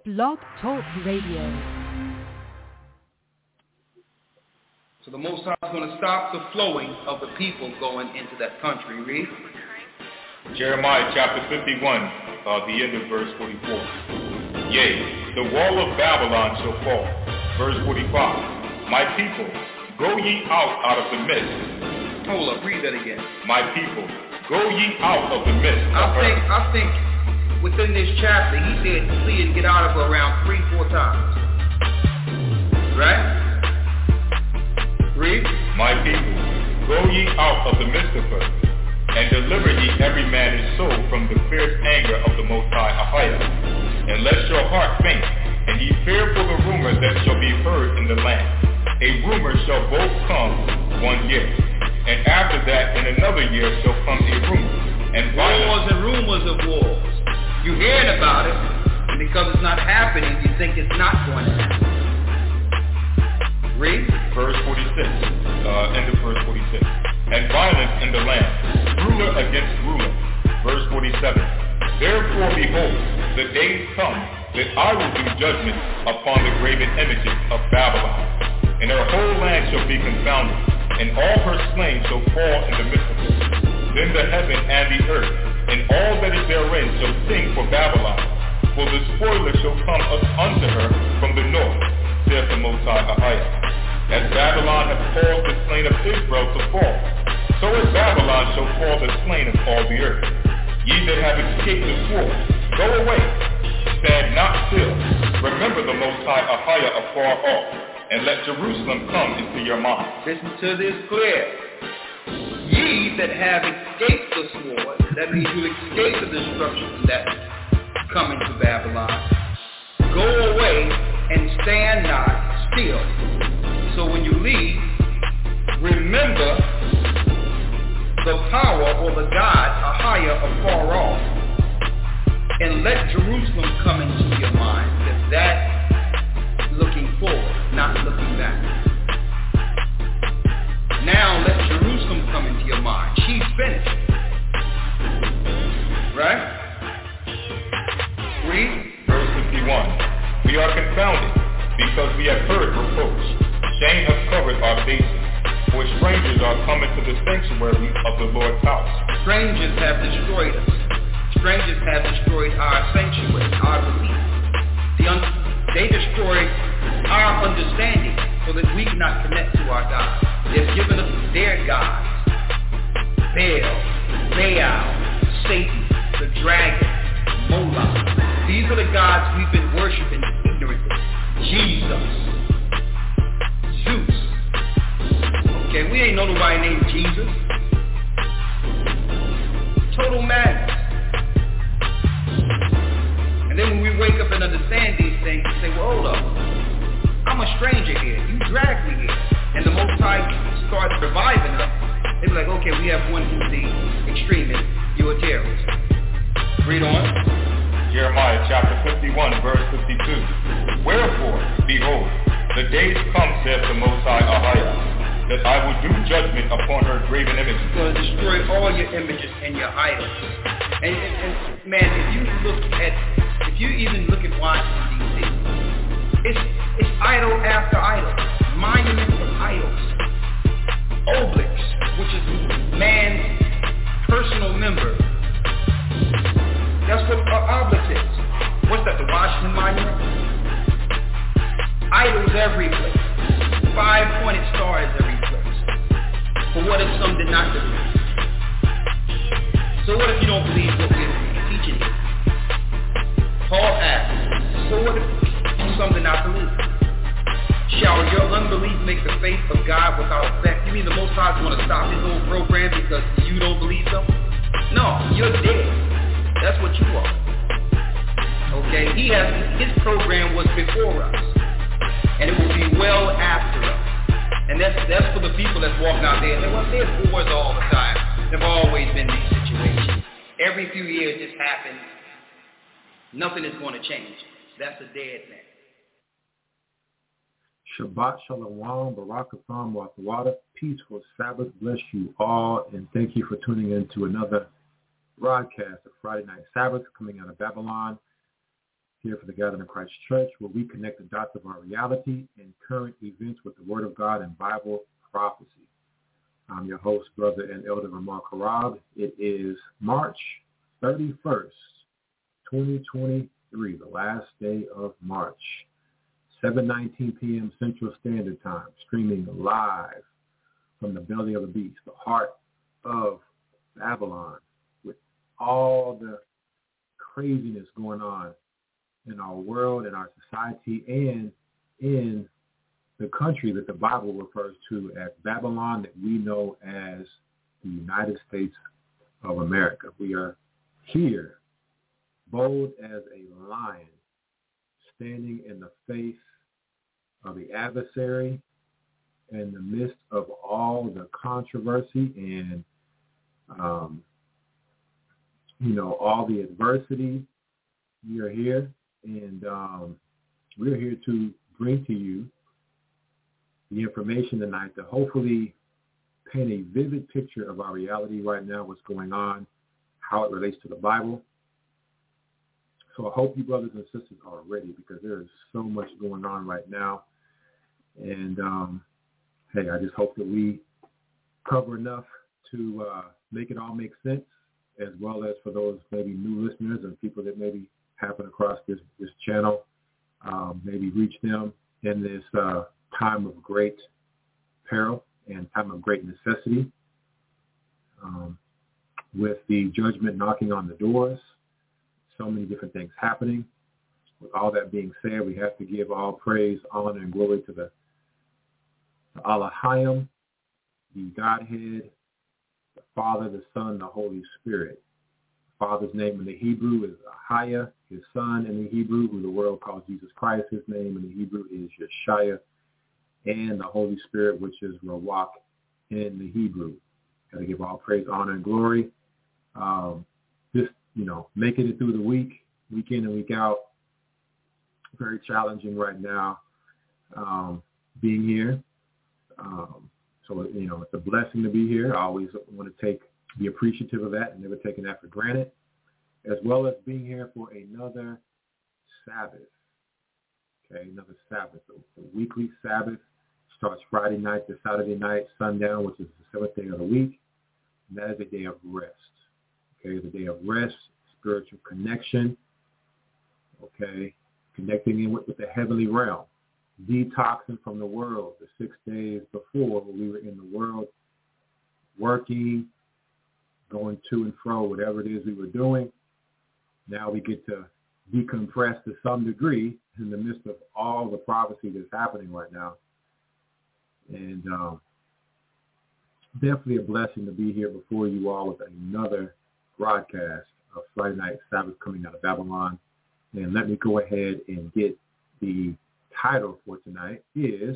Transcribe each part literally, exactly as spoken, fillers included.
Blog Talk Radio. So the Most High is going to stop the flowing of the people going into that country. Read. Jeremiah chapter fifty-one, uh, the end of verse forty-four. Yea, the wall of Babylon shall fall. Verse forty-five. My people, go ye out out of the midst. Hold up, read that again. My people, go ye out of the midst. I think, I think within this chapter, he said flee and get out of her around three, four times. Right? Read. My people, go ye out of the midst of her, and deliver ye every man his soul from the fierce anger of the Most High Ahijah. And let your heart faint, and ye fear for the rumor that shall be heard in the land. A rumor shall both come one year, and after that in another year shall come a rumor. And wars and rumors of wars. You're hearing about it, and because it's not happening, you think it's not going to happen. Read. Verse forty-six, uh, end of verse forty-six. And violence in the land, ruler against ruler. Verse forty-seven. Therefore, behold, the days come that I will do judgment upon the graven images of Babylon, and her whole land shall be confounded, and all her slain shall fall in the midst of her. Then the heaven and the earth, and all that is therein, shall sing for Babylon, for the spoiler shall come up unto her from the north, saith the Most High Ahijah. As Babylon hath caused the slain of Israel to fall, so as Babylon shall fall the slain of all the earth. Ye that have escaped the sword, go away, stand not still. Remember the Most High Ahijah afar off, and let Jerusalem come into your mind. Listen to this clear. Ye that have escaped the sword, that means you escape the destruction that's coming to Babylon, go away and stand not still. So when you leave, remember the power or the God Ahijah afar off, and let Jerusalem come into your mind. Because that's looking forward, not looking back. Now let Jerusalem come into your mind. She's finished. Right? Read. Verse fifty-one. We are confounded, because we have heard reproach. Shame has covered our faces, for strangers are coming to the sanctuary of the Lord's house. Strangers have destroyed us. Strangers have destroyed our sanctuary, our belief. The un- they destroyed our understanding so that we cannot connect to our God. They've given us their gods. Baal, Baal, Satan, the dragon, Moloch. These are the gods we've been worshiping ignorantly. Jesus. Zeus. Okay, we ain't know nobody named Jesus. Total madness. And then when we wake up and understand these things, we say, well, hold up. I'm a stranger here. You dragged me here. And the Most High starts reviving us. They be like, okay, we have one who's the extremist. You're a terrorist. Read on. Jeremiah chapter fifty-one, verse fifty-two. Wherefore, behold, the days come, saith the Most High Ahijah, that I will do judgment upon her graven images. He's going to destroy all your images and your idols. And, and, and man, if you look at, if you even look at Washington, D C, it's, it's idol after idol, monuments of idols, obelisks, which is man's personal member. That's what an obelisk is. What's that, the Washington Monument? Idols every place. Five-pointed stars every place. But what if some did not believe? So what if you don't believe what we're teaching you? Paul asked, so what if some did not believe? Shall your unbelief make the faith of God without effect? You mean the Most High is going to stop his whole program because you don't believe them? No, you're dead. That's what you are. Okay? He has, his program was before us. And it will be well after us. And that's that's for the people that's walking out there. Well, there's wars all the time. There've always been these situations. Every few years this happens. Nothing is going to change. That's a dead man. Shabbat Shalom, Barakatham, Wathawada. Peaceful Sabbath. Bless you all. And thank you for tuning in to another broadcast of Friday Night Sabbath coming out of Babylon. here for the Gathering of Christ Church, where we connect the dots of our reality and current events with the Word of God and Bible prophecy. I'm your host, Brother and Elder Ramar Karab. It is March thirty-first, twenty twenty-three, the last day of March, seven nineteen p.m. Central Standard Time, streaming live from the belly of the beast, the heart of Babylon, with all the craziness going on in our world, in our society, and in the country that the Bible refers to as Babylon, that we know as the United States of America. We are here, bold as a lion, standing in the face of the adversary, in the midst of all the controversy and, um, you know, all the adversity. We are here, and um, we're here to bring to you the information tonight to hopefully paint a vivid picture of our reality right now, what's going on, how it relates to the Bible. So I hope you brothers and sisters are ready, because there is so much going on right now. And, um, hey, I just hope that we cover enough to uh, make it all make sense, as well as for those maybe new listeners and people that maybe happen across this, this channel, um, maybe reach them in this uh, time of great peril and time of great necessity. Um, with the judgment knocking on the doors, so many different things happening. With all that being said, we have to give all praise, honor, and glory to the, the Elohim, the Godhead, the Father, the Son, the Holy Spirit. The Father's name in the Hebrew is Ahia. His Son in the Hebrew, who the world calls Jesus Christ, his name in the Hebrew is Yeshua. And the Holy Spirit, which is Rawak in the Hebrew. Got to give all praise, honor, and glory. Um, just, you know, making it through the week, week in and week out. Very challenging right now, um, being here. Um, so, you know, it's a blessing to be here. I always want to take, be appreciative of that and never taking that for granted, as well as being here for another Sabbath. Okay, another Sabbath. So the weekly Sabbath starts Friday night to Saturday night, sundown, which is the seventh day of the week. And that is a day of rest. Okay, the day of rest, spiritual connection. Okay, connecting in with, with the heavenly realm, detoxing from the world. The six days before, when we were in the world, working, going to and fro, whatever it is we were doing. Now we get to decompress to some degree in the midst of all the prophecy that's happening right now. And um, definitely a blessing to be here before you all with another broadcast of Friday Night Sabbath coming out of Babylon. And let me go ahead and get the title for tonight is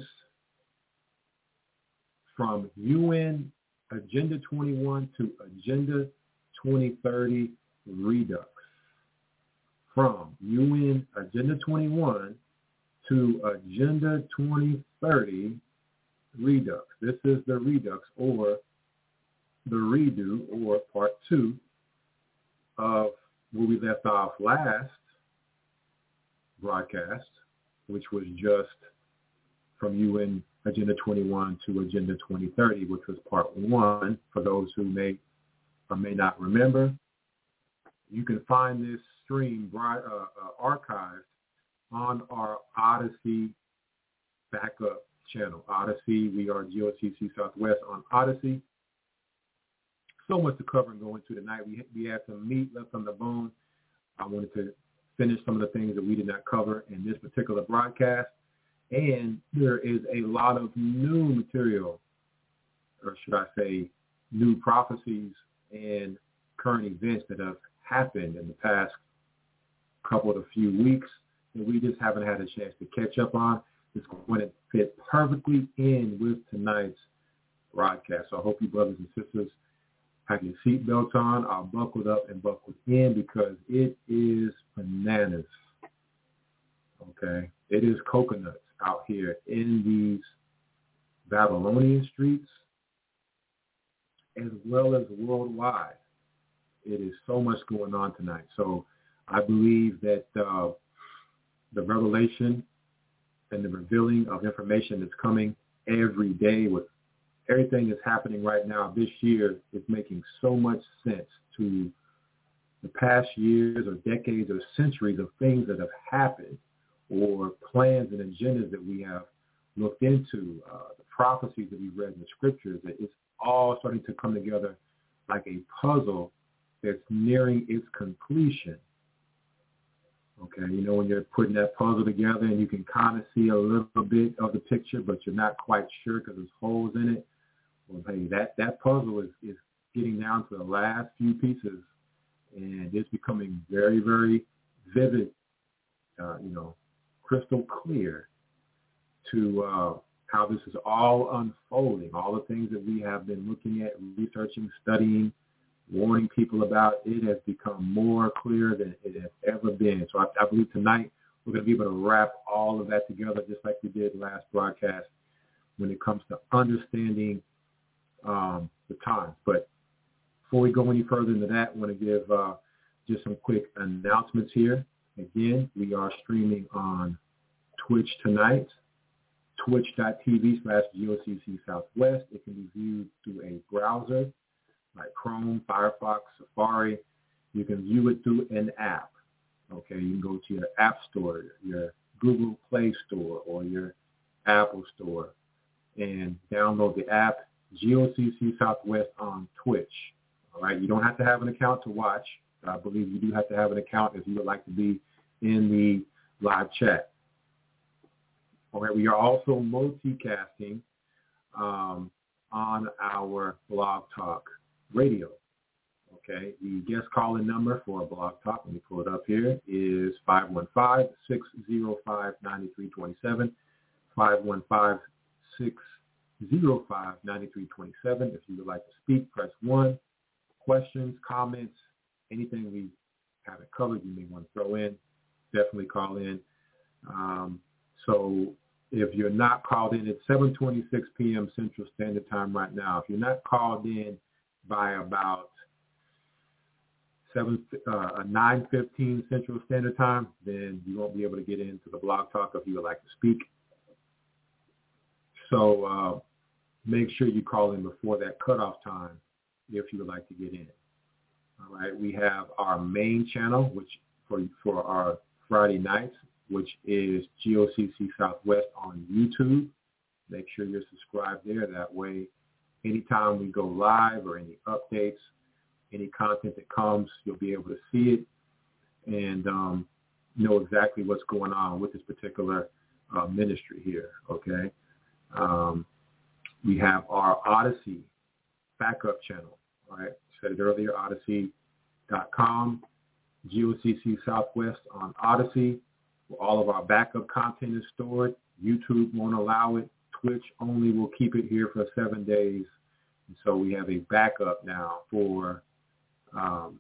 From U N Agenda twenty-one to Agenda twenty thirty Redux. From U N Agenda twenty-one to Agenda twenty thirty Redux. This is the Redux, or the redo, or part two of where we left off last broadcast, which was just from U N Agenda twenty-one to Agenda twenty thirty, which was part one. For those who may or may not remember, you can find this stream uh, uh, archived on our Odyssey backup channel. Odyssey, we are G O C C Southwest on Odyssey. So much to cover and go into tonight. We we had some meat left on the bone. I wanted to finish some of the things that we did not cover in this particular broadcast. And there is a lot of new material, or should I say new prophecies and current events that have happened in the past couple of few weeks that we just haven't had a chance to catch up on. It's going to fit perfectly in with tonight's broadcast. So I hope you brothers and sisters have your seatbelts on, are buckled up and buckled in, because it is bananas. Okay? It is coconuts out here in these Babylonian streets, as well as worldwide. It is so much going on tonight. So I believe that uh, the revelation and the revealing of information that's coming every day with everything that's happening right now this year is making so much sense to the past years or decades or centuries of things that have happened or plans and agendas that we have looked into, uh, the prophecies that we've read in the scriptures, that it's all starting to come together like a puzzle that's nearing its completion. Okay, you know, when you're putting that puzzle together and you can kind of see a little bit of the picture, but you're not quite sure because there's holes in it. Well, hey, that, that puzzle is, is getting down to the last few pieces, and it's becoming very, very vivid, uh, you know, crystal clear to uh, how this is all unfolding, all the things that we have been looking at, researching, studying, warning people about. It has become more clear than it has ever been. So I, I believe tonight we're going to be able to wrap all of that together just like we did last broadcast when it comes to understanding um, the times. But before we go any further into that, I want to give uh, just some quick announcements here. Again, we are streaming on Twitch tonight, twitch.tv slash GOCC Southwest. It can be viewed through a browser like Chrome, Firefox, Safari. You can view it through an app. Okay, you can go to your App Store, your Google Play Store, or your Apple Store, and download the app G O C C Southwest on Twitch. All right, you don't have to have an account to watch. I believe you do have to have an account if you would like to be in the live chat. All right, we are also multicasting um, on our Blog Talk Radio. Okay, the guest calling number for Blog Talk, let me pull it up here, is five one five, six zero five, nine three two seven, five one five, six zero five, nine three two seven. If you would like to speak, press one. Questions, comments, anything we haven't covered you may want to throw in, definitely call in. Um, so if you're not called in, it's seven twenty-six p.m. Central Standard Time right now. If you're not called in by about seven, uh, nine fifteen Central Standard Time, then you won't be able to get into the Blog Talk if you would like to speak. So uh, make sure you call in before that cutoff time if you would like to get in. All right, we have our main channel, which for for our Friday nights, which is G O C C Southwest on YouTube. Make sure you're subscribed there. That way, anytime we go live or any updates, any content that comes, you'll be able to see it and um, know exactly what's going on with this particular uh, ministry here, okay? Um, we have our Odyssey backup channel, all right? I said it earlier, odyssey dot com, G O C C Southwest on Odyssey, where all of our backup content is stored. YouTube won't allow it. Twitch only will keep it here for seven days. And so we have a backup now for um,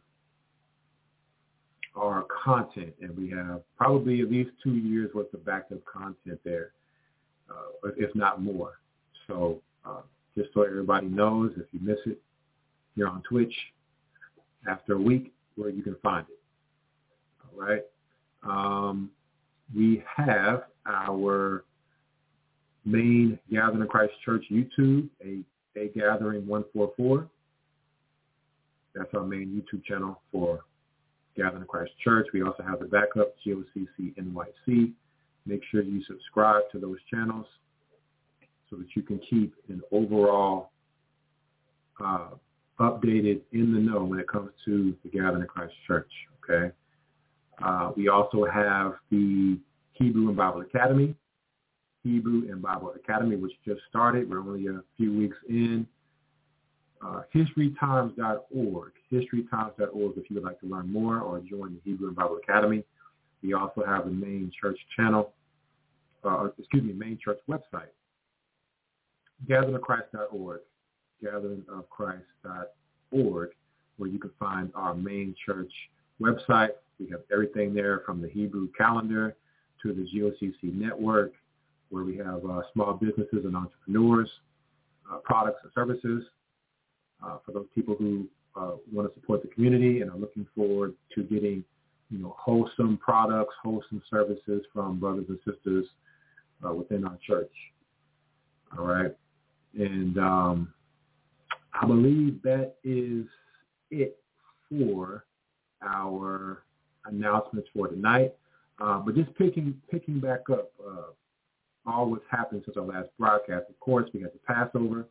our content, and we have probably at least two years worth of backup content there, uh, if not more. So uh, just so everybody knows, if you miss it, you're on Twitch after a week where you can find it. All right. Um, we have our main Gathering of Christ Church YouTube, a, a Gathering one forty-four. That's our main YouTube channel for Gathering of Christ Church. We also have the backup, G O C C N Y C. Make sure you subscribe to those channels so that you can keep an overall uh, updated, in the know when it comes to the Gathering of Christ Church, okay? Uh, we also have the Hebrew and Bible Academy, Hebrew and Bible Academy, which just started. We're only a few weeks in. Uh, history times dot org, history times dot org if you would like to learn more or join the Hebrew and Bible Academy. We also have the main church channel, uh, excuse me, main church website, gathering of christ dot org, gathering of christ dot org, where you can find our main church website. We have everything there from the Hebrew calendar to the G O C C network, where we have uh, small businesses and entrepreneurs, uh, products and services uh, for those people who uh, want to support the community and are looking forward to getting you know, wholesome products, wholesome services from brothers and sisters uh, within our church. All right. And um, I believe that is it for our announcements for tonight. Uh, but just picking picking back up uh, all what's happened since our last broadcast. Of course, we had the Passover.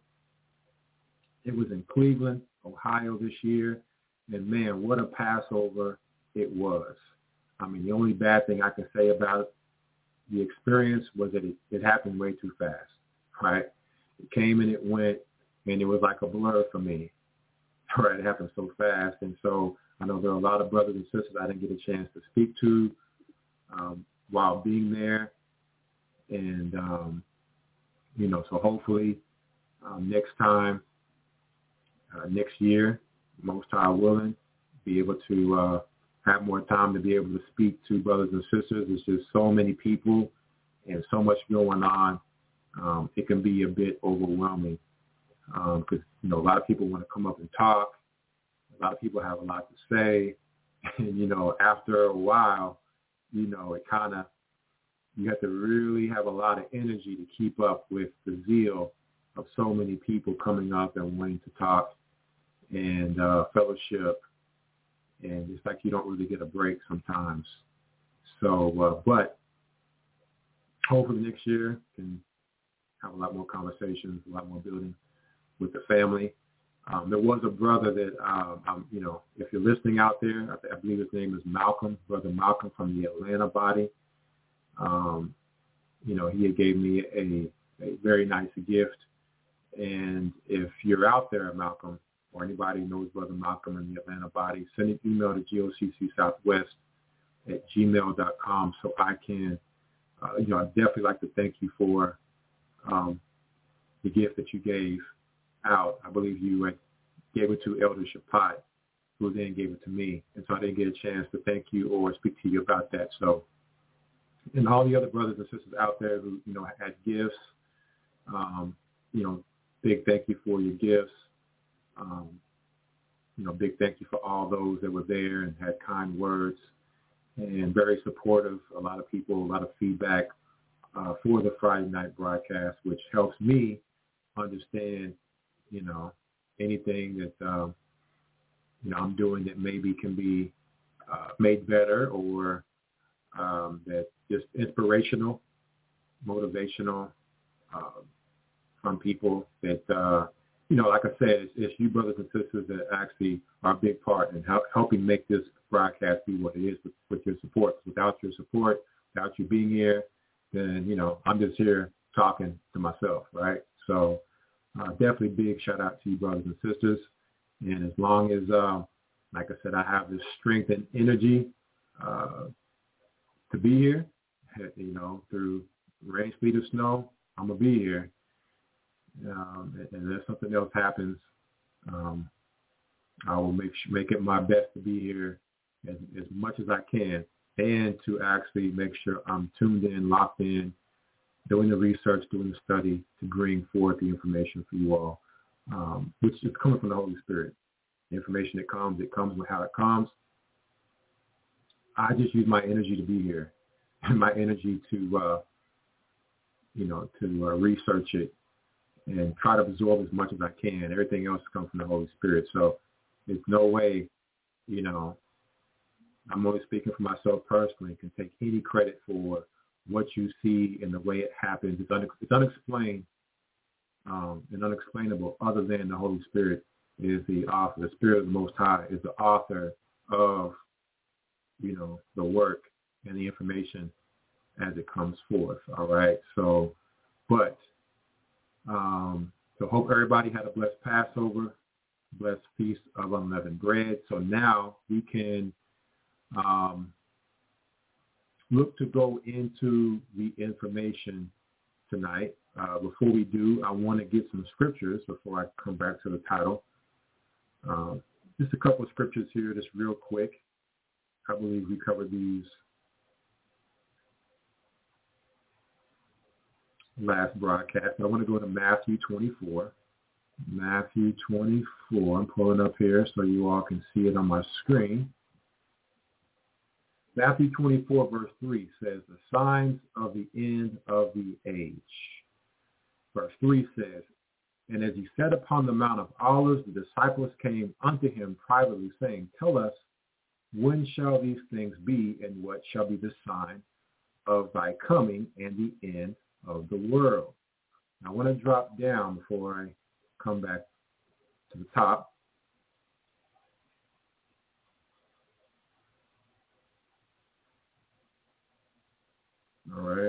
It was in Cleveland, Ohio this year. And, man, what a Passover it was. I mean, the only bad thing I can say about it, the experience was that it, it happened way too fast, right? It came and it went, and it was like a blur for me, right? It happened so fast. And so I know there are a lot of brothers and sisters I didn't get a chance to speak to um, while being there. And, um, you know, so hopefully um, next time, uh, next year, most high willing, be able to uh, have more time to be able to speak to brothers and sisters. There's just so many people and so much going on. Um, it can be a bit overwhelming because, um, you know, a lot of people want to come up and talk. A lot of people have a lot to say. And, you know, after a while, you know, it kind of, you have to really have a lot of energy to keep up with the zeal of so many people coming up and wanting to talk and uh, fellowship, and it's like you don't really get a break sometimes. So, uh, but hopefully next year can have a lot more conversations, a lot more building with the family. Um, there was a brother that, um, um, you know, if you're listening out there, I, I believe his name is Malcolm, Brother Malcolm from the Atlanta body. Um, you know, he gave me a, a very nice gift. And if you're out there, Malcolm, or anybody knows Brother Malcolm in the Atlanta body, send an email to G O C C Southwest at gmail dot com so I can, uh, you know, I'd definitely like to thank you for um, the gift that you gave out. I believe you uh, gave it to Elder Shapat, who then gave it to me. And so I didn't get a chance to thank you or speak to you about that. So, and all the other brothers and sisters out there who, you know, had gifts, um, you know, big thank you for your gifts. Um, you know, big thank you for all those that were there and had kind words and very supportive. A lot of people, a lot of feedback uh, for the Friday night broadcast, which helps me understand, you know, anything that, um, you know, I'm doing that maybe can be uh, made better or um, that just inspirational, motivational uh, from people that, uh, you know, like I said, it's, it's you brothers and sisters that actually are a big part in help, helping make this broadcast be what it is with, with your support. Without your support, without you being here, then, you know, I'm just here talking to myself, right? So uh, definitely big shout out to you brothers and sisters. And as long as, uh, like I said, I have the strength and energy uh, to be here, you know, through rain, sleet, or snow, I'm going to be here. Um, and if something else happens, um, I will make sure, make it my best to be here as, as much as I can and to actually make sure I'm tuned in, locked in, doing the research, doing the study to bring forth the information for you all, um, which is coming from the Holy Spirit. The information that comes, it comes with how it comes. I just use my energy to be here and my energy to, uh, you know, to uh, research it and try to absorb as much as I can. Everything else comes from the Holy Spirit. So there's no way, you know, I'm only speaking for myself personally, can take any credit for what you see and the way it happens. It's, un- it's unexplained um, and unexplainable other than the Holy Spirit is the author. The Spirit of the Most High is the author of, you know, the work and the information as it comes forth. All right. So, but, um, so hope everybody had a blessed Passover, blessed feast of unleavened bread. So now we can um, look to go into the information tonight. Uh, before we do, I want to get some scriptures before I come back to the title. Um, just a couple of scriptures here, just real quick. I believe we covered these last broadcast. I want to go to Matthew twenty-four. Matthew twenty-four. I'm pulling up here so you all can see it on my screen. Matthew twenty-four, verse three says, the signs of the end of the age. Verse three says, and as he sat upon the Mount of Olives, the disciples came unto him privately, saying, tell us, when shall these things be, and what shall be the sign of thy coming and the end of the world? Now, I want to drop down before I come back to the top. All right.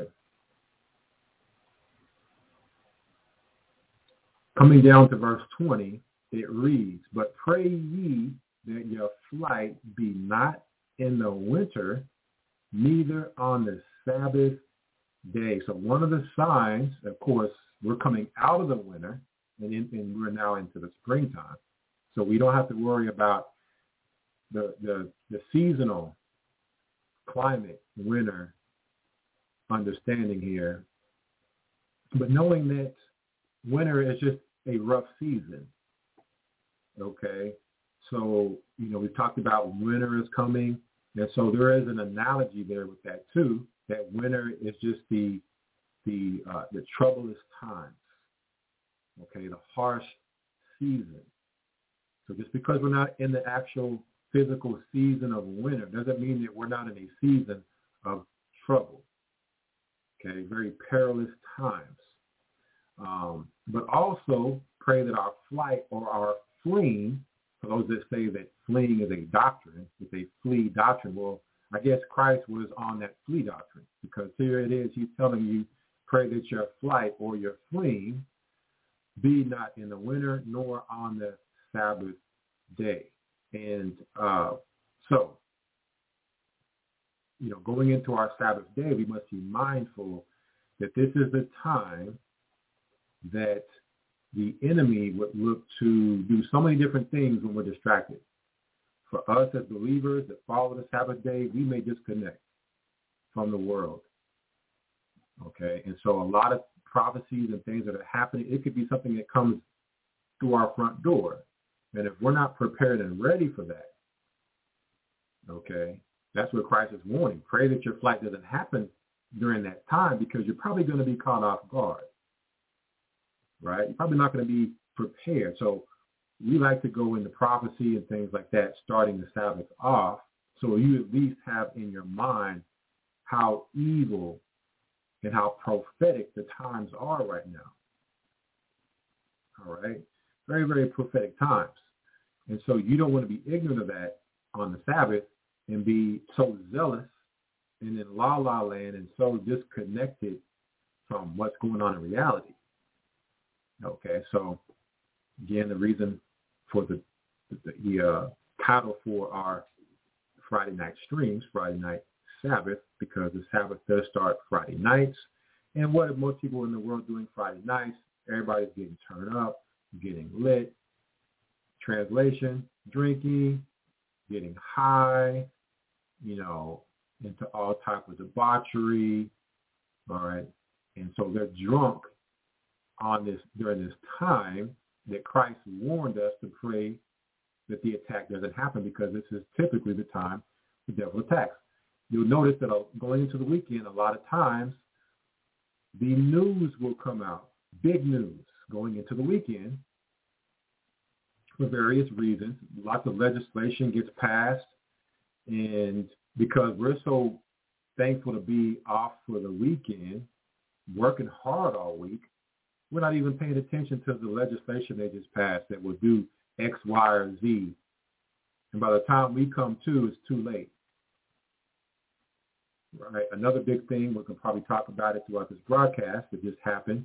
Coming down to verse twenty, it reads, but pray ye that your flight be not in the winter, neither on the Sabbath day. So one of the signs, of course, we're coming out of the winter, and, in, and we're now into the springtime. So we don't have to worry about the, the, the seasonal climate, winter understanding here. But knowing that winter is just a rough season, okay? So, you know, we talked about winter is coming, and so there is an analogy there with that too, that winter is just the the uh, the troublous times, okay, the harsh season. So just because we're not in the actual physical season of winter doesn't mean that we're not in a season of trouble, okay, very perilous times. Um, but also pray that our flight or our fleeing, for those that say that fleeing is a doctrine, it's a flee doctrine. Well, I guess Christ was on that flee doctrine, because here it is, he's telling you, pray that your flight or your fleeing be not in the winter nor on the Sabbath day. And uh, so, you know, going into our Sabbath day, we must be mindful that this is the time that the enemy would look to do so many different things when we're distracted. For us as believers that follow the Sabbath day, we may disconnect from the world. Okay, and so a lot of prophecies and things that are happening, it could be something that comes through our front door. And if we're not prepared and ready for that, okay, that's what Christ is warning. Pray that your flight doesn't happen during that time, because you're probably going to be caught off guard, right? You're probably not going to be prepared. So we like to go into prophecy and things like that, starting the Sabbath off, so you at least have in your mind how evil and how prophetic the times are right now. All right? Very, very prophetic times. And so you don't want to be ignorant of that on the Sabbath and be so zealous and in la-la land and so disconnected from what's going on in reality. Okay, so again, the reason for the, the, the uh, title for our Friday night streams, Friday Night Sabbath, because the Sabbath does start Friday nights. And what are most people in the world doing Friday nights? Everybody's getting turned up, getting lit, translation, drinking, getting high, you know, into all types of debauchery, all right? And so they're drunk on this during this time that Christ warned us to pray that the attack doesn't happen, because this is typically the time the devil attacks. You'll notice that going into the weekend, a lot of times the news will come out, big news going into the weekend for various reasons. Lots of legislation gets passed, and because we're so thankful to be off for the weekend, working hard all week, we're not even paying attention to the legislation they just passed that will do X, Y, or Z. And by the time we come to, it's too late. Right. Another big thing, we can probably talk about it throughout this broadcast that just happened.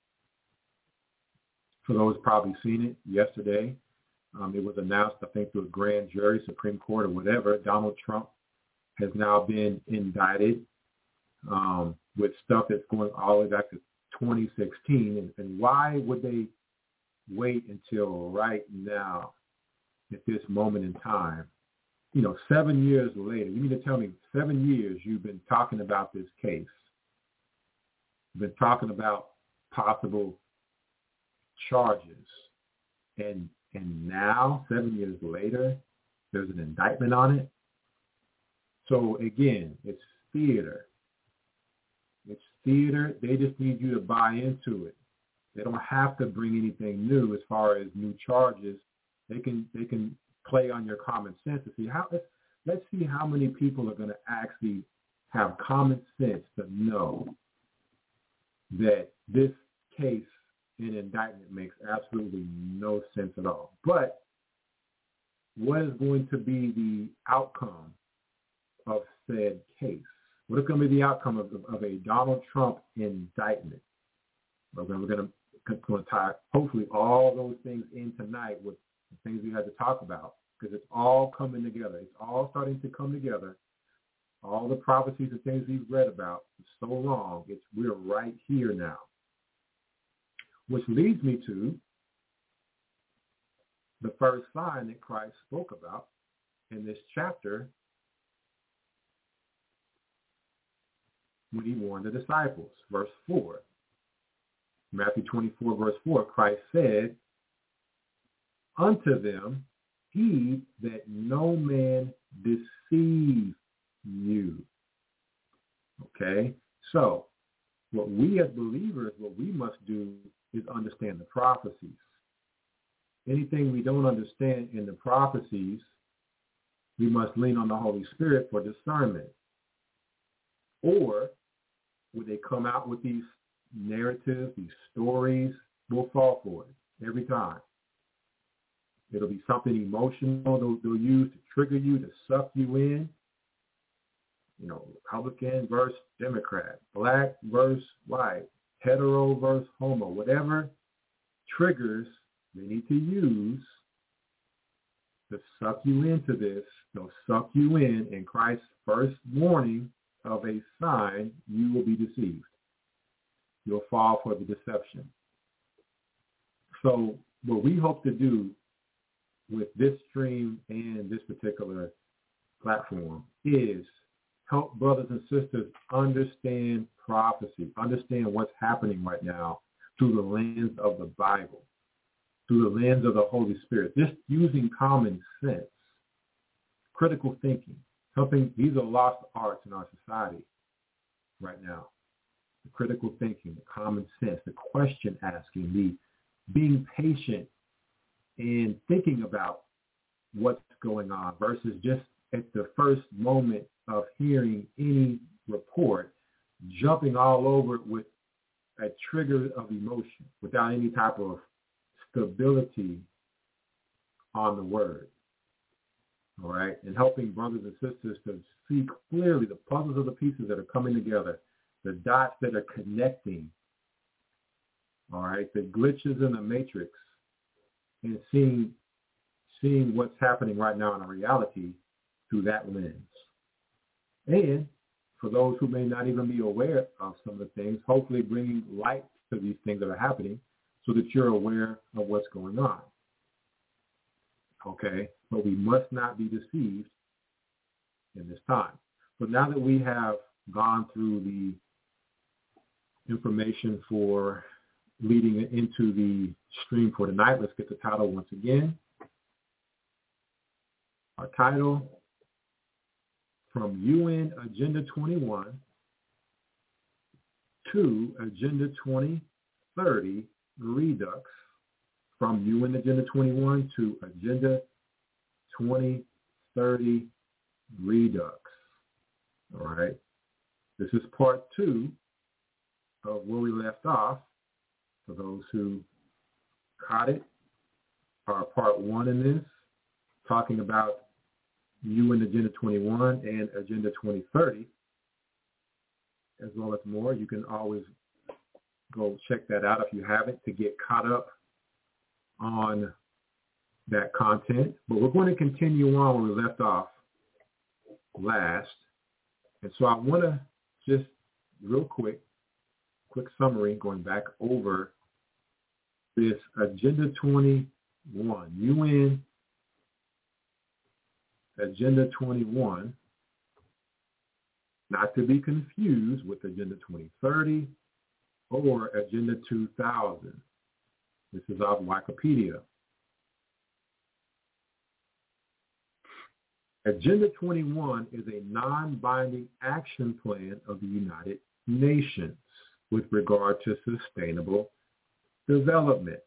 For those probably seen it yesterday, um, it was announced, I think, through a grand jury, Supreme Court, or whatever. Donald Trump has now been indicted um, with stuff that's going all the way back to twenty sixteen. And, and why would they wait until right now, at this moment in time? You know, seven years later, you mean to tell me seven years you've been talking about this case, you've been talking about possible charges, and and now, seven years later, there's an indictment on it? So again, it's theater. It's theater. They just need you to buy into it. They don't have to bring anything new as far as new charges. They can they can play on your common sense to see how. Let's, let's see how many people are going to actually have common sense to know that this case in indictment makes absolutely no sense at all. But what is going to be the outcome of said case? What is going to be the outcome of, of a Donald Trump indictment? We're going to, going to tie hopefully all those things in tonight with the things we had to talk about, because it's all coming together. It's all starting to come together. All the prophecies and things we've read about for so long, it's we're right here now. Which leads me to the first sign that Christ spoke about in this chapter when he warned the disciples. Verse four. Matthew twenty-four, verse four, Christ said, unto them, heed that no man deceive you. Okay? So, what we as believers, what we must do is understand the prophecies. Anything we don't understand in the prophecies, we must lean on the Holy Spirit for discernment. Or would they come out with these narratives, these stories, we'll fall for it every time. It'll be something emotional they'll, they'll use to trigger you, to suck you in. You know, Republican versus Democrat, black versus white, hetero versus homo, whatever triggers they need to use to suck you into this, they'll suck you in, and Christ's first warning of a sign, you will be deceived. You'll fall for the deception. So what we hope to do with this stream and this particular platform is help brothers and sisters understand prophecy, understand what's happening right now through the lens of the Bible, through the lens of the Holy Spirit, just using common sense, critical thinking, helping. These are lost arts in our society right now. The critical thinking, the common sense, the question asking, the being patient and thinking about what's going on versus just at the first moment of hearing any report, jumping all over it with a trigger of emotion without any type of stability on the word. All right? And helping brothers and sisters to see clearly the puzzles of the pieces that are coming together, the dots that are connecting, all right, the glitches in the matrix, and seeing seeing what's happening right now in a reality through that lens. And for those who may not even be aware of some of the things, hopefully bringing light to these things that are happening so that you're aware of what's going on. Okay? But we must not be deceived in this time. So now that we have gone through the information for leading into the stream for tonight, let's get the title once again. Our title, From U N Agenda twenty-one to Agenda twenty thirty Redux. From U N Agenda twenty-one to Agenda twenty thirty Redux. All right. This is part two of where we left off. For those who caught it, our part one in this, talking about U N Agenda twenty-one and Agenda twenty thirty, as well as more. You can always go check that out if you haven't to get caught up on that content. But we're going to continue on where we left off last. And so I want to just real quick, quick summary going back over this Agenda twenty-one, U N Agenda twenty-one, not to be confused with Agenda twenty thirty or Agenda two thousand. This is off Wikipedia. Agenda twenty-one is a non-binding action plan of the United Nations with regard to sustainable development.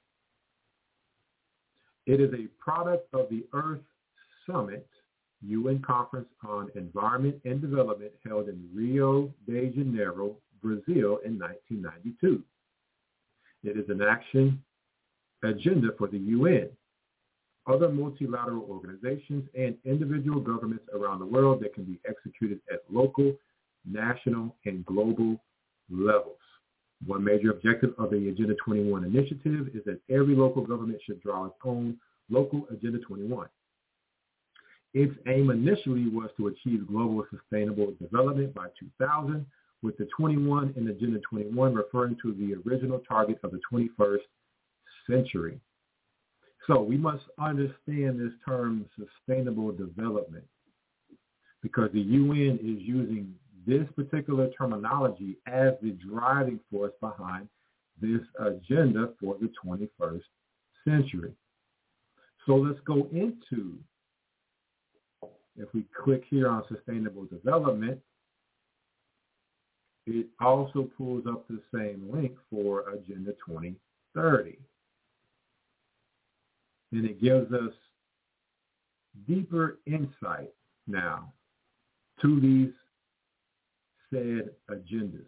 It is a product of the Earth Summit, U N Conference on Environment and Development, held in Rio de Janeiro, Brazil in nineteen ninety-two. It is an action agenda for the U N, other multilateral organizations, and individual governments around the world that can be executed at local, national, and global levels. One major objective of the Agenda twenty-one initiative is that every local government should draw its own local Agenda twenty-one. Its aim initially was to achieve global sustainable development by two thousand, with the twenty-one in Agenda twenty-one referring to the original target of the twenty-first century. So we must understand this term sustainable development, because the U N is using this particular terminology as the driving force behind this agenda for the twenty-first century. So let's go into, if we click here on sustainable development, it also pulls up the same link for Agenda twenty thirty. And it gives us deeper insight now to these said agendas.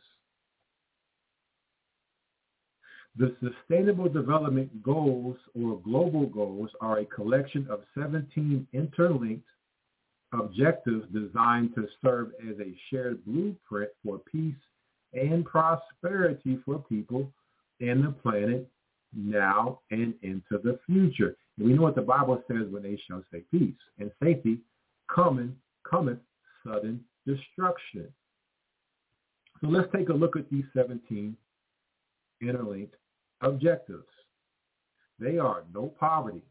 The Sustainable Development Goals, or global goals, are a collection of seventeen interlinked objectives designed to serve as a shared blueprint for peace and prosperity for people and the planet now and into the future. And we know what the Bible says: when they shall say peace and safety, coming, cometh sudden destruction. So let's take a look at these seventeen interlinked objectives. They are no poverty,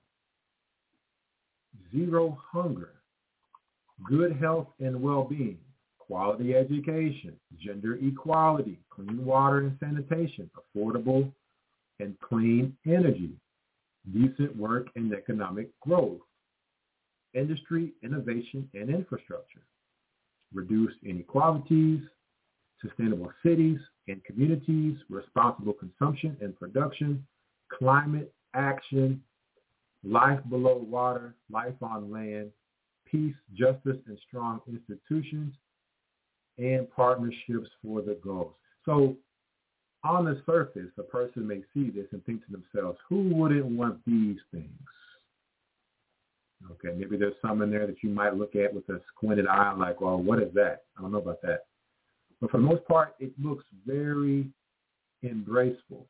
zero hunger, good health and well-being, quality education, gender equality, clean water and sanitation, affordable and clean energy, decent work and economic growth, industry, innovation, and infrastructure, reduce inequalities, sustainable cities and communities, responsible consumption and production, climate action, life below water, life on land, peace, justice, and strong institutions, and partnerships for the goals. So on the surface, a person may see this and think to themselves, who wouldn't want these things? Okay, maybe there's some in there that you might look at with a squinted eye like, well, what is that? I don't know about that. But for the most part, it looks very embraceful.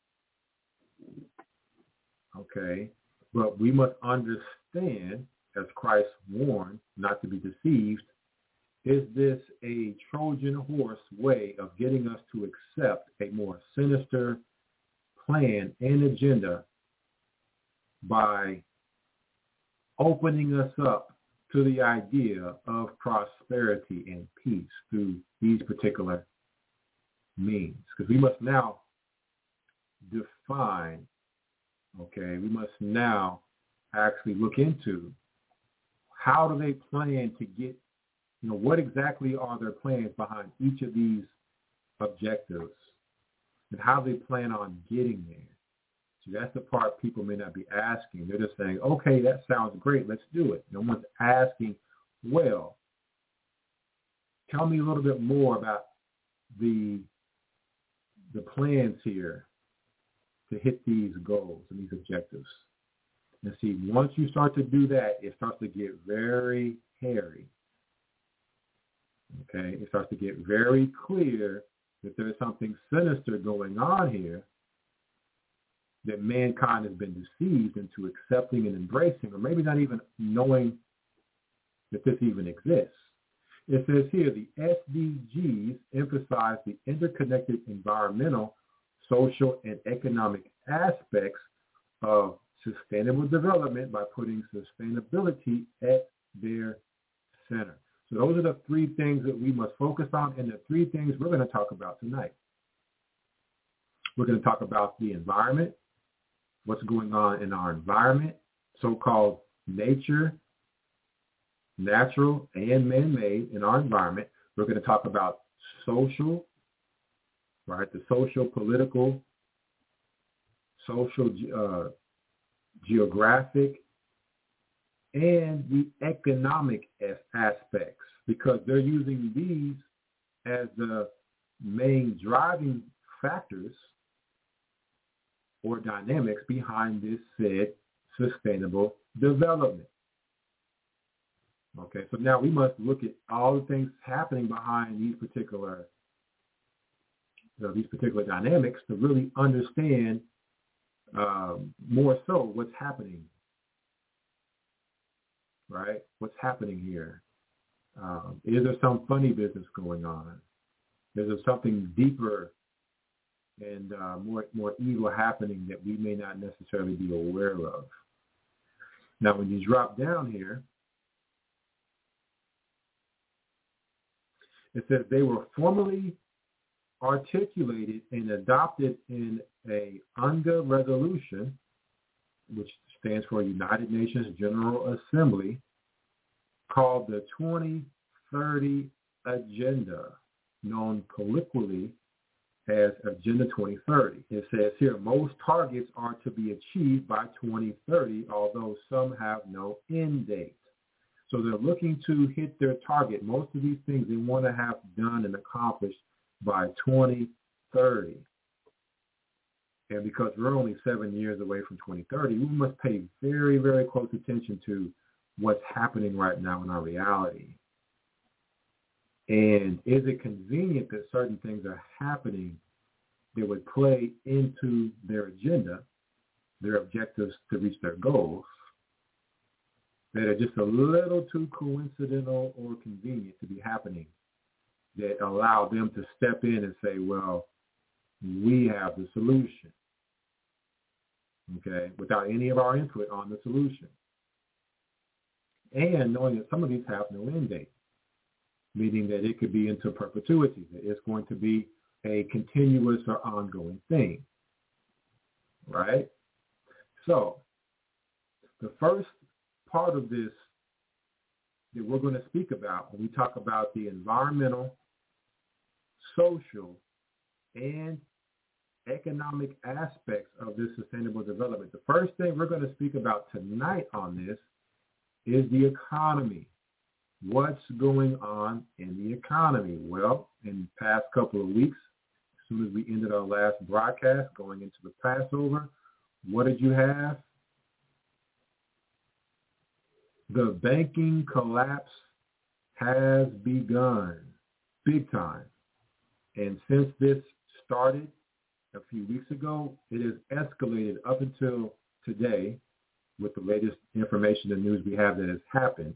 Okay, but we must understand, as Christ warned, not to be deceived. Is this a Trojan horse way of getting us to accept a more sinister plan and agenda by opening us up to the idea of prosperity and peace through these particular means? Because we must now define, okay, we must now actually look into how do they plan to get, you know, what exactly are their plans behind each of these objectives, and how they plan on getting there. So that's the part people may not be asking. They're just saying, okay, that sounds great, let's do it. No one's asking, well, tell me a little bit more about the the plans here to hit these goals and these objectives. And see, once you start to do that, it starts to get very hairy. Okay, it starts to get very clear that there's something sinister going on here, that mankind has been deceived into accepting and embracing, or maybe not even knowing that this even exists. It says here, the S D Gs emphasize the interconnected environmental, social, and economic aspects of sustainable development by putting sustainability at their center. So those are the three things that we must focus on, and the three things we're going to talk about tonight. We're going to talk about the environment, what's going on in our environment, so-called nature, natural and man-made in our environment. We're going to talk about social, right, the social, political, social, uh, geographic, and the economic aspects, because they're using these as the main driving factors or dynamics behind this said sustainable development. Okay, so now we must look at all the things happening behind these particular you know, these particular dynamics to really understand um, more so what's happening, right? What's happening here? Um, is there some funny business going on? Is there something deeper and uh, more more evil happening that we may not necessarily be aware of? Now, when you drop down here, it says they were formally articulated and adopted in a UNGA resolution, which stands for United Nations General Assembly, called the twenty thirty Agenda, known colloquially as Agenda twenty thirty. It says here, most targets are to be achieved by twenty thirty, although some have no end date. So they're looking to hit their target. Most of these things they want to have done and accomplished by twenty thirty. And because we're only seven years away from twenty thirty, we must pay very, very close attention to what's happening right now in our reality. And is it convenient that certain things are happening that would play into their agenda, their objectives to reach their goals, that are just a little too coincidental or convenient to be happening, that allow them to step in and say, well, we have the solution, okay, without any of our input on the solution. And knowing that some of these have no end date, meaning that it could be into perpetuity, that it's going to be a continuous or ongoing thing, right? So the first part of this that we're going to speak about when we talk about the environmental, social, and economic aspects of this sustainable development. The first thing we're going to speak about tonight on this is the economy. What's going on in the economy? Well, in the past couple of weeks, as soon as we ended our last broadcast going into the Passover, what did you have? The banking collapse has begun big time. And since this started a few weeks ago, it has escalated up until today with the latest information and news we have that has happened.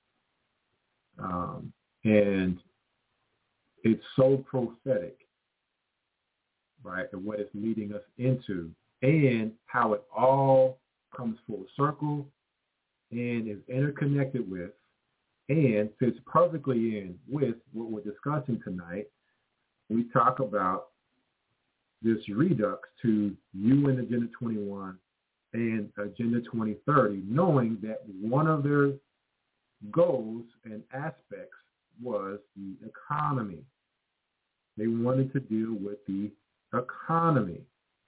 Um, and it's so prophetic, right, of what it's leading us into and how it all comes full circle and is interconnected with and fits perfectly in with what we're discussing tonight. We talk about this redux to U N Agenda twenty-one and Agenda twenty thirty, knowing that one of their goals and aspects was the economy. They wanted to deal with the economy,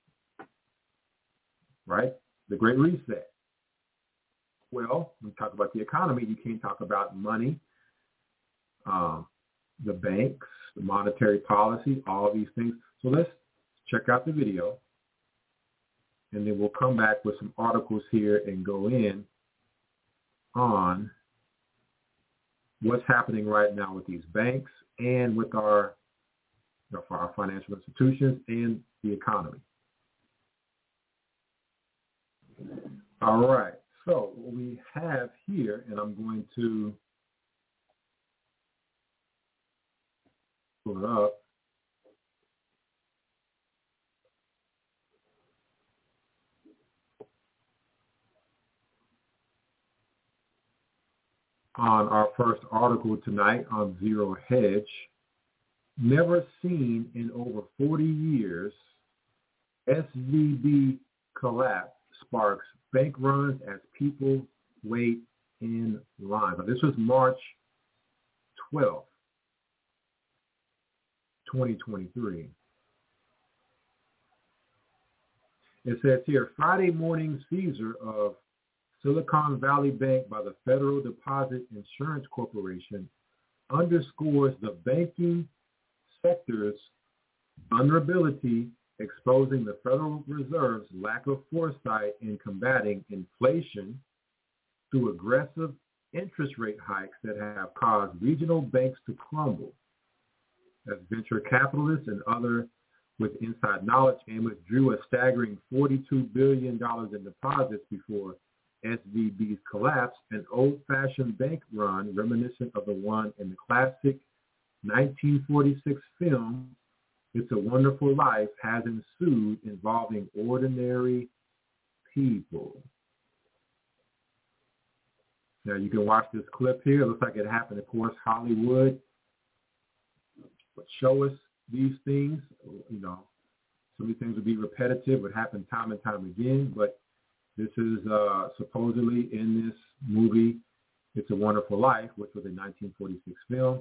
right? The Great Reset. Well, when you talk about the economy, you can't talk about money, um, the banks, the monetary policy, all these things. So let's check out the video, and then we'll come back with some articles here and go in on what's happening right now with these banks and with our, you know, for our financial institutions and the economy. All right. So what we have here, and I'm going to pull it up. On our first article tonight on Zero Hedge, never seen in over forty years, S V B collapse sparks bank runs as people wait in line. But this was March twelfth, twenty twenty-three. It says here, Friday morning seizure of Silicon Valley Bank by the Federal Deposit Insurance Corporation underscores the banking sector's vulnerability, exposing the Federal Reserve's lack of foresight in combating inflation through aggressive interest rate hikes that have caused regional banks to crumble. As venture capitalists and other with inside knowledge and withdrew a staggering forty-two billion dollars in deposits before S V B's collapse, an old-fashioned bank run reminiscent of the one in the classic nineteen forty-six film It's a Wonderful Life has ensued, involving ordinary people. Now you can watch this clip here. It looks like it happened. Of course, Hollywood would show us these things. You know, some of these things would be repetitive, would happen time and time again, but this is uh, supposedly in this movie, It's a Wonderful Life, which was a nineteen forty-six film,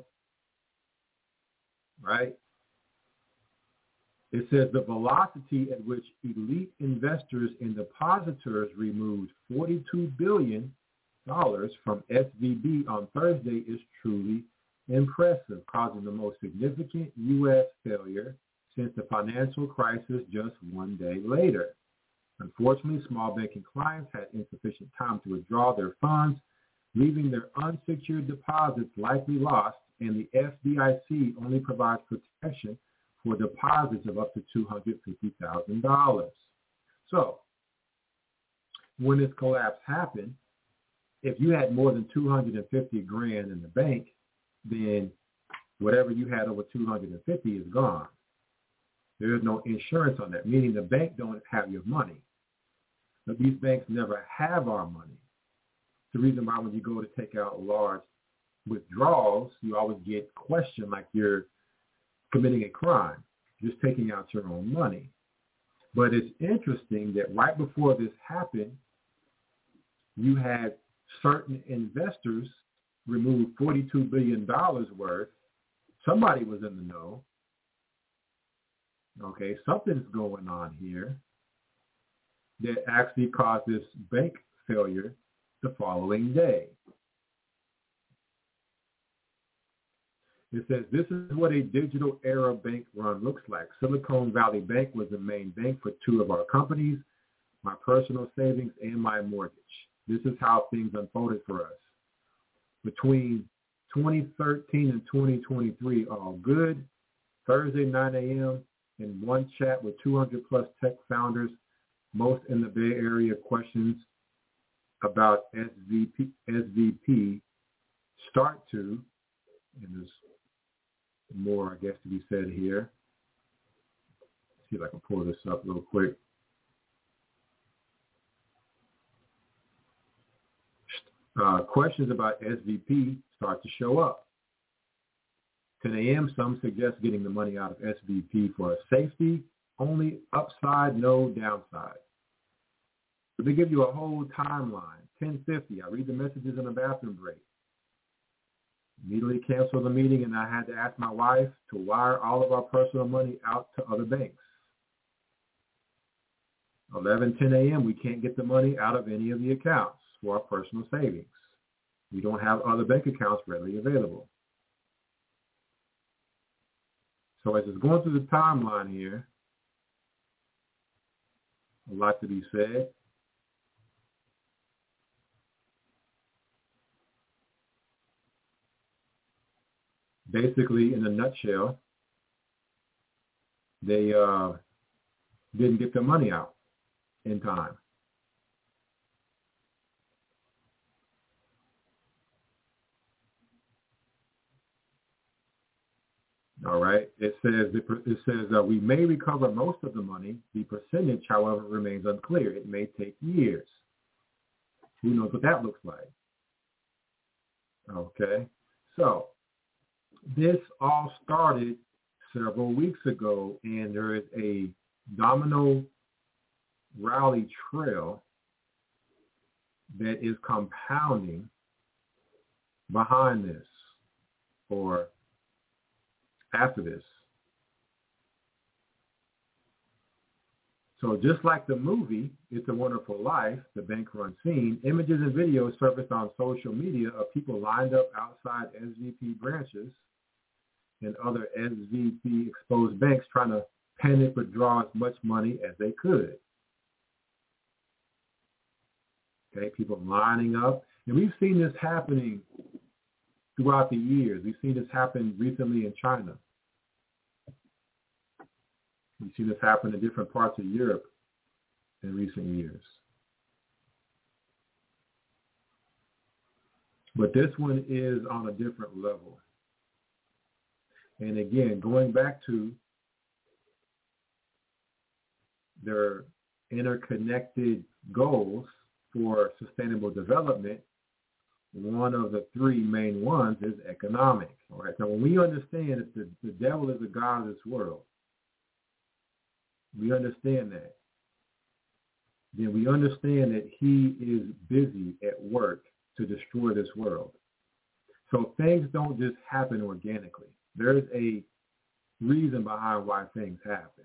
right? It says the velocity at which elite investors and depositors removed forty-two billion dollars from S V B on Thursday is truly impressive, causing the most significant U S failure since the financial crisis just one day later. Unfortunately, small banking clients had insufficient time to withdraw their funds, leaving their unsecured deposits likely lost, and the F D I C only provides protection for deposits of up to two hundred fifty thousand dollars. So, when this collapse happened, if you had more than two hundred fifty grand in the bank, then whatever you had over two hundred fifty is gone. There is no insurance on that, meaning the bank don't have your money. But these banks never have our money. It's the reason why when you go to take out large withdrawals, you always get questioned like you're committing a crime, just taking out your own money. But it's interesting that right before this happened, you had certain investors remove forty-two billion dollars worth. Somebody was in the know. Okay, something's going on here that actually caused this bank failure the following day. It says, this is what a digital era bank run looks like. Silicon Valley Bank was the main bank for two of our companies, my personal savings and my mortgage. This is how things unfolded for us. Between twenty thirteen and twenty twenty-three, all good. Thursday, nine a.m., in one chat with two hundred plus tech founders, most in the Bay Area, questions about S V P, S V P start to, and there's more, I guess, to be said here. Let's see if I can pull this up real quick. Uh, questions about S V P start to show up. ten a.m., some suggest getting the money out of S V P for a safety, only upside, no downside. So they give you a whole timeline. ten fifty, I read the messages in a bathroom break. Immediately cancel the meeting, and I had to ask my wife to wire all of our personal money out to other banks. eleven ten a.m., we can't get the money out of any of the accounts for our personal savings. We don't have other bank accounts readily available. So as it's going through the timeline here, a lot to be said. Basically, in a nutshell, they uh, didn't get their money out in time. All right. It says it says uh, we may recover most of the money. The percentage, however, remains unclear. It may take years. Who knows what that looks like? Okay. So this all started several weeks ago, and there is a domino rally trail that is compounding behind this or after this. So just like the movie, It's a Wonderful Life, the bank run scene, images and videos surfaced on social media of people lined up outside S V P branches and other S V P exposed banks trying to panic withdraw as much money as they could. Okay, people lining up. And we've seen this happening throughout the years. We've seen this happen recently in China. We've seen this happen in different parts of Europe in recent years. But this one is on a different level. And again, going back to their interconnected goals for sustainable development, one of the three main ones is economic. All right. So when we understand that the, the devil is the god of this world, we understand that. Then we understand that he is busy at work to destroy this world. So things don't just happen organically. There's a reason behind why things happen.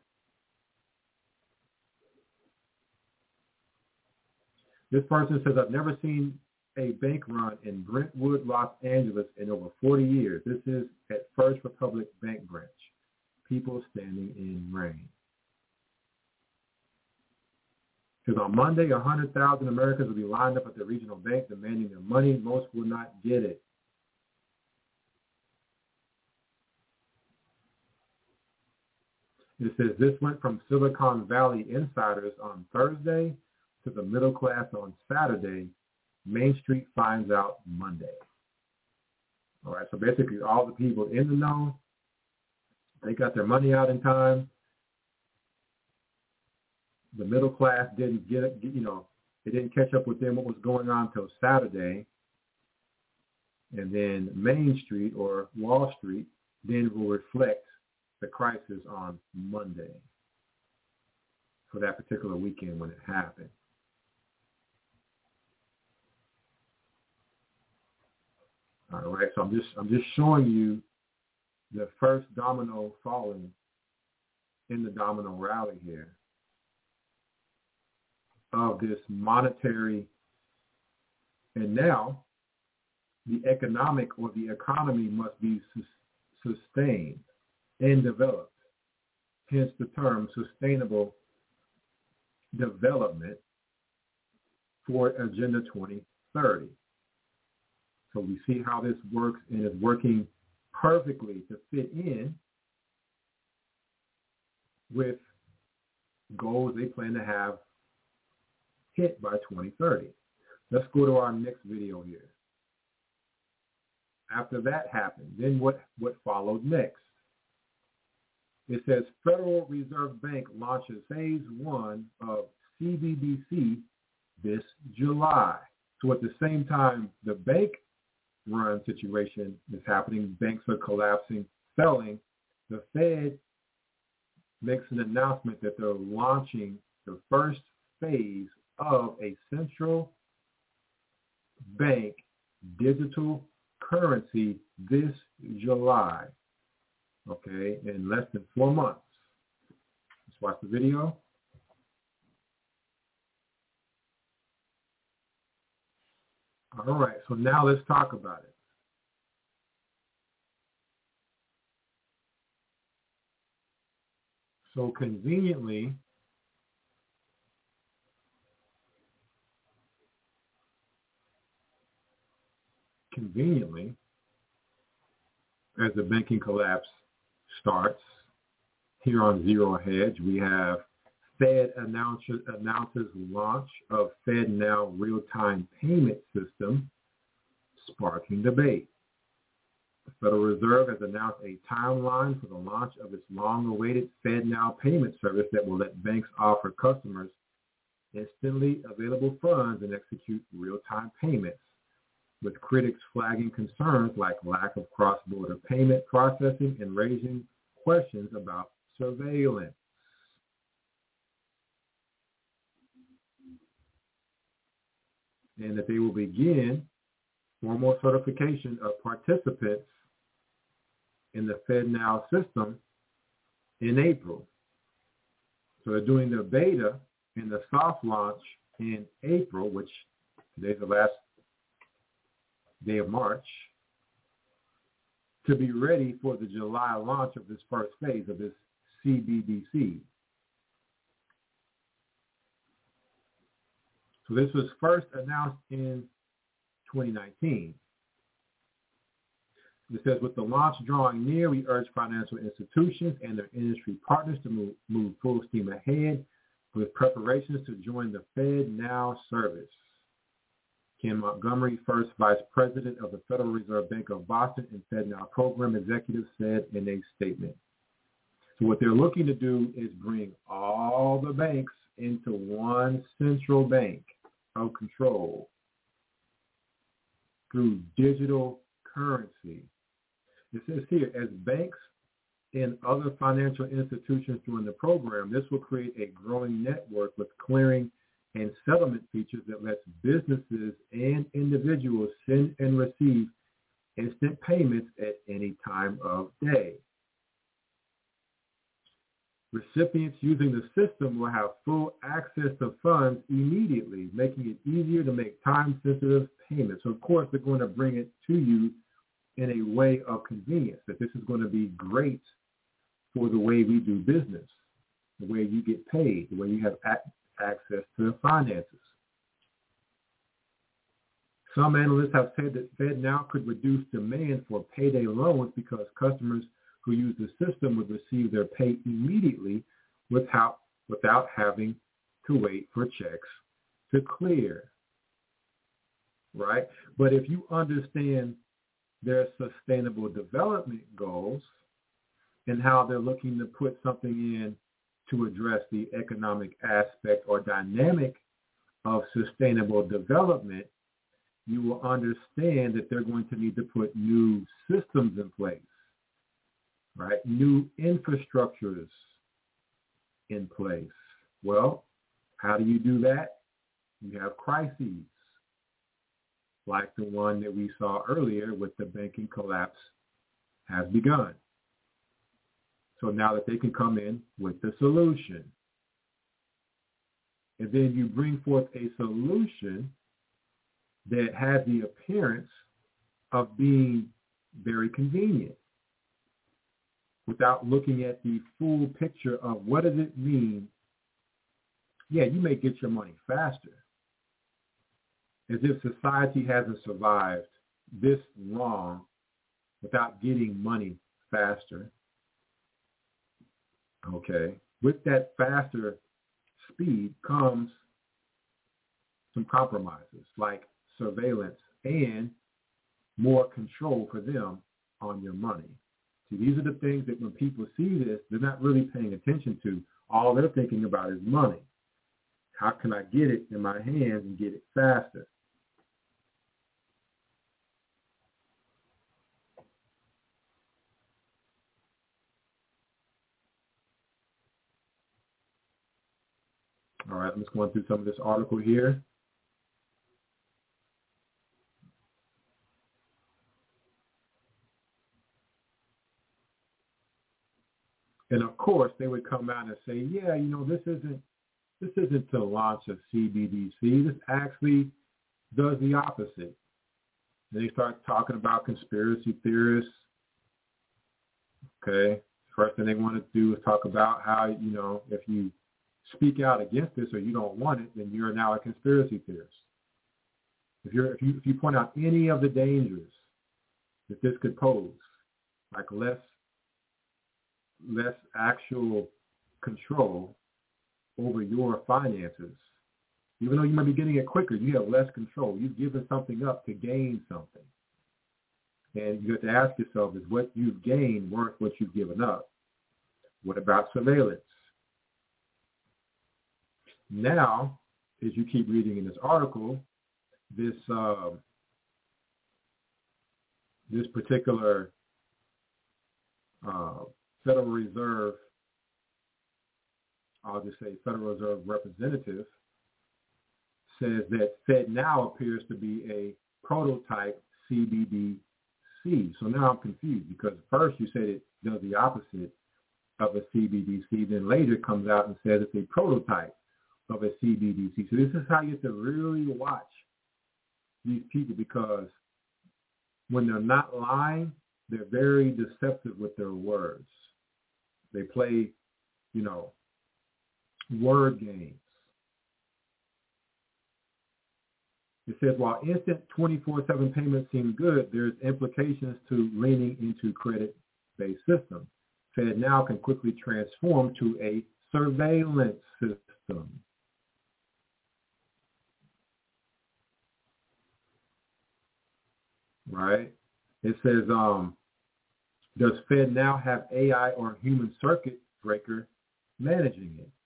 This person says, I've never seen a bank run in Brentwood, Los Angeles in over forty years. This is at First Republic Bank branch. People standing in rain. Because on Monday, one hundred thousand Americans will be lined up at the regional bank demanding their money. Most will not get it. It says this went from Silicon Valley insiders on Thursday to the middle class on Saturday. Main Street finds out Monday. All right, so basically all the people in the know, they got their money out in time. The middle class didn't get it, you know, it didn't catch up with them what was going on until Saturday. And then Main Street or Wall Street then will reflect the crisis on Monday for that particular weekend when it happened. All right, so I'm just I'm just showing you the first domino falling in the domino rally here of this monetary, and now the economic or the economy must be su- sustained and developed. Hence the term sustainable development for Agenda twenty thirty. So we see how this works and is working perfectly to fit in with goals they plan to have hit by twenty thirty. Let's go to our next video here. After that happened, then what, what followed next? It says Federal Reserve Bank launches phase one of C B D C this July. So at the same time, the bank run situation is happening, banks are collapsing, selling, the Fed makes an announcement that they're launching the first phase of a central bank digital currency this July, okay, in less than four months. Let's watch the video. All right, so now let's talk about it. So conveniently, conveniently, as the banking collapse starts, here on Zero Hedge, we have Fed announces, announces launch of FedNow real-time payment system, sparking debate. The Federal Reserve has announced a timeline for the launch of its long-awaited FedNow payment service that will let banks offer customers instantly available funds and execute real-time payments, with critics flagging concerns like lack of cross-border payment processing and raising questions about surveillance. And that they will begin formal certification of participants in the FedNow system in April. So they're doing the beta and the soft launch in April, which today's the last day of March, to be ready for the July launch of this first phase of this C B D C. So this was first announced in twenty nineteen. It says, with the launch drawing near, we urge financial institutions and their industry partners to move, move full steam ahead with preparations to join the FedNow service. Ken Montgomery, first vice president of the Federal Reserve Bank of Boston and FedNow program executive, said in a statement. So what they're looking to do is bring all the banks into one central bank of control through digital currency. It says here, as banks and other financial institutions join the program, this will create a growing network with clearing and settlement features that lets businesses and individuals send and receive instant payments at any time of day. Recipients using the system will have full access to funds immediately, making it easier to make time-sensitive payments. So, of course, they're going to bring it to you in a way of convenience, that this is going to be great for the way we do business, the way you get paid, the way you have a- access to finances. Some analysts have said that FedNow could reduce demand for payday loans because customers who use the system would receive their pay immediately without, without having to wait for checks to clear, right? But if you understand their sustainable development goals and how they're looking to put something in to address the economic aspect or dynamic of sustainable development, you will understand that they're going to need to put new systems in place, right? New infrastructures in place. Well, how do you do that? You have crises like the one that we saw earlier with the banking collapse has begun. So now that they can come in with the solution. And then you bring forth a solution that has the appearance of being very convenient without looking at the full picture of what does it mean. Yeah, you may get your money faster. As if society hasn't survived this long without getting money faster. Okay. With that faster speed comes some compromises like surveillance and more control for them on your money. See, these are the things that when people see this, they're not really paying attention to. All they're thinking about is money. How can I get it in my hands and get it faster? All right, let's go through some of this article here. And of course, they would come out and say, yeah, you know, this isn't this isn't to launch a C B D C. This actually does the opposite. And they start talking about conspiracy theorists. Okay. First thing they want to do is talk about how, you know, if you speak out against this or you don't want it, then you're now a conspiracy theorist. If you're if you if you point out any of the dangers that this could pose, like less less actual control over your finances, even though you might be getting it quicker, you have less control. You've given something up to gain something. And you have to ask yourself, is what you've gained worth what you've given up? What about surveillance? Now, as you keep reading in this article, this uh, this particular uh, Federal Reserve, I'll just say Federal Reserve representative, says that FedNow appears to be a prototype C B D C. So now I'm confused because first you said it does the opposite of a C B D C, then later it comes out and says it's a prototype of a C B D C. So this is how you have to really watch these people, because when they're not lying, they're very deceptive with their words. They play, you know, word games. It says, while instant twenty-four seven payments seem good, there's implications to leaning into credit-based systems. FedNow can quickly transform to a surveillance system. Right? It says, um, does FedNow have A I or human circuit breaker managing it?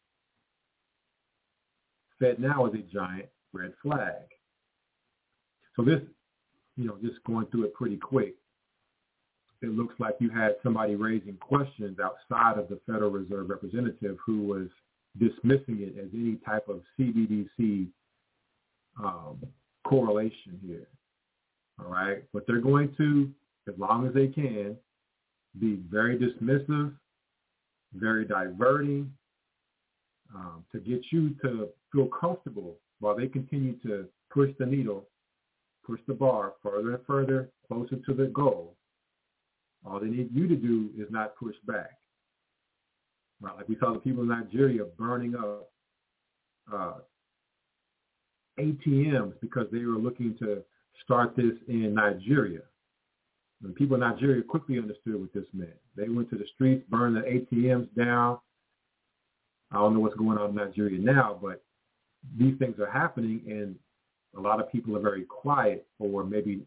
FedNow is a giant red flag. So this, you know, just going through it pretty quick, it looks like you had somebody raising questions outside of the Federal Reserve representative who was dismissing it as any type of C B D C um, correlation here. All right. But they're going to, as long as they can, be very dismissive, very diverting, um, to get you to feel comfortable while they continue to push the needle, push the bar further and further, closer to the goal. All they need you to do is not push back. Right? Like we saw the people in Nigeria burning up uh, A T Ms because they were looking to start this in Nigeria. And people in Nigeria quickly understood what this meant. They went to the streets, burned the A T Ms down. I don't know what's going on in Nigeria now, but these things are happening, and a lot of people are very quiet, or maybe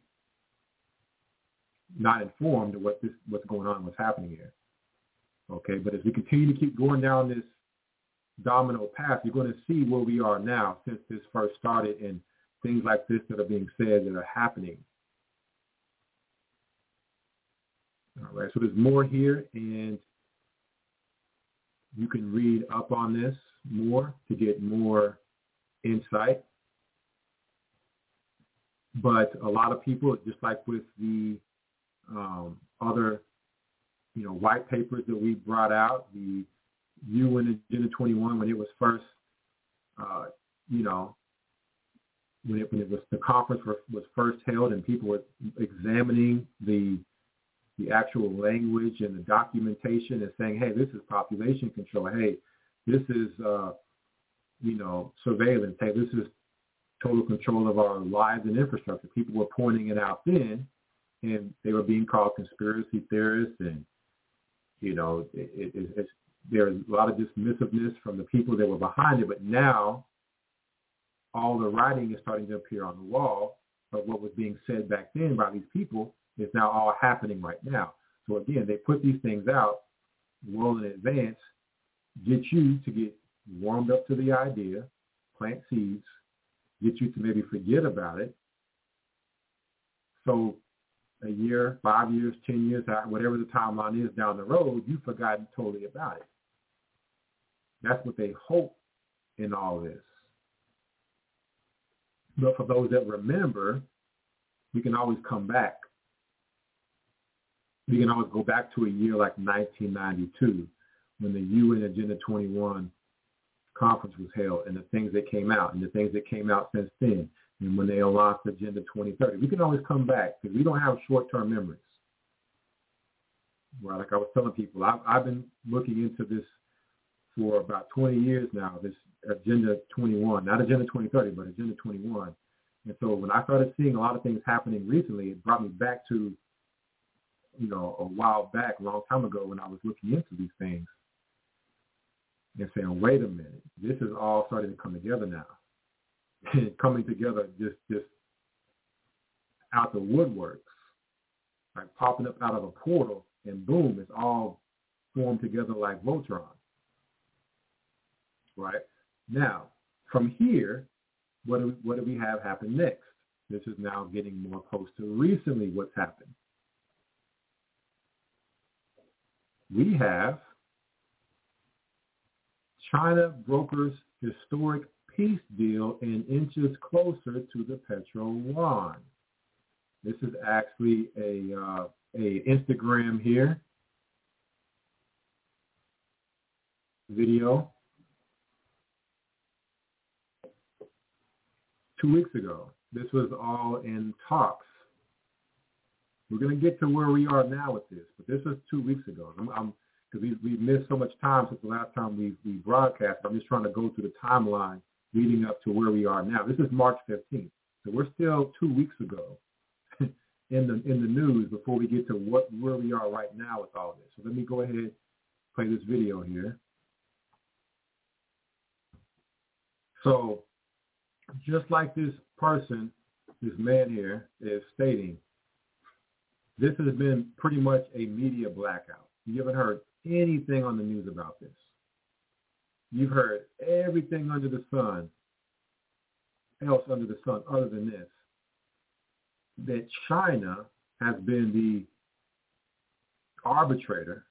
not informed of what this, what's going on, what's happening here. Okay, but as we continue to keep going down this domino path, you're going to see where we are now since this first started, and things like this that are being said that are happening. All right, so there's more here, and you can read up on this more to get more insight. But a lot of people, just like with the um, other, you know, white papers that we brought out, the U N Agenda twenty-one, when it was first, uh, you know, when it, when it was the conference was, was first held, and people were examining the the actual language and the documentation and saying, hey, this is population control. Hey, this is, uh, you know, surveillance. Hey, this is total control of our lives and infrastructure. People were pointing it out then, and they were being called conspiracy theorists. And, you know, it, it, it's, there's a lot of dismissiveness from the people that were behind it. But now all the writing is starting to appear on the wall of what was being said back then by these people is now all happening right now. So again, they put these things out well in advance, get you to get warmed up to the idea, plant seeds, get you to maybe forget about it. So a year, five years, ten years, whatever the timeline is down the road, you've forgotten totally about it. That's what they hope in all this. But for those that remember, we can always come back. We can always go back to a year like nineteen ninety-two when the U N Agenda twenty-one conference was held, and the things that came out and the things that came out since then, and when they launched Agenda twenty thirty. We can always come back because we don't have short-term memories. Right, like I was telling people, I've, I've been looking into this for about twenty years now, this Agenda twenty-one, not Agenda twenty thirty, but Agenda twenty-one. And so when I started seeing a lot of things happening recently, it brought me back to, you know, a while back, a long time ago when I was looking into these things and saying, wait a minute, this is all starting to come together now. Coming together just, just out the woodworks, like popping up out of a portal, and boom, it's all formed together like Voltron. Right? Now, from here, what do, we, what do we have happen next? This is now getting more close to recently what's happened. We have China brokers historic peace deal and inches closer to the petro yuan. This is actually a uh, a Instagram here video two weeks ago. This was all in talks. We're going to get to where we are now with this, but this was two weeks ago. I'm, I'm because we we missed so much time since the last time we we broadcast. I'm just trying to go through the timeline leading up to where we are now. This is March fifteenth, so we're still two weeks ago in the in the news before we get to what where we are right now with all this. So let me go ahead and play this video here. So just like this person, this man here is stating, this has been pretty much a media blackout. You haven't heard anything on the news about this. You've heard everything under the sun, else under the sun other than this, that China has been the arbitrator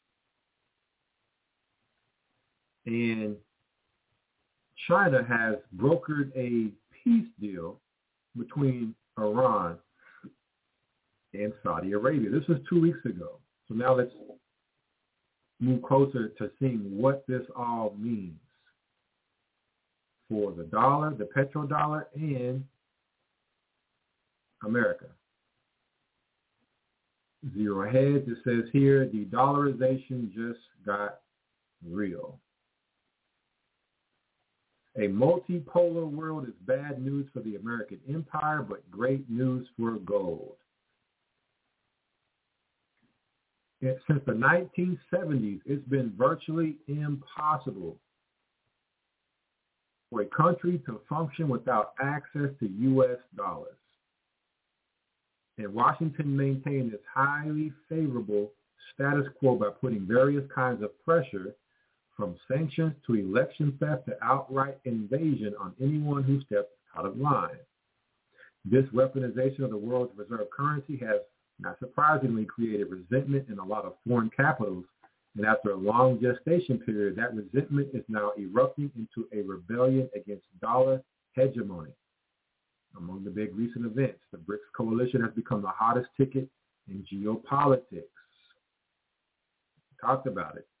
and China has brokered a peace deal between Iran and Saudi Arabia. This was two weeks ago. So now let's move closer to seeing what this all means for the dollar, the petrodollar, and America. Zero ahead. It says here, the dollarization just got real. A multipolar world is bad news for the American empire, but great news for gold. Since the nineteen seventies, it's been virtually impossible for a country to function without access to U S dollars. And Washington maintained its highly favorable status quo by putting various kinds of pressure, from sanctions to election theft to outright invasion, on anyone who steps out of line. This weaponization of the world's reserve currency has, not surprisingly, created resentment in a lot of foreign capitals, and after a long gestation period, that resentment is now erupting into a rebellion against dollar hegemony. Among the big recent events, the BRICS coalition has become the hottest ticket in geopolitics. We talked about it.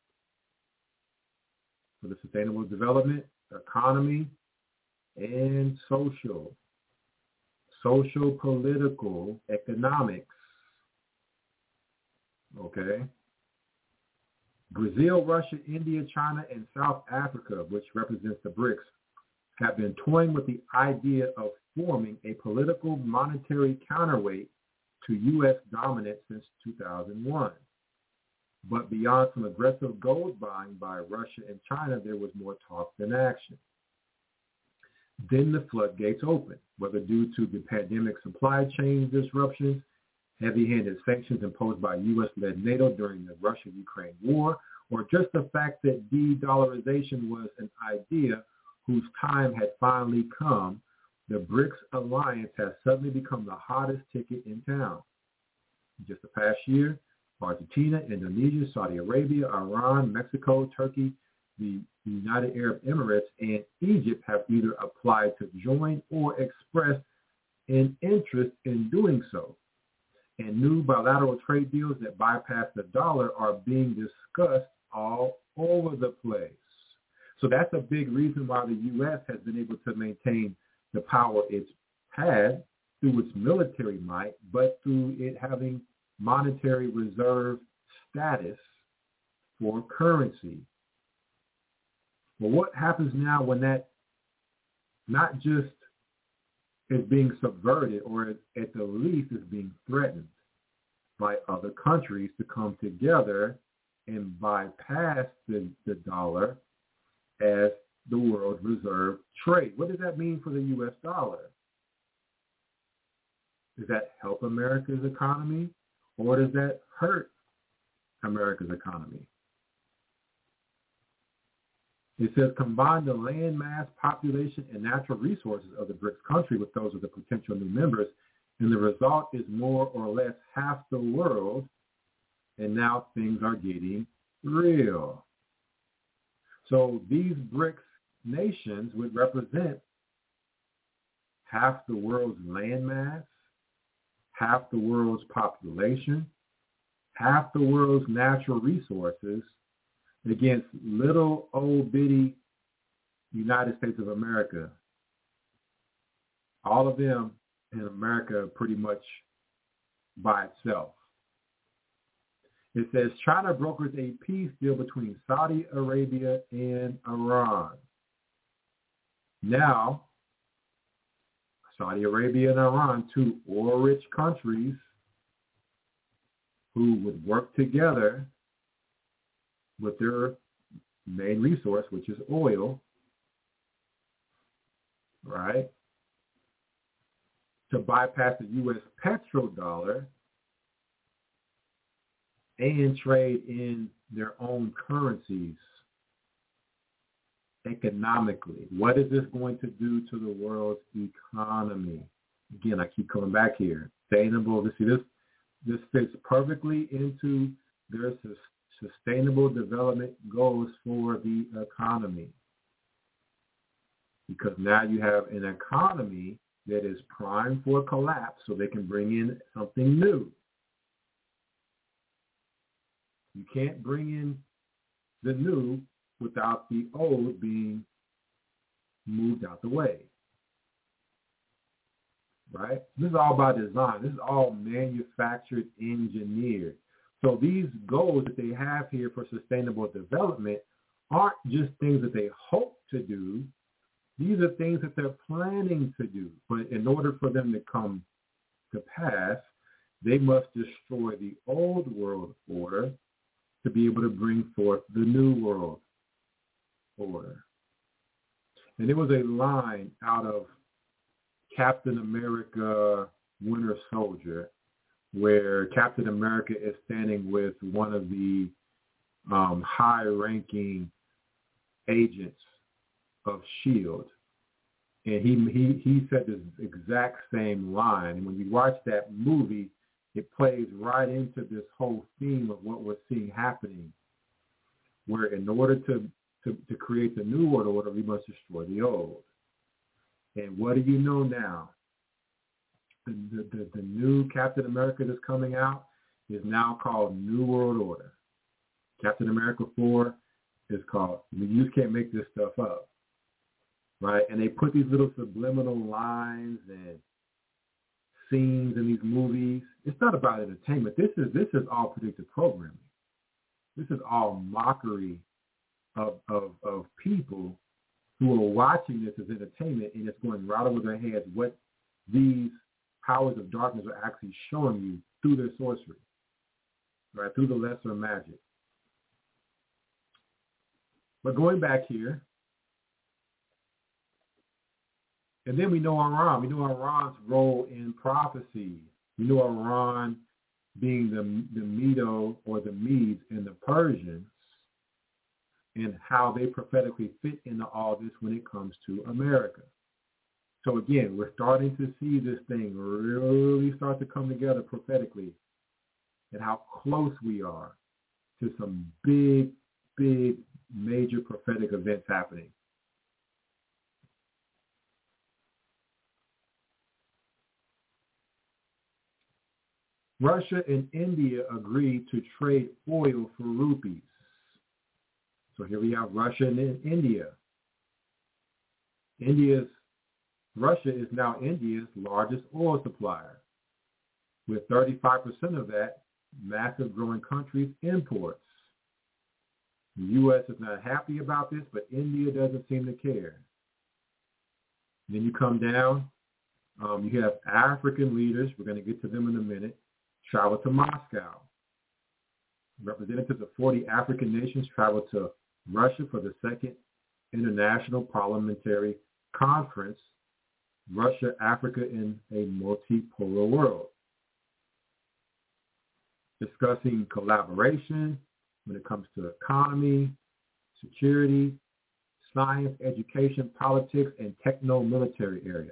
For the sustainable development, economy, and social, social, political, economics. Okay. Brazil, Russia, India, China, and South Africa, which represents the BRICS, have been toying with the idea of forming a political monetary counterweight to U S dominance since two thousand one. But beyond some aggressive gold buying by Russia and China, there was more talk than action. Then the floodgates opened, whether due to the pandemic supply chain disruptions, heavy-handed sanctions imposed by U S-led NATO during the Russia-Ukraine war, or just the fact that de-dollarization was an idea whose time had finally come. The BRICS alliance has suddenly become the hottest ticket in town. In just the past year, Argentina, Indonesia, Saudi Arabia, Iran, Mexico, Turkey, the United Arab Emirates, and Egypt have either applied to join or expressed an interest in doing so. And new bilateral trade deals that bypass the dollar are being discussed all over the place. So that's a big reason why the U S has been able to maintain the power it's had through its military might, but through it having monetary reserve status for currency. Well, what happens now when that not just is being subverted, or at the least is being threatened by other countries to come together and bypass the, the dollar as the world reserve trade? What does that mean for the U S dollar? Does that help America's economy, or does that hurt America's economy? It says combine the land mass, population, and natural resources of the BRICS country with those of the potential new members, and the result is more or less half the world, and now things are getting real. So these BRICS nations would represent half the world's land mass, half the world's population, half the world's natural resources against little old bitty United States of America. All of them in America pretty much by itself. It says China brokers a peace deal between Saudi Arabia and Iran. Now, Saudi Arabia and Iran, two oil-rich countries who would work together with their main resource, which is oil, right, to bypass the U S petrodollar and trade in their own currencies economically. What is this going to do to the world's economy? Again, I keep coming back here. Sustainable. See, this this fits perfectly into their sustainable development goals for the economy. Because now you have an economy that is primed for collapse so they can bring in something new. You can't bring in the new without the old being moved out the way. Right? This is all by design. This is all manufactured, engineered. So these goals that they have here for sustainable development aren't just things that they hope to do. These are things that they're planning to do. But in order for them to come to pass, they must destroy the old world order to be able to bring forth the new world order. And there was a line out of Captain America Winter Soldier where Captain America is standing with one of the um, high-ranking agents of S H I E L D. And he, he, he said this exact same line. And when you watch that movie, it plays right into this whole theme of what we're seeing happening, where in order to, to, to create the new world order, we must destroy the old. And what do you know now? The, the, the, the new Captain America that's coming out is now called New World Order. Captain America four is called, you just can't make this stuff up, right? And they put these little subliminal lines and scenes in these movies. It's not about entertainment. This is this is all predictive programming. This is all mockery of of, of people who are watching this as entertainment, and it's going right over their heads what these powers of darkness are actually showing you through their sorcery, right, through the lesser magic. But going back here, and then we know Iran. We know Iran's role in prophecy. We know Iran being the, the Medo or the Medes and the Persians, and how they prophetically fit into all this when it comes to America. So again, we're starting to see this thing really start to come together prophetically, and how close we are to some big, big, major prophetic events happening. Russia and India agreed to trade oil for rupees. So here we have Russia and India. India's Russia is now India's largest oil supplier, with thirty-five percent of that massive growing country's imports. The U S is not happy about this, but India doesn't seem to care. Then you come down, um, you have African leaders, we're going to get to them in a minute, travel to Moscow. Representatives of forty African nations traveled to Russia for the second International Parliamentary Conference, Russia, Africa in a Multipolar World, discussing collaboration when it comes to economy, security, science, education, politics, and techno-military area.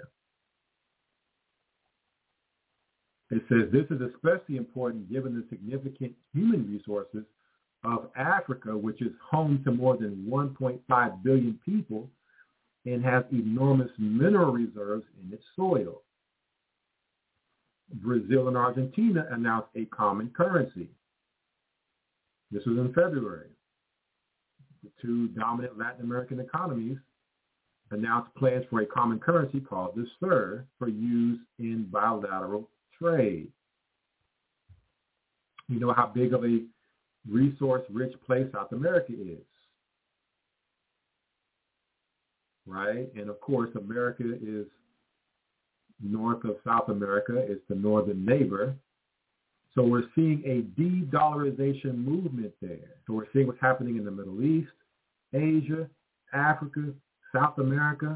It says this is especially important given the significant human resources of Africa, which is home to more than one point five billion people and has enormous mineral reserves in its soil. Brazil and Argentina announced a common currency. This was in February. The two dominant Latin American economies announced plans for a common currency called the S U R for use in bilateral trade. You know how big of a resource-rich place South America is, right? And of course, America is north of South America. It's the northern neighbor. So we're seeing a de-dollarization movement there. So we're seeing what's happening in the Middle East, Asia, Africa, South America.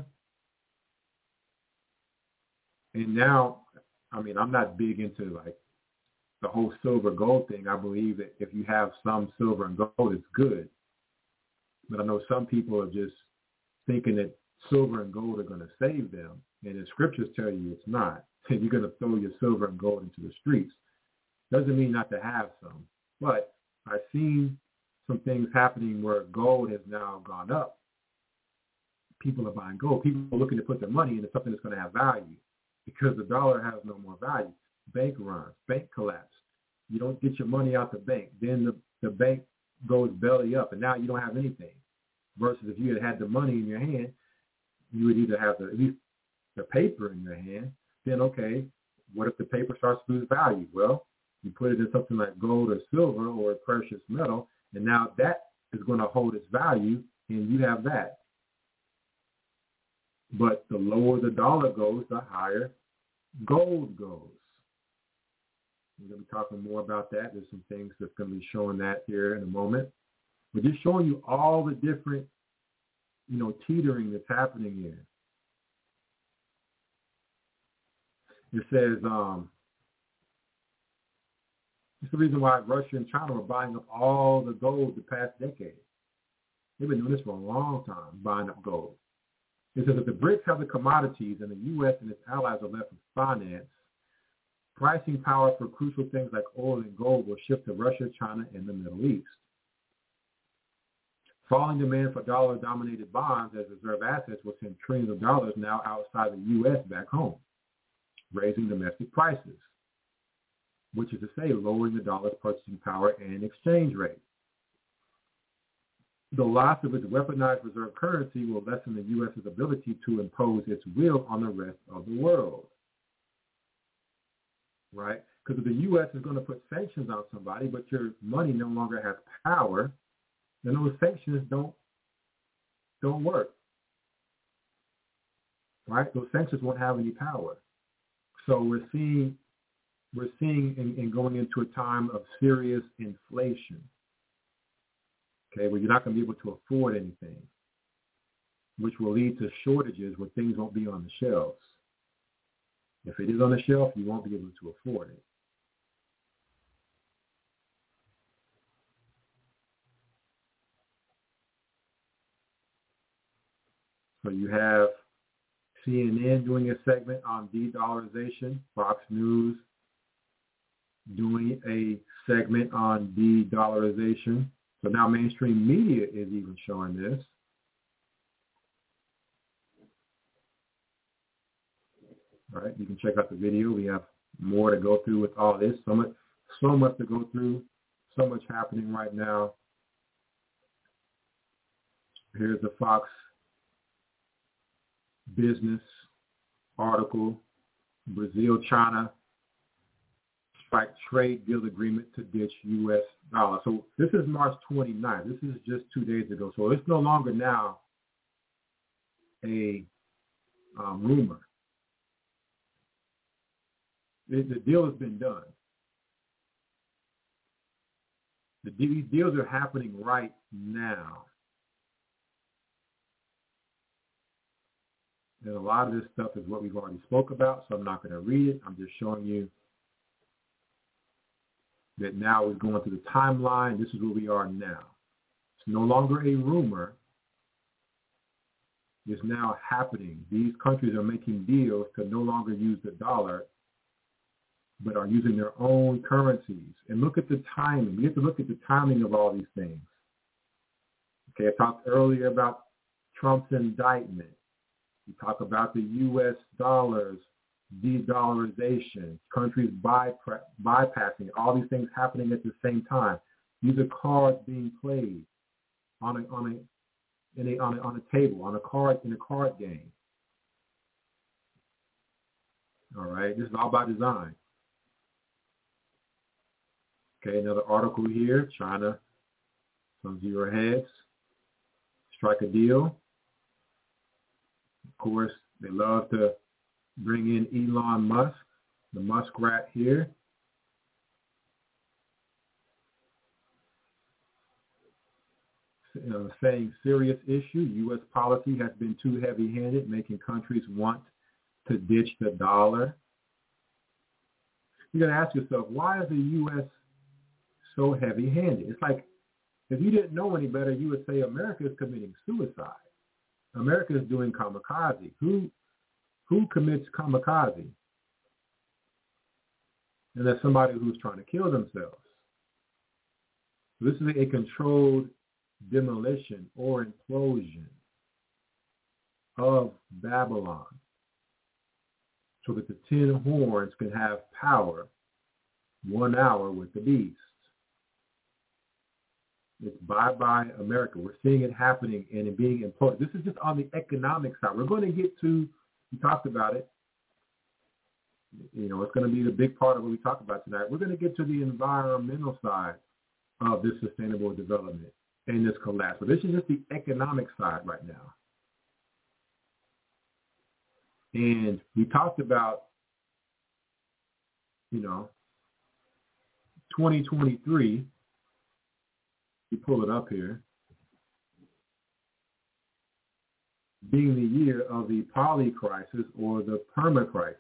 And now, I mean, I'm not big into like the whole silver gold thing. I believe that if you have some silver and gold, it's good. But I know some people are just thinking that silver and gold are going to save them. And the scriptures tell you it's not. And you're going to throw your silver and gold into the streets. Doesn't mean not to have some. But I've seen some things happening where gold has now gone up. People are buying gold. People are looking to put their money into something that's going to have value because the dollar has no more value. Bank runs, bank collapse. You don't get your money out the bank. Then the, the bank goes belly up, and now you don't have anything. Versus if you had had the money in your hand, you would either have the, at least the paper in your hand. Then, okay, what if the paper starts to lose value? Well, you put it in something like gold or silver or a precious metal, and now that is going to hold its value, and you have that. But the lower the dollar goes, the higher gold goes. We're going to be talking more about that. There's some things that's going to be showing that here in a moment. We're just showing you all the different, you know, teetering that's happening here. It says, um, it's the reason why Russia and China were buying up all the gold the past decade. They've been doing this for a long time, buying up gold. It says that the BRICS have the commodities and the U S and its allies are left with finance. Pricing power for crucial things like oil and gold will shift to Russia, China, and the Middle East. Falling demand for dollar-dominated bonds as reserve assets will send trillions of dollars now outside the U S back home, raising domestic prices, which is to say lowering the dollar's purchasing power and exchange rate. The loss of its weaponized reserve currency will lessen the U S's ability to impose its will on the rest of the world, right? Because if the U S is going to put sanctions on somebody, but your money no longer has power, then those sanctions don't don't work, right? Those sanctions won't have any power. So we're seeing we're seeing and, and going into a time of serious inflation. Okay, where you're not going to be able to afford anything, which will lead to shortages where things won't be on the shelves. If it is on the shelf, you won't be able to afford it. So you have C N N doing a segment on de-dollarization, Fox News doing a segment on de-dollarization. So now mainstream media is even showing this. All right, you can check out the video. We have more to go through with all this. So much, so much to go through. So much happening right now. Here's the Fox Business article. Brazil, China strike trade deal agreement to ditch U S dollar. So this is March twenty-ninth. This is just two days ago. So it's no longer now a um, rumor. The, the deal has been done. The, these deals are happening right now. And a lot of this stuff is what we've already spoke about, so I'm not going to read it. I'm just showing you that now we're going through the timeline. This is where we are now. It's no longer a rumor. It's now happening. These countries are making deals to no longer use the dollar, but are using their own currencies. And look at the timing. We have to look at the timing of all these things. Okay, I talked earlier about Trump's indictment. We talk about the U S dollars de-dollarization, countries bypa- bypassing, all these things happening at the same time. These are cards being played on a on a in a on a on a table, on a card in a card game. All right, this is all by design. Okay, another article here. China, some zero heads, strike a deal. Of course, they love to bring in Elon Musk, the muskrat here. Uh, saying serious issue, U S policy has been too heavy-handed, making countries want to ditch the dollar. You're going to ask yourself, why is the U S so heavy-handed? It's like, if you didn't know any better, you would say America is committing suicide. America is doing kamikaze. Who who commits kamikaze? And that's somebody who's trying to kill themselves. So this is a controlled demolition or implosion of Babylon so that the ten horns can have power one hour with the beast. It's bye-bye America. We're seeing it happening and it being imploded. This is just on the economic side. We're going to get to, we talked about it, you know, it's going to be the big part of what we talk about tonight. We're going to get to the environmental side of this sustainable development and this collapse. But this is just the economic side right now. And we talked about, you know, twenty twenty-three, you pull it up here, being the year of the poly crisis or the perma crisis.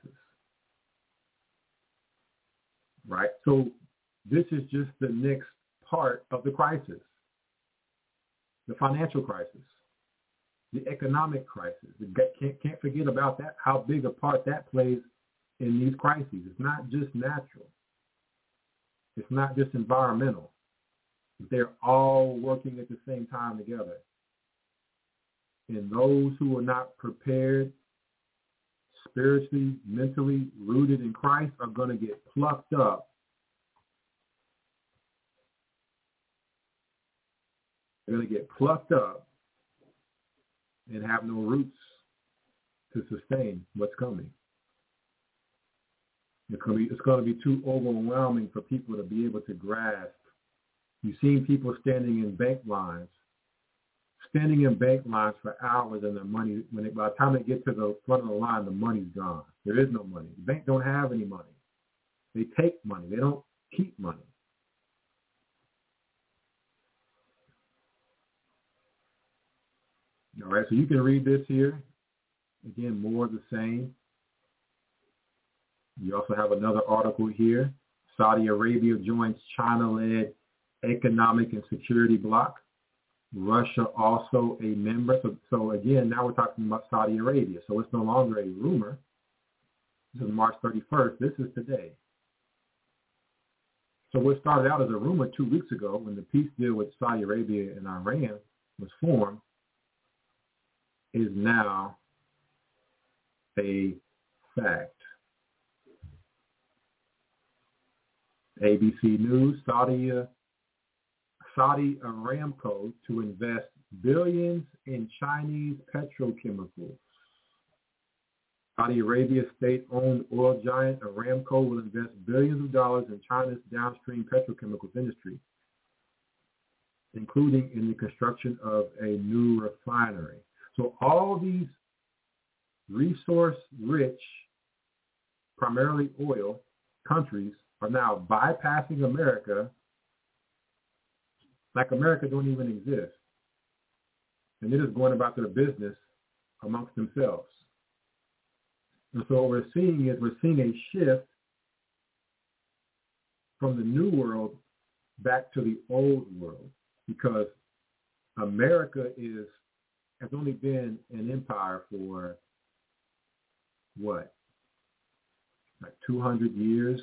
Right? So this is just the next part of the crisis. The financial crisis, the economic crisis. Can't, can't forget about that, how big a part that plays in these crises. It's not just natural. It's not just environmental. They're all working at the same time together. And those who are not prepared, spiritually, mentally rooted in Christ, are going to get plucked up. They're going to get plucked up and have no roots to sustain what's coming. It's going to be, it's going to be too overwhelming for people to be able to grasp. You've seen people standing in bank lines, standing in bank lines for hours, and the money, when they, by the time they get to the front of the line, the money's gone. There is no money. The bank don't have any money. They take money. They don't keep money. All right, so you can read this here. Again, more of the same. You also have another article here. Saudi Arabia joins China-led economic and security bloc. Russia also a member. So, so again, now we're talking about Saudi Arabia. So it's no longer a rumor. This is March thirty-first. This is today. So what started out as a rumor two weeks ago when the peace deal with Saudi Arabia and Iran was formed is now a fact. A B C News, Saudi, uh, Saudi Aramco to invest billions in Chinese petrochemicals. Saudi Arabia state-owned oil giant Aramco will invest billions of dollars in China's downstream petrochemicals industry, including in the construction of a new refinery. So all these resource-rich, primarily oil, countries are now bypassing America like America don't even exist. And they're just going about their business amongst themselves. And so what we're seeing is we're seeing a shift from the new world back to the old world, because America is has only been an empire for what, like two hundred years,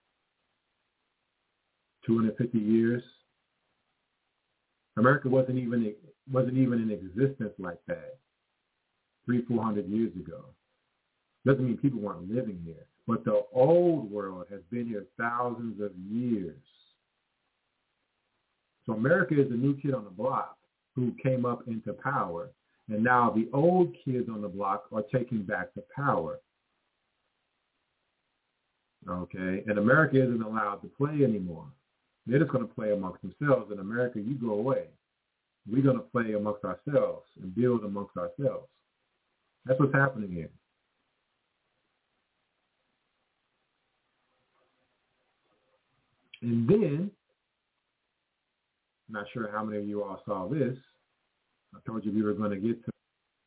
two hundred fifty years. America wasn't even wasn't even in existence like that three, four hundred years ago. Doesn't mean people weren't living here. But the old world has been here thousands of years. So America is the new kid on the block who came up into power. And now the old kids on the block are taking back the power. Okay? And America isn't allowed to play anymore. They're just going to play amongst themselves. In America, you go away. We're going to play amongst ourselves and build amongst ourselves. That's what's happening here. And then, I'm not sure how many of you all saw this. I told you we were going to get to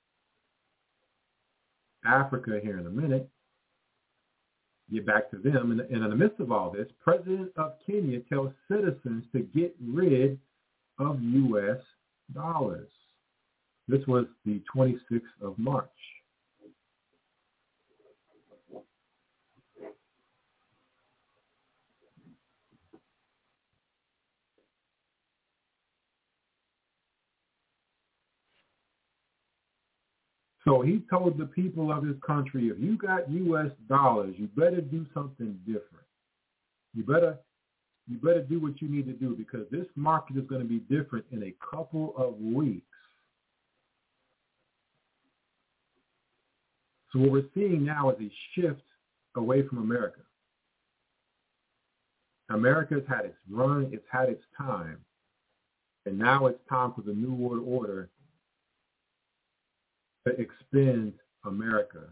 Africa here in a minute. Get back to them. And, and in the midst of all this, President of Kenya tells citizens to get rid of U S dollars. This was the twenty-sixth of March. So he told the people of his country, if you got U S dollars, you better do something different. You better you better do what you need to do, because this market is going to be different in a couple of weeks. So what we're seeing now is a shift away from America. America's had its run, it's had its time, and now it's time for the New World Order to expend America.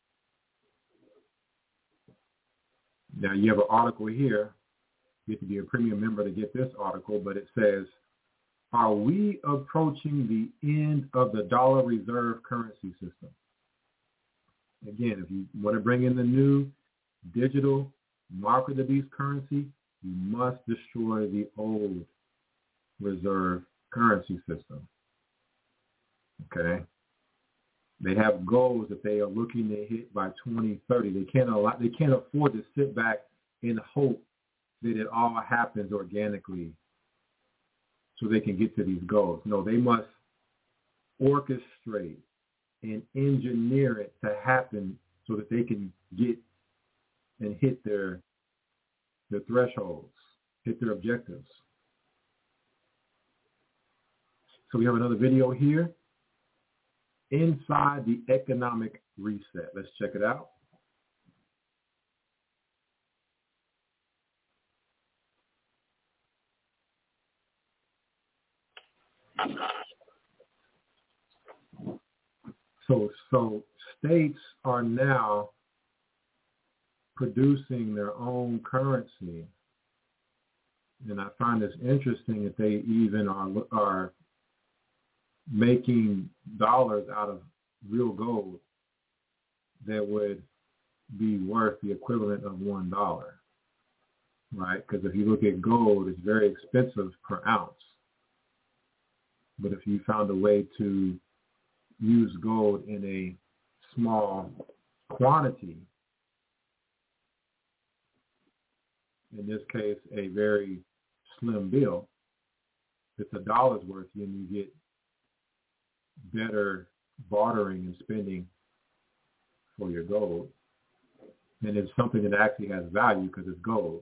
Now you have an article here. You have to be a premium member to get this article, but it says, are we approaching the end of the dollar reserve currency system? Again, if you want to bring in the new digital market-abuse currency, you must destroy the old reserve currency system. Okay? They have goals that they are looking to hit by twenty thirty. They can't allow, they can't afford to sit back and hope that it all happens organically so they can get to these goals. No, they must orchestrate and engineer it to happen so that they can get and hit their their thresholds, hit their objectives. So we have another video here. Inside the economic reset. Let's check it out. So, so states are now producing their own currency. And I find this interesting that they even are are making dollars out of real gold that would be worth the equivalent of one dollar, right? Because if you look at gold, it's very expensive per ounce. But if you found a way to use gold in a small quantity, in this case, a very slim bill, it's a dollar's worth, and you get better bartering and spending for your gold. And it's something that actually has value because it's gold.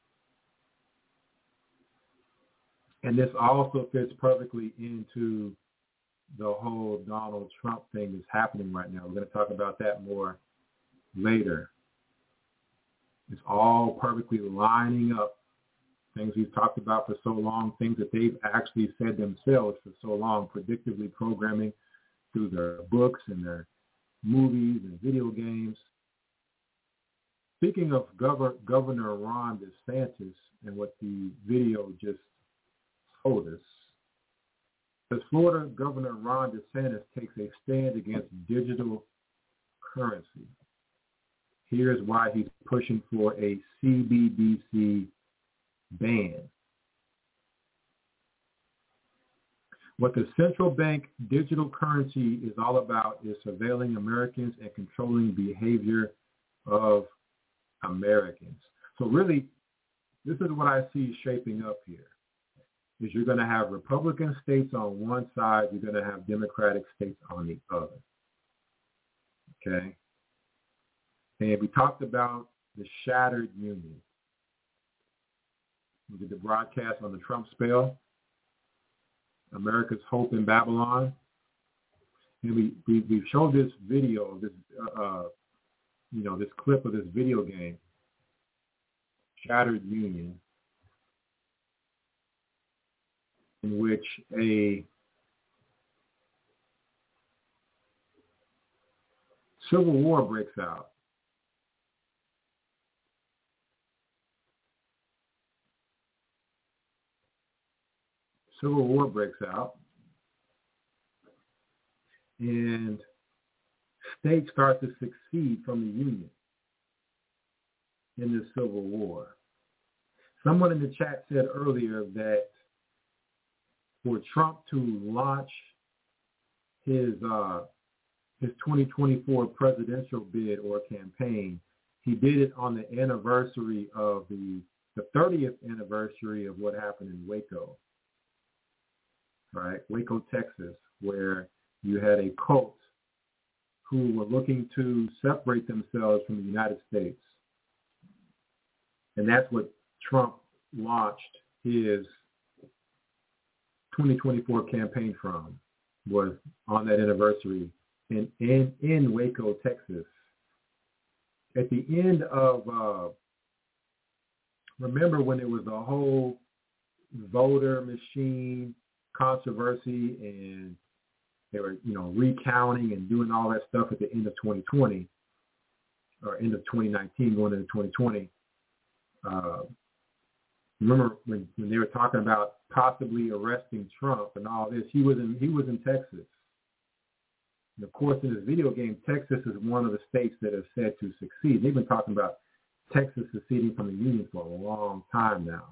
And this also fits perfectly into the whole Donald Trump thing that's happening right now. We're going to talk about that more later. It's all perfectly lining up. Things we've talked about for so long, things that they've actually said themselves for so long, predictively programming through their books and their movies and video games. Speaking of Governor, Governor Ron DeSantis and what the video just told us, as Florida Governor Ron DeSantis takes a stand against digital currency. Here's why he's pushing for a C B D C ban. What the central bank digital currency is all about is surveilling Americans and controlling behavior of Americans. So really, this is what I see shaping up here, is you're going to have Republican states on one side, you're going to have Democratic states on the other. Okay? And we talked about the shattered union. We did the broadcast on the Trump spell, America's Hope in Babylon. And we, we, we showed this video, this, uh, you know, this clip of this video game, Shattered Union, in which a civil war breaks out. Civil war breaks out, and states start to succeed from the Union in this civil war. Someone in the chat said earlier that for Trump to launch his uh, his twenty twenty-four presidential bid or campaign, he did it on the anniversary of the the thirtieth anniversary of what happened in Waco. Right, Waco, Texas, where you had a cult who were looking to separate themselves from the United States. And that's what Trump launched his twenty twenty-four campaign from, was on that anniversary in, in, in Waco, Texas. At the end of, uh, remember when it was the whole voter machine controversy, and they were, you know, recounting and doing all that stuff at the end of twenty twenty or end of twenty nineteen going into twenty twenty. Uh, remember when, when they were talking about possibly arresting Trump and all this? He was in he was in Texas. And of course, in this video game, Texas is one of the states that is said to succeed. They've been talking about Texas seceding from the Union for a long time now.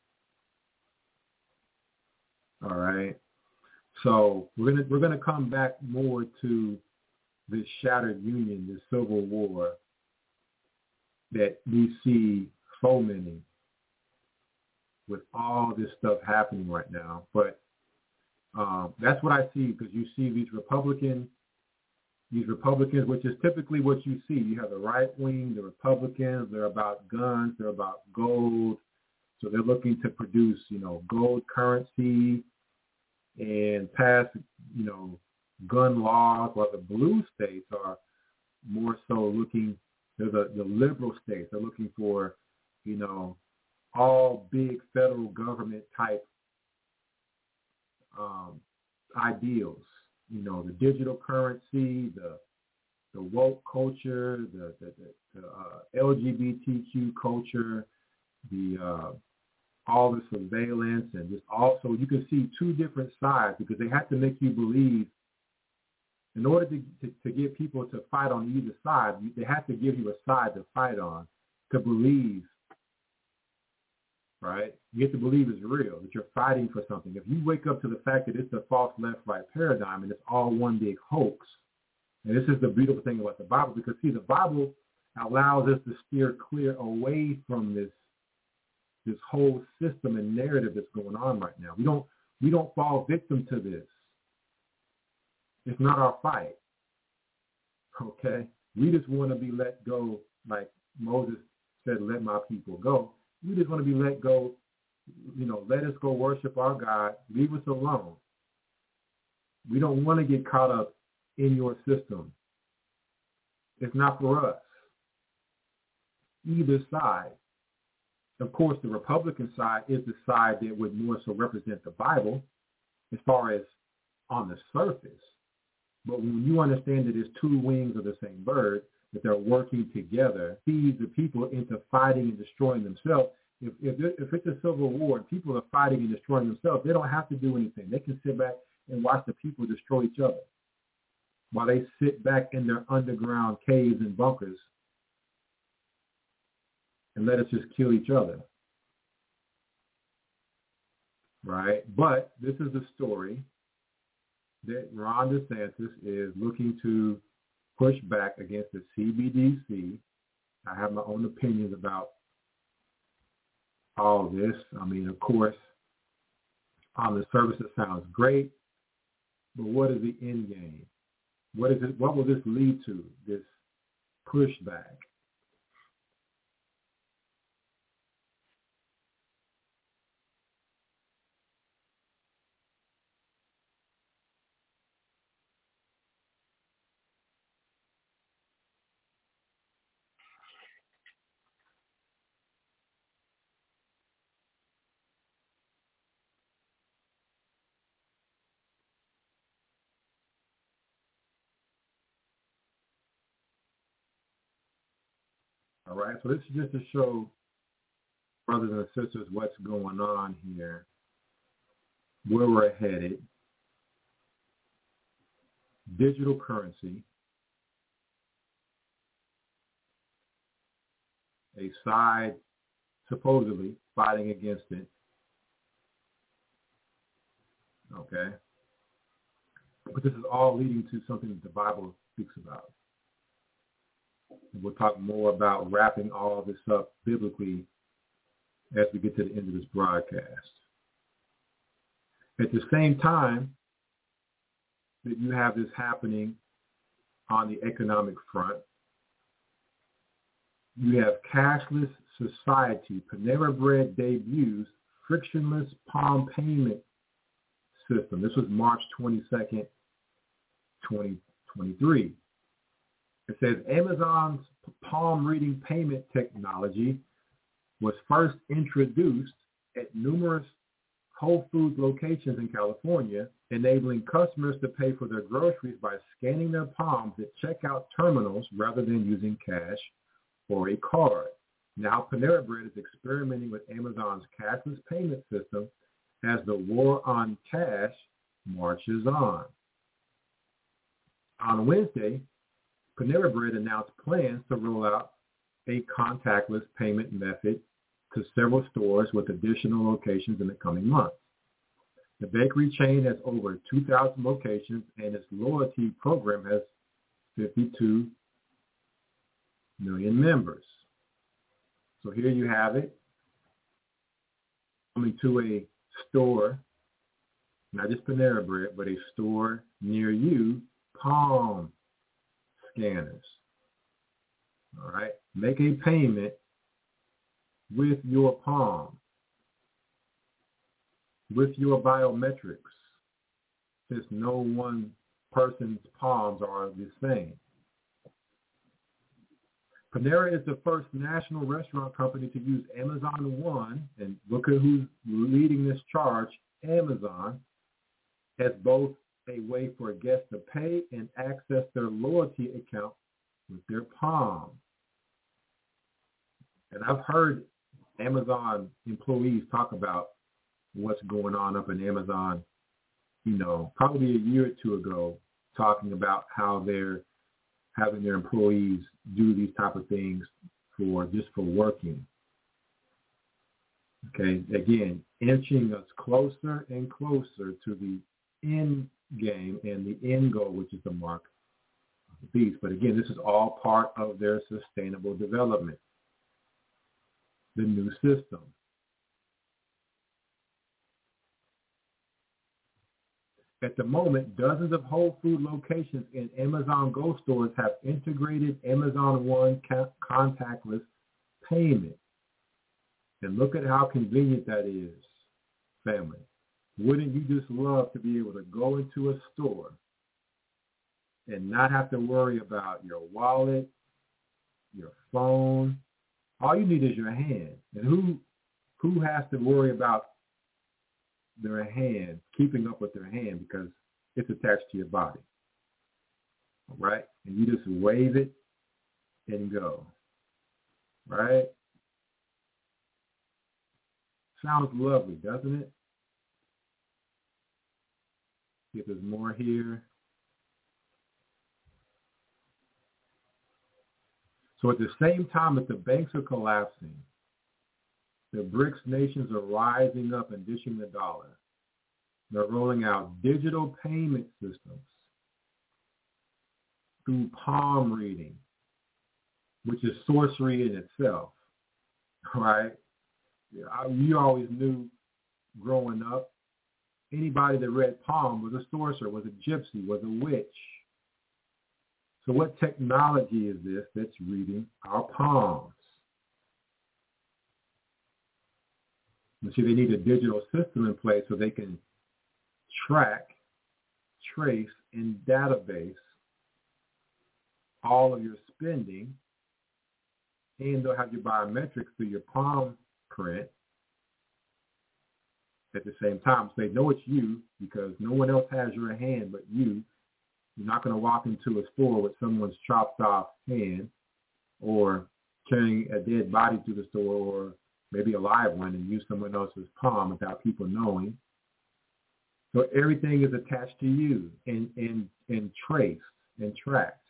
All right, so we're gonna we're gonna come back more to this shattered union, this civil war that we see fomenting with all this stuff happening right now. But um, that's what I see, because you see these Republican, these Republicans, which is typically what you see. You have the right wing, the Republicans. They're about guns. They're about gold. So they're looking to produce, you know, gold currency and pass, you know, gun laws, while the blue states are more so looking, they're the, the liberal states. They're looking for, you know, all big federal government type um, ideals. You know, the digital currency, the the woke culture, the, the, the, the uh, L G B T Q culture, the uh, all the surveillance, and just also you can see two different sides, because they have to make you believe, in order to, to, to get people to fight on either side, they have to give you a side to fight on, to believe, right? You have to believe it's real, that you're fighting for something. If you wake up to the fact that it's a false left-right paradigm and it's all one big hoax, and this is the beautiful thing about the Bible, because see, the Bible allows us to steer clear away from this this whole system and narrative that's going on right now. We don't we don't fall victim to this. It's not our fight. Okay? We just want to be let go, like Moses said, let my people go. We just want to be let go, you know, let us go worship our God. Leave us alone. We don't want to get caught up in your system. It's not for us. Either side. Of course, the Republican side is the side that would more so represent the Bible as far as on the surface. But when you understand that it's two wings of the same bird, that they're working together, feeds the people into fighting and destroying themselves. If, if, if it's a civil war and people are fighting and destroying themselves, they don't have to do anything. They can sit back and watch the people destroy each other while they sit back in their underground caves and bunkers and let us just kill each other, right? But this is the story that Ron DeSantis is looking to push back against the C B D C. I have my own opinions about all of this. I mean, of course, on the surface it sounds great, but what is the end game? What is it? What will this lead to? This pushback. All right, so this is just to show brothers and sisters what's going on here, where we're headed. Digital currency, a side supposedly fighting against it. Okay? But this is all leading to something that the Bible speaks about. We'll talk more about wrapping all this up biblically as we get to the end of this broadcast. At the same time that you have this happening on the economic front, you have Cashless Society. Panera Bread debuts frictionless palm payment system. This was March twenty-second, twenty twenty-three. It says Amazon's palm reading payment technology was first introduced at numerous Whole Foods locations in California, enabling customers to pay for their groceries by scanning their palms at checkout terminals rather than using cash or a card. Now Panera Bread is experimenting with Amazon's cashless payment system as the war on cash marches on. On Wednesday, Panera Bread announced plans to roll out a contactless payment method to several stores with additional locations in the coming months. The bakery chain has over two thousand locations, and its loyalty program has fifty-two million members. So here you have it, coming to a store, not just Panera Bread, but a store near you, palm scanners. All right, make a payment with your palm, with your biometrics, since no one person's palms are the same. Panera is the first national restaurant company to use Amazon One, and look at who's leading this charge, Amazon, as both a way for guests to pay and access their loyalty account with their palm. And I've heard Amazon employees talk about what's going on up in Amazon, you know, probably a year or two ago, talking about how they're having their employees do these type of things for just for working. Okay, again, inching us closer and closer to the end game and the end goal, which is the mark of the beast. But again, this is all part of their sustainable development, the new system. At the moment, dozens of Whole Food locations and Amazon Go stores have integrated Amazon One ca- contactless payment. And look at how convenient that is, family. Wouldn't you just love to be able to go into a store and not have to worry about your wallet, your phone? All you need is your hand. And who who has to worry about their hand, keeping up with their hand, because it's attached to your body? All right? And you just wave it and go. Right? Sounds lovely, doesn't it? See if there's more here. So at the same time that the banks are collapsing, the BRICS nations are rising up and dishing the dollar. They're rolling out digital payment systems through palm reading, which is sorcery in itself, right? You always knew growing up, anybody that read palm was a sorcerer, was a gypsy, was a witch. So what technology is this that's reading our palms? You see, they need a digital system in place so they can track, trace, and database all of your spending, and they'll have your biometrics through your palm print at the same time. So they know it's you because no one else has your hand but you. You're not going to walk into a store with someone's chopped off hand or carrying a dead body through the store or maybe a live one and use someone else's palm without people knowing. So everything is attached to you and, and, and traced and tracked.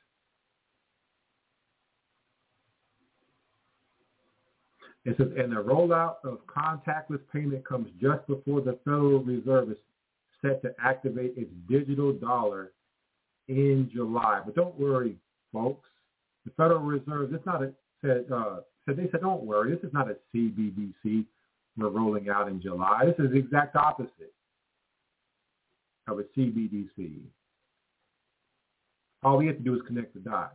It says, and the rollout of contactless payment comes just before the Federal Reserve is set to activate its digital dollar in July. But don't worry, folks. The Federal Reserve, it's not a, said, uh, said, they said, don't worry, this is not a C B D C we're rolling out in July. This is the exact opposite of a C B D C. All we have to do is connect the dots.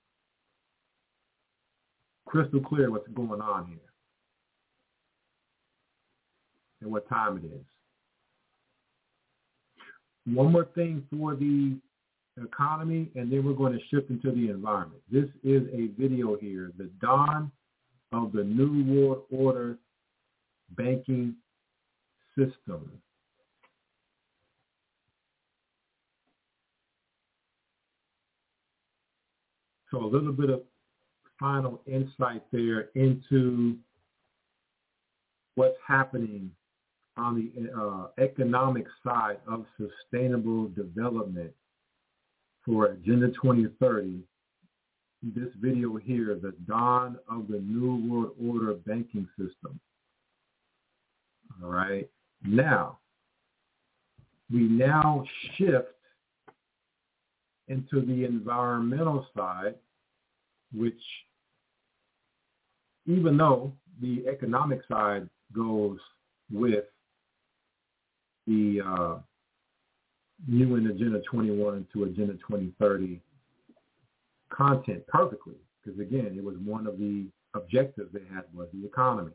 Crystal clear what's going on here and what time it is. One more thing for the economy, and then we're going to shift into the environment. This is a video here, the dawn of the New World Order banking system. So a little bit of final insight there into what's happening on the uh, economic side of sustainable development for Agenda twenty thirty. This video here, the dawn of the New World Order banking system. All right. Now, we now shift into the environmental side, which even though the economic side goes with the uh, U N Agenda twenty-one to Agenda twenty thirty content perfectly, because again, it was one of the objectives they had was the economy.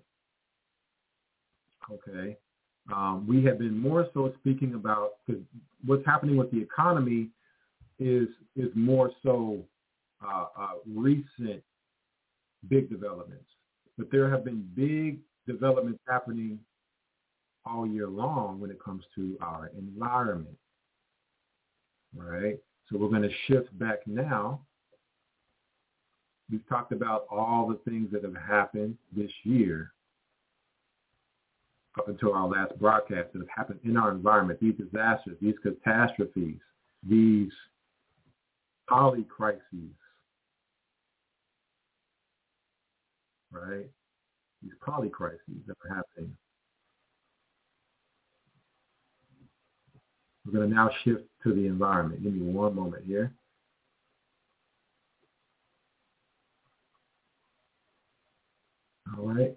Okay. Um, we have been more so speaking about, because what's happening with the economy is is more so uh, uh, recent big developments. But there have been big developments happening all year long when it comes to our environment. All right. So we're going to shift back now. We've talked about all the things that have happened this year up until our last broadcast that have happened in our environment, these disasters, these catastrophes, these polycrises, right? These polycrises that are happening. We're going to now shift to the environment. Give me one moment here. All right.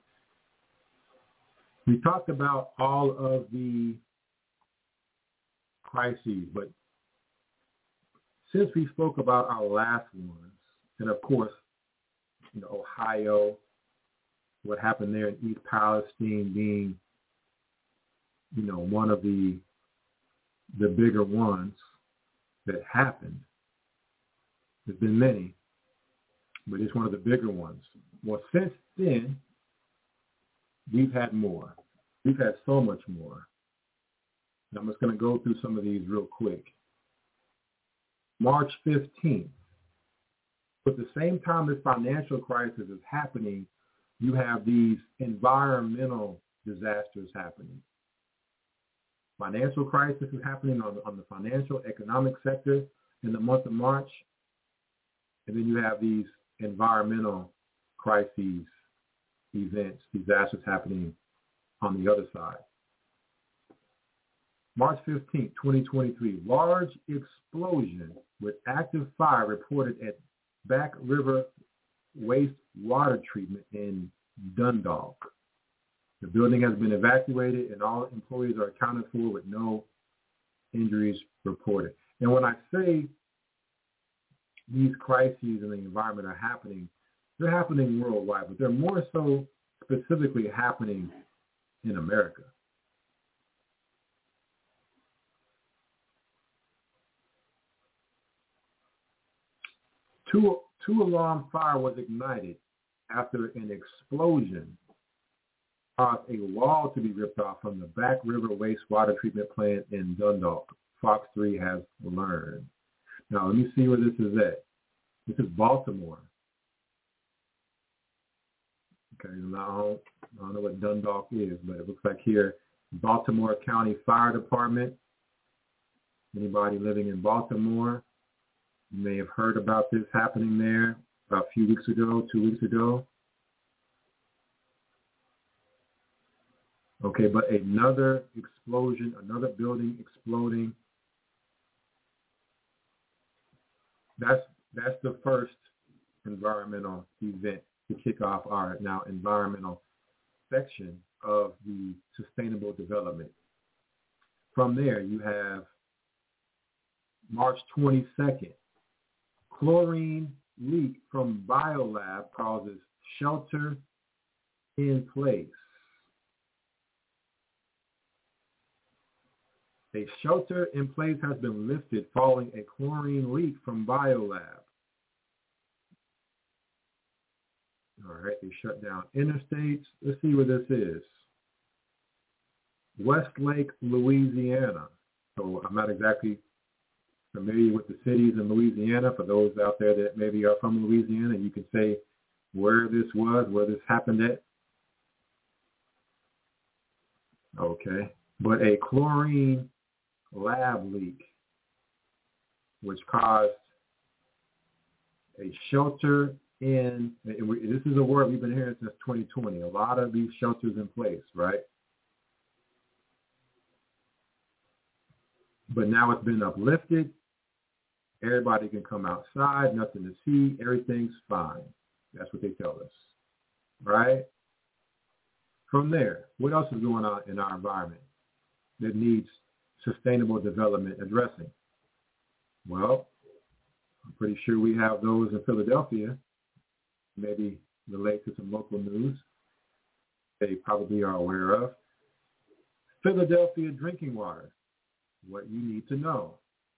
We talked about all of the crises, but since we spoke about our last ones, and of course, you know, Ohio, what happened there in East Palestine being, you know, one of the the bigger ones that happened. There's been many, but it's one of the bigger ones. Well, since then, we've had more. We've had so much more. And I'm just going to go through some of these real quick. March fifteenth, at the same time this financial crisis is happening, you have these environmental disasters happening. Financial crisis is happening on, on the financial economic sector in the month of March. And then you have these environmental crises, events, disasters happening on the other side. March fifteenth, twenty twenty-three, large explosion with active fire reported at Back River Wastewater Treatment in Dundalk. The building has been evacuated and all employees are accounted for with no injuries reported. And when I say these crises in the environment are happening, they're happening worldwide, but they're more so specifically happening in America. Two, two alarm fire was ignited after an explosion caused a wall to be ripped off from the Back River wastewater treatment plant in Dundalk, Fox three has learned. Now, let me see where this is at. This is Baltimore. Okay, now I don't, I don't know what Dundalk is, but it looks like here, Baltimore County Fire Department. Anybody living in Baltimore, you may have heard about this happening there about a few weeks ago, two weeks ago. Okay, but another explosion, another building exploding. That's that's the first environmental event to kick off our now environmental section of the sustainable development. From there, you have March twenty-second. Chlorine leak from biolab causes shelter in place. A shelter in place has been lifted following a chlorine leak from biolab. All right, they shut down interstates. Let's see where this is. Westlake, Louisiana. So I'm not exactly familiar with the cities in Louisiana. For those out there that maybe are from Louisiana, you can say where this was, where this happened at. Okay. But a chlorine lab leak, which caused a shelter in, and we, this is a word we've been hearing since twenty twenty, a lot of these shelters in place, right? But now it's been uplifted. Everybody can come outside, nothing to see, everything's fine. That's what they tell us, right? From there, what else is going on in our environment that needs sustainable development addressing? Well, I'm pretty sure we have those in Philadelphia, maybe relate to some local news they probably are aware of. Philadelphia drinking water, what you need to know.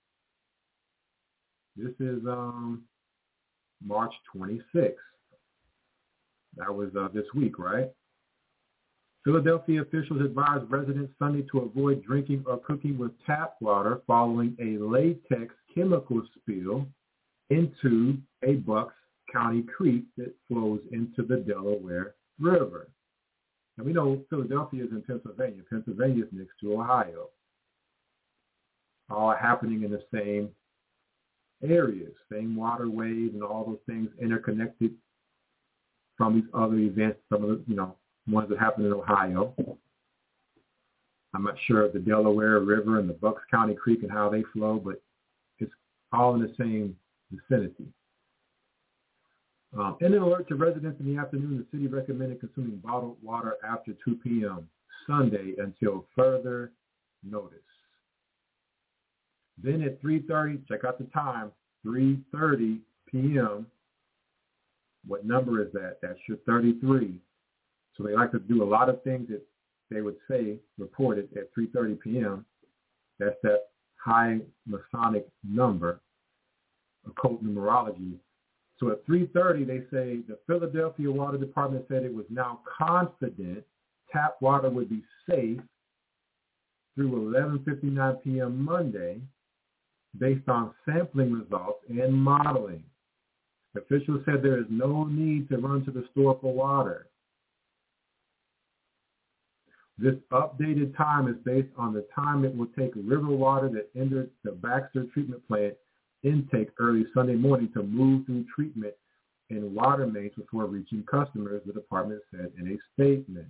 This is um, March twenty-sixth. That was uh, this week, right? Philadelphia officials advised residents Sunday to avoid drinking or cooking with tap water following a latex chemical spill into a Bucks County creek that flows into the Delaware River. And we know Philadelphia is in Pennsylvania. Pennsylvania is next to Ohio. All happening in the same areas, same waterways and all those things interconnected from these other events, some of the, you know, ones that happen in Ohio. I'm not sure of the Delaware River and the Bucks County Creek and how they flow, but it's all in the same vicinity. Um, in an alert to residents in the afternoon, the city recommended consuming bottled water after two p.m. Sunday until further notice. Then at three thirty, check out the time, three thirty p.m. What number is that? That's your thirty-three. So they like to do a lot of things that they would say reported at three thirty p.m. That's that high Masonic number, occult numerology. So at three thirty, they say the Philadelphia Water Department said it was now confident tap water would be safe through eleven fifty-nine p.m. Monday based on sampling results and modeling. Officials said there is no need to run to the store for water. This updated time is based on the time it will take river water that entered the Baxter treatment plant intake early Sunday morning to move through treatment in water mains before reaching customers, the department said in a statement.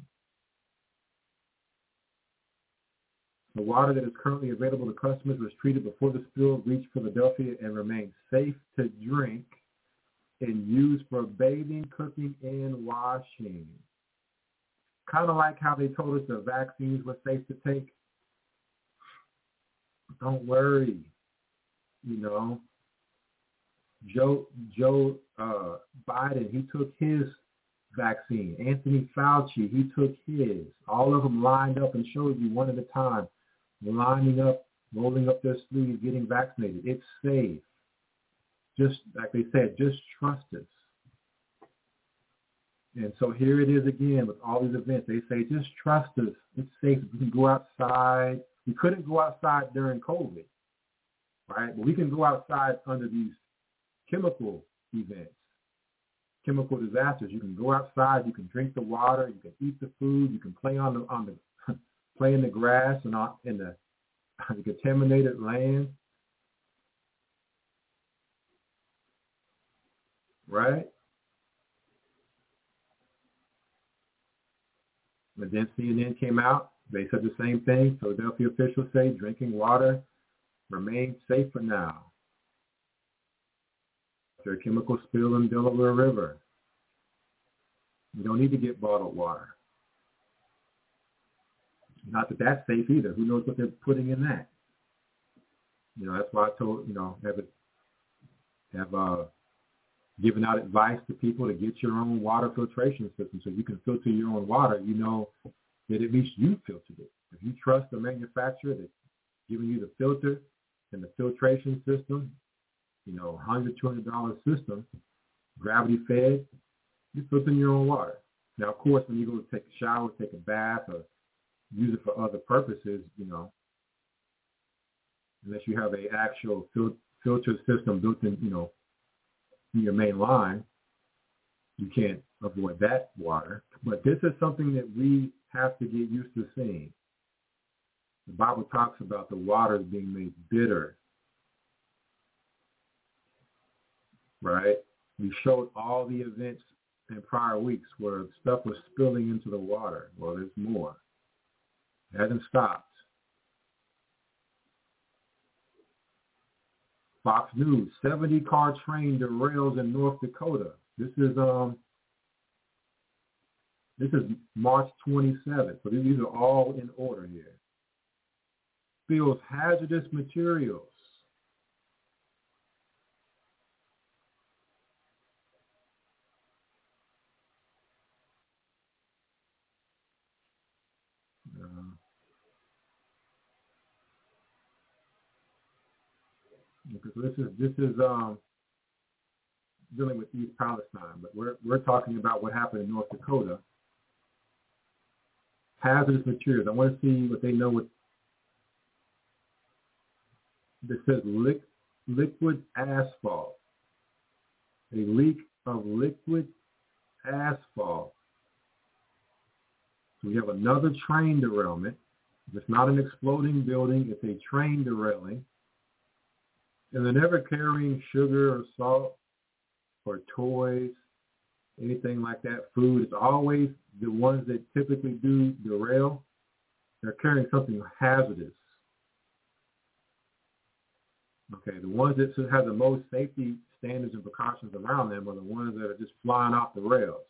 The water that is currently available to customers was treated before the spill reached Philadelphia and remains safe to drink and used for bathing, cooking, and washing. Kind of like how they told us the vaccines were safe to take. Don't worry, you know. Joe Joe uh, Biden, he took his vaccine. Anthony Fauci, he took his. All of them lined up and showed you one at a time, lining up, rolling up their sleeves, getting vaccinated. It's safe. Just like they said, just trust us. And so here it is again with all these events. They say, just trust us. It's safe. We can go outside. We couldn't go outside during COVID, right? But we can go outside under these chemical events, chemical disasters. You can go outside. You can drink the water. You can eat the food. You can play on the on the play in the grass and on, in the, the contaminated land, right? And then C N N came out. They said the same thing. Philadelphia officials say drinking water remains safe for now. After a chemical spill in Delaware River, you don't need to get bottled water. Not that that's safe either. Who knows what they're putting in that? You know, that's why I told, you know, have it, have uh, given out advice to people to get your own water filtration system so you can filter your own water. You know that at least you filtered it. If you trust the manufacturer that's giving you the filter and the filtration system, you know, one hundred dollars, two hundred dollars system, gravity fed, you're filtering your own water. Now, of course, when you go to take a shower, take a bath, or use it for other purposes, you know, unless you have an actual fil- filter system built in, you know, in your main line, you can't avoid that water. But this is something that we have to get used to seeing. The Bible talks about the waters being made bitter, right? We showed all the events in prior weeks where stuff was spilling into the water. Well, there's more. It hasn't stopped. Fox News, seventy car train derails in North Dakota. This is um, this is March twenty-seventh. So these are all in order here. Spills hazardous materials. Uh, Because this is this is um, dealing with East Palestine, but we're we're talking about what happened in North Dakota. Hazardous materials. I want to see what they know. What this says: li- liquid asphalt. A leak of liquid asphalt. So we have another train derailment. It's not an exploding building. It's a train derailing. And they're never carrying sugar or salt or toys, anything like that, food. It's always the ones that typically do derail. They're carrying something hazardous. Okay, the ones that have the most safety standards and precautions around them are the ones that are just flying off the rails.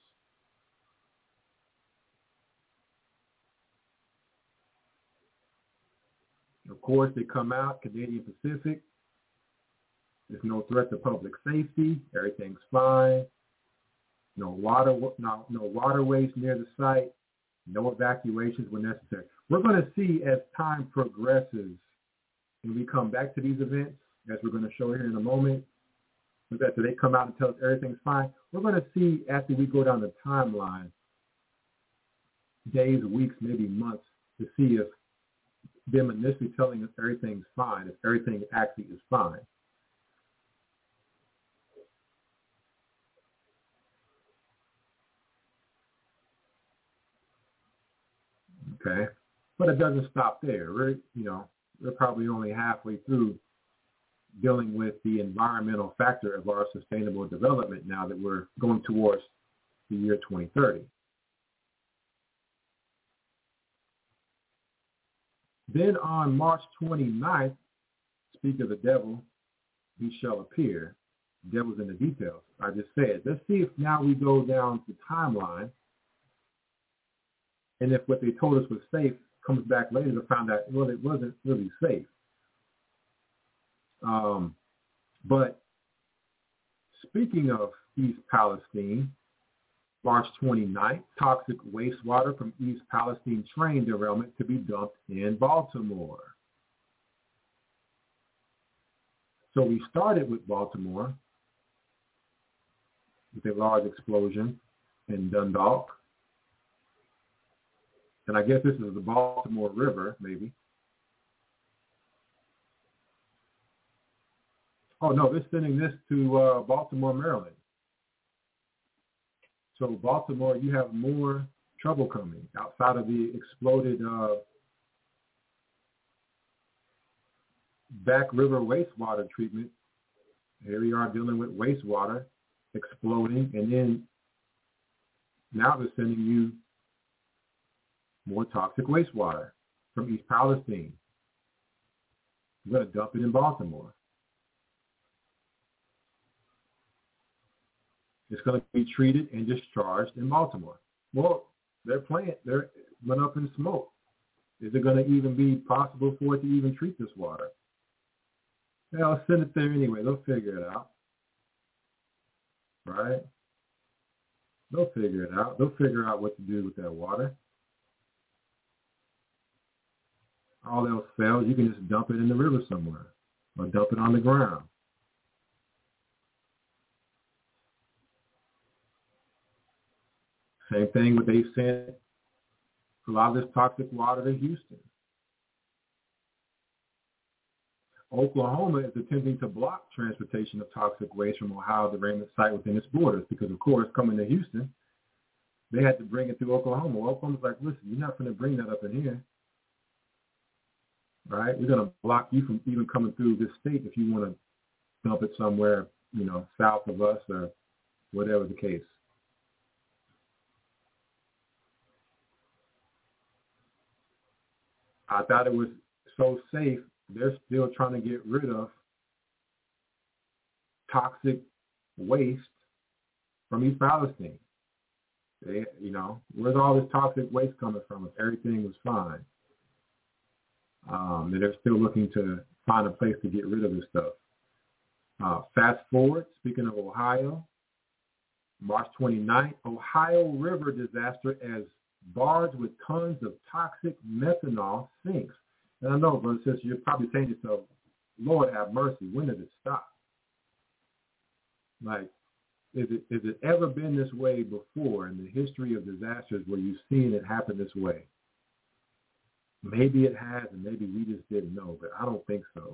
Of course, they come out, Canadian Pacific. There's no threat to public safety. Everything's fine. No water, no, no waterways near the site. No evacuations when necessary. We're going to see as time progresses and we come back to these events, as we're going to show here in a moment, that they come out and tell us everything's fine. We're going to see after we go down the timeline, days, weeks, maybe months, to see if them initially telling us everything's fine, if everything actually is fine. Okay, but it doesn't stop there. We're, you know, we're probably only halfway through dealing with the environmental factor of our sustainable development now that we're going towards the year twenty thirty. Then on March twenty-ninth, speak of the devil, he shall appear. Devil's in the details. I just said, let's see if now we go down the timeline. And if what they told us was safe comes back later to find out, well, it wasn't really safe. Um, but speaking of East Palestine, March twenty-ninth, toxic wastewater from East Palestine train derailment to be dumped in Baltimore. So we started with Baltimore with a large explosion in Dundalk. And I guess this is the Baltimore River, maybe. Oh, no, they're sending this to uh, Baltimore, Maryland. So Baltimore, you have more trouble coming outside of the exploded uh, Back River wastewater treatment. Here we are dealing with wastewater exploding, and then now they're sending you more toxic wastewater from East Palestine. We're going to dump it in Baltimore. It's going to be treated and discharged in Baltimore. Well, their plant, they're went up in smoke. Is it going to even be possible for it to even treat this water? Yeah, I'll send it there anyway. They'll figure it out. Right? They'll figure it out. They'll figure out what to do with that water. All else fails, you can just dump it in the river somewhere or dump it on the ground. Same thing with they sent a lot of this toxic water to Houston. Oklahoma is attempting to block transportation of toxic waste from Ohio derailment site within its borders because, of course, coming to Houston, they had to bring it through Oklahoma. Well, Oklahoma's like, listen, you're not going to bring that up in here. Right? We're going to block you from even coming through this state if you want to dump it somewhere, you know, south of us or whatever the case. I thought it was so safe, they're still trying to get rid of toxic waste from East Palestine. They, you know, where's all this toxic waste coming from if everything was fine? Um, they're still looking to find a place to get rid of this stuff. Uh, fast forward, speaking of Ohio, March twenty-ninth, Ohio River disaster as barge with tons of toxic methanol sinks. And I know, brothers and sisters, you're probably saying to yourself, Lord have mercy, when did it stop? Like, is it is it ever been this way before in the history of disasters where you've seen it happen this way? Maybe it has, and maybe we just didn't know, but I don't think so.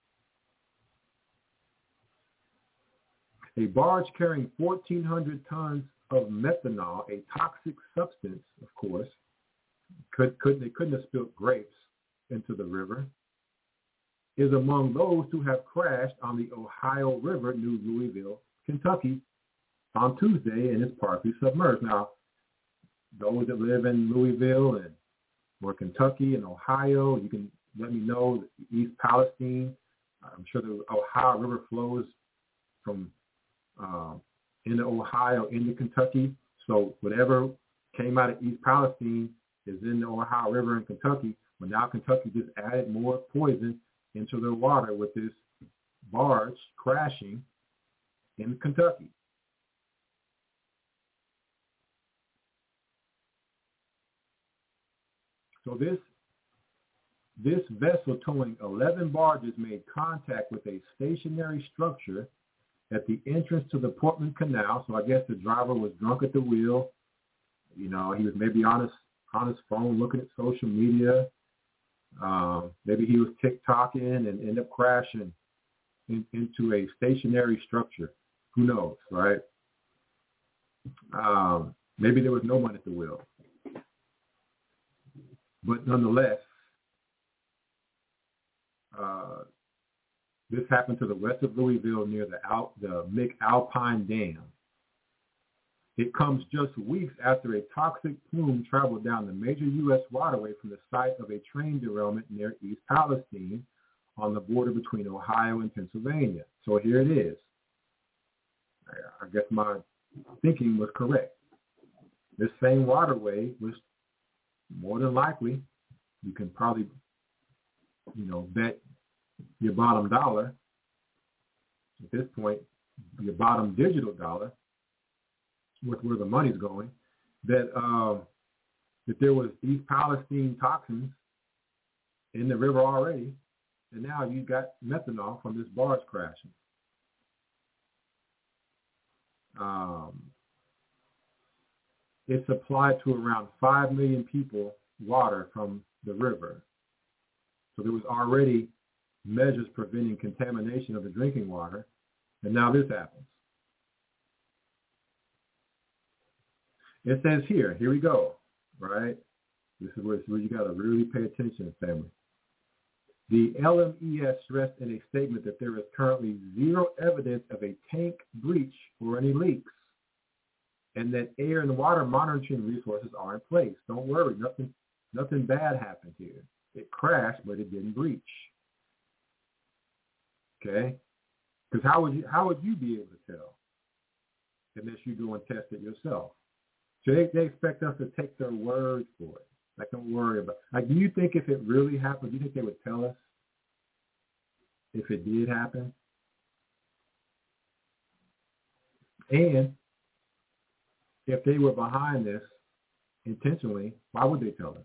A barge carrying fourteen hundred tons of methanol, a toxic substance, of course, could, could, they couldn't have spilled grapes into the river, is among those who have crashed on the Ohio River near Louisville, Kentucky, on Tuesday, and is partly submerged. Now, those that live in Louisville and or Kentucky and Ohio, you can let me know. East Palestine, I'm sure the Ohio River flows from um, into Ohio into Kentucky. So whatever came out of East Palestine is in the Ohio River in Kentucky. But now Kentucky just added more poison into their water with this barge crashing in Kentucky. So this this vessel towing eleven barges made contact with a stationary structure at the entrance to the Portland Canal. So I guess the driver was drunk at the wheel. You know, he was maybe on his on his phone looking at social media. Um, maybe he was TikToking and ended up crashing in, into a stationary structure. Who knows, right? Um, maybe there was no one at the wheel. But nonetheless, uh, this happened to the west of Louisville near the, Al- the McAlpine Dam. It comes just weeks after a toxic plume traveled down the major U S waterway from the site of a train derailment near East Palestine on the border between Ohio and Pennsylvania. So here it is. I guess my thinking was correct. This same waterway was more than likely, you can probably, you know, bet your bottom dollar at this point, your bottom digital dollar, with where the money's going, that um, that there was East Palestine toxins in the river already, and now you got methanol from this barge crashing. Um, it supplied to around five million people water from the river. So there was already measures preventing contamination of the drinking water, and now this happens. It says here, here we go, right? This is where, this is where you got to really pay attention, family. The L M E S stressed in a statement that there is currently zero evidence of a tank breach or any leaks, and that air and water monitoring resources are in place. Don't worry, nothing, nothing bad happened here. It crashed, but it didn't breach. Okay? Because how would you how would you be able to tell unless you go and test it yourself? So they, they expect us to take their word for it. Like, don't worry about it. Like, do you think if it really happened, do you think they would tell us if it did happen? And if they were behind this intentionally, why would they tell us?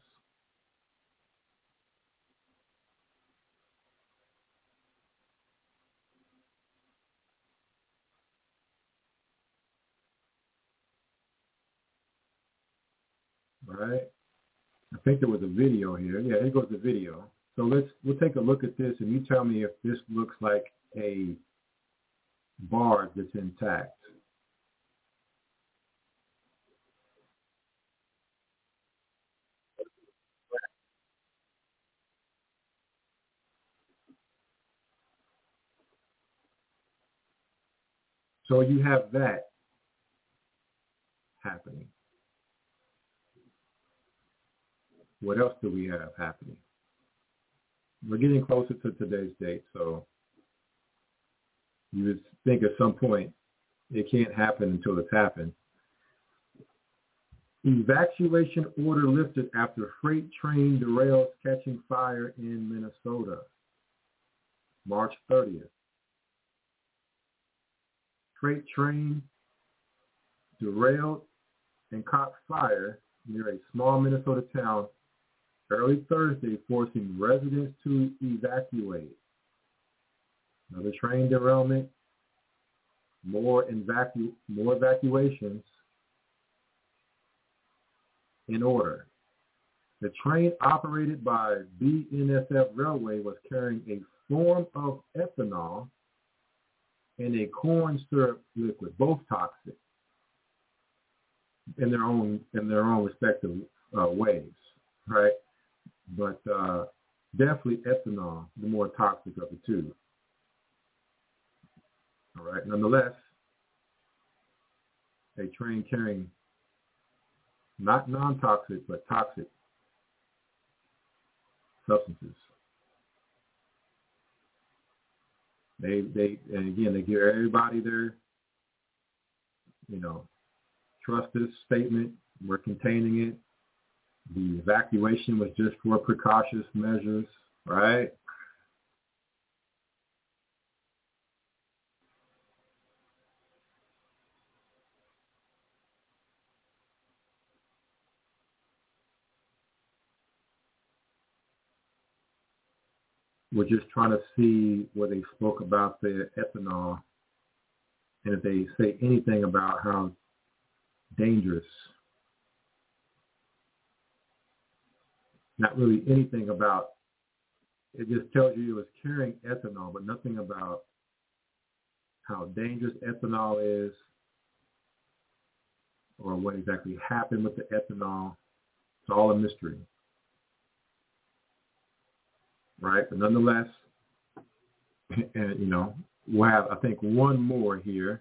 Right? I think there was a video here. Yeah, here goes the video. So let's we'll take a look at this, and you tell me if this looks like a barge that's intact. So you have that happening. What else do we have happening? We're getting closer to today's date, so you would think at some point it can't happen until it's happened. Evacuation order lifted after freight train derails catching fire in Minnesota, March thirtieth. Freight train derailed and caught fire near a small Minnesota town early Thursday, forcing residents to evacuate. Another train derailment, more, evacu- more evacuations in order. The train operated by B N S F Railway was carrying a form of ethanol and a corn syrup liquid, both toxic in their own in their own respective uh, ways, right? But uh, definitely ethanol, the more toxic of the two. All right. Nonetheless, a train carrying not non-toxic but toxic substances. They they and again they give everybody their, you know, trust this statement. We're containing it. The evacuation was just for precautious measures, right? We're just trying to see where they spoke about the ethanol and if they say anything about how dangerous. Not really anything about, it just tells you it was carrying ethanol, but nothing about how dangerous ethanol is or what exactly happened with the ethanol. It's all a mystery. Right? But nonetheless, and you know, we'll have, I think, one more here.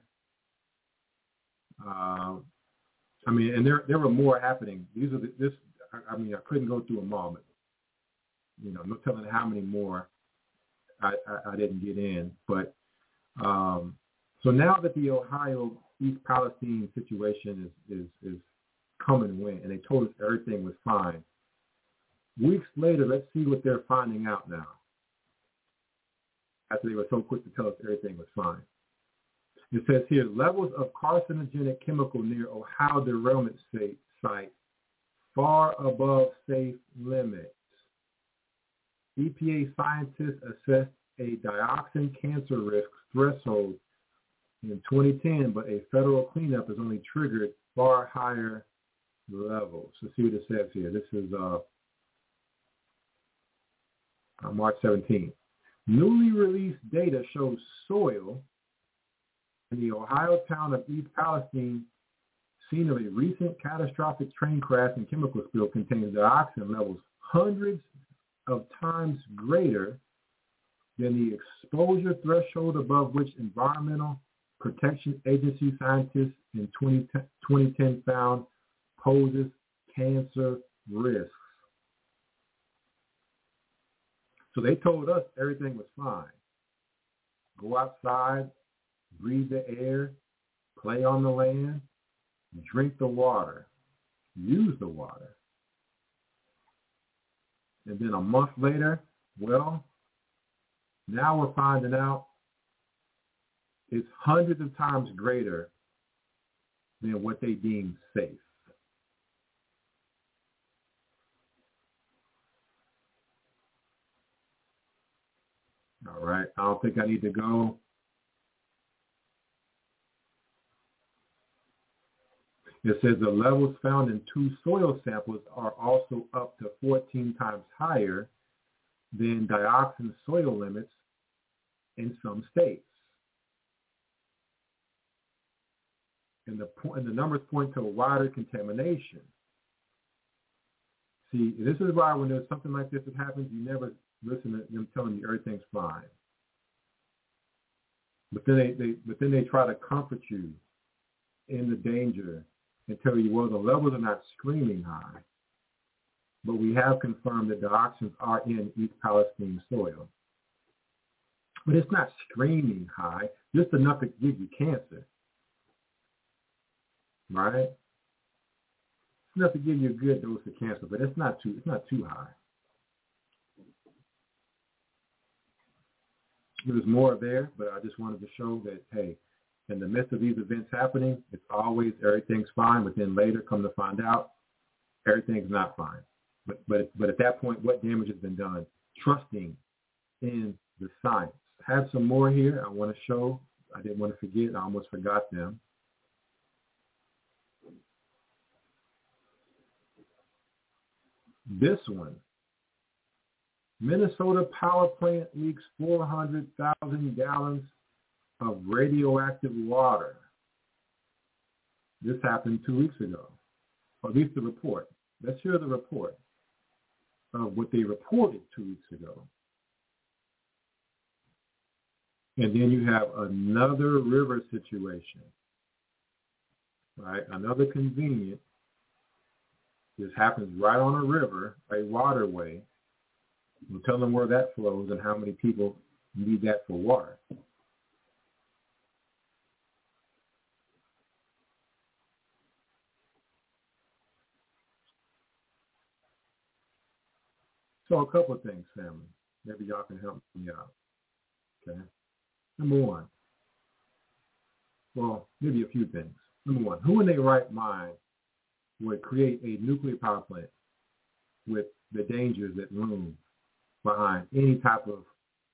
Uh, I mean, and there there were more happening. These are the, this. I, I mean, I couldn't go through them all, but you know, no telling how many more I, I, I didn't get in. But um, so now that the Ohio East Palestine situation is is is come and went, and they told us everything was fine. Weeks later, let's see what they're finding out now. After they were so quick to tell us everything was fine. It says here, levels of carcinogenic chemical near Ohio derailment site far above safe limits. E P A scientists assessed a dioxin cancer risk threshold in twenty ten, but a federal cleanup has only triggered far higher levels. Let's see what it says here. This is uh, uh, March seventeenth. Newly released data shows soil in the Ohio town of East Palestine, scene of a recent catastrophic train crash and chemical spill, contains dioxin levels hundreds of times greater than the exposure threshold above which Environmental Protection Agency scientists in twenty ten found poses cancer risks. So they told us everything was fine. Go outside, breathe the air, play on the land, drink the water, use the water. And then a month later, well, now we're finding out it's hundreds of times greater than what they deem safe. All right, I don't think I need to go. It says the levels found in two soil samples are also up to fourteen times higher than dioxin soil limits in some states. And the, and the numbers point to a wider contamination. See, this is why when there's something like this that happens, you never listen to them telling you everything's fine. But then they, they but then they try to comfort you in the danger and tell you, well, the levels are not screaming high, but we have confirmed that dioxins are in East Palestine soil. But it's not screaming high, just enough to give you cancer, right? It's enough to give you a good dose of cancer, but it's not too, it's not too high. There's more there, but I just wanted to show that, hey, in the midst of these events happening, it's always everything's fine, but then later come to find out everything's not fine. But but but at that point, what damage has been done? Trusting in the science. I have some more here I want to show. I didn't want to forget. I almost forgot them. This one. Minnesota power plant leaks four hundred thousand gallons of radioactive water. This happened two weeks ago, or at least the report. Let's hear the report of what they reported two weeks ago. And then you have another river situation, right? Another convenient. This happens right on a river, a waterway. We'll tell them where that flows and how many people need that for water. So a couple of things, family. Maybe y'all can help me out. Okay. Number one. Well, maybe a few things. Number one, who in their right mind would create a nuclear power plant with the dangers that loom behind any type of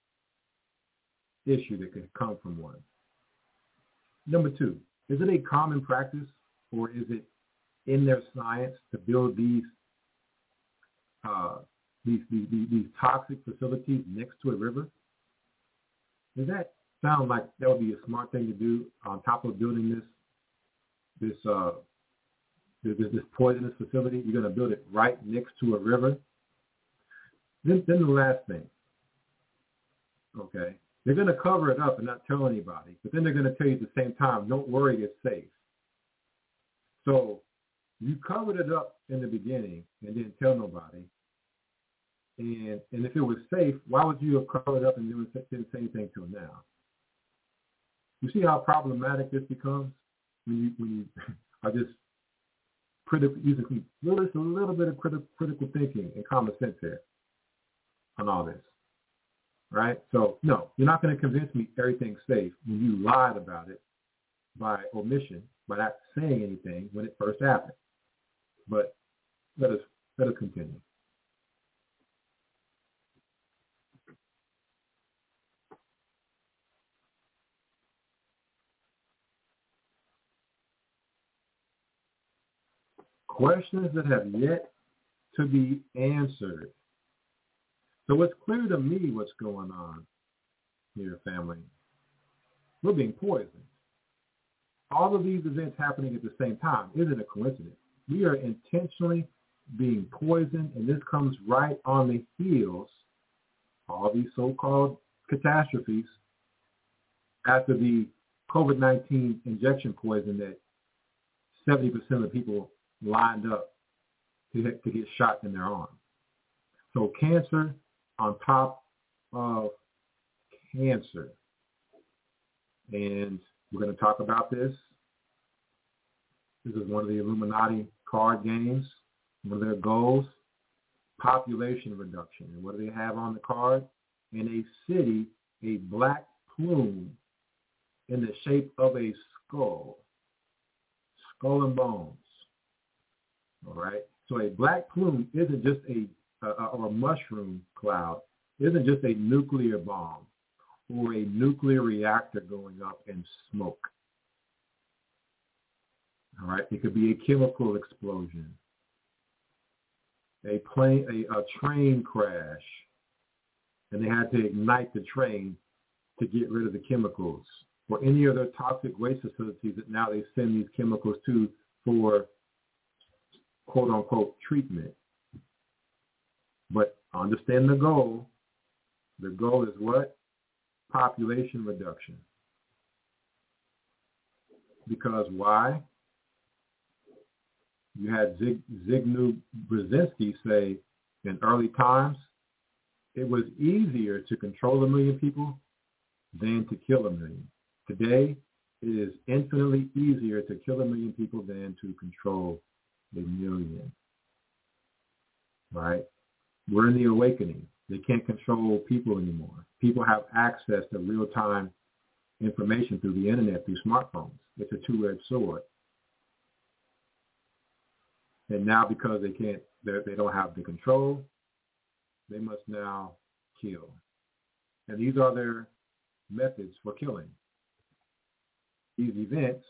issue that could come from one? Number two, is it a common practice or is it in their science to build these uh, these, these, these toxic facilities next to a river? Does that sound like that would be a smart thing to do on top of building this this uh, this, this poisonous facility? You're going to build it right next to a river? Then, then the last thing, okay, they're going to cover it up and not tell anybody, but then they're going to tell you at the same time, don't worry, it's safe. So you covered it up in the beginning and didn't tell nobody. And and if it was safe, why would you have covered up and didn't say anything to them now? You see how problematic this becomes when you when you are just critical, using just a little bit of critical critical thinking and common sense here on all this, right? So no, you're not going to convince me everything's safe when you lied about it by omission, by not saying anything when it first happened. But let us let us continue. Questions that have yet to be answered. So it's clear to me what's going on here, family. We're being poisoned. All of these events happening at the same time isn't a coincidence. We are intentionally being poisoned, and this comes right on the heels of all these so-called catastrophes after the COVID nineteen injection poison that seventy percent of people lined up to, to get shot in their arm. So cancer on top of cancer. And we're going to talk about this. This is one of the Illuminati card games. One of their goals, population reduction. And what do they have on the card? In a city, a black plume in the shape of a skull. Skull and bones. All right? So a black plume isn't just a, a, or a mushroom cloud, isn't just a nuclear bomb or a nuclear reactor going up in smoke. All right? It could be a chemical explosion, a plane, a, a train crash, and they had to ignite the train to get rid of the chemicals, or any other toxic waste facilities that now they send these chemicals to for quote unquote treatment. But understand the goal. The goal is what? Population reduction. Because why? You had Zig, Zbigniew Brzezinski say in early times, it was easier to control a million people than to kill a million. Today, it is infinitely easier to kill a million people than to control a million. Right? We're in the awakening. They can't control people anymore. People have access to real-time information through the internet, through smartphones. It's a two-edged sword. And now because they can't, they don't have the control, they must now kill. And these are their methods for killing. These events,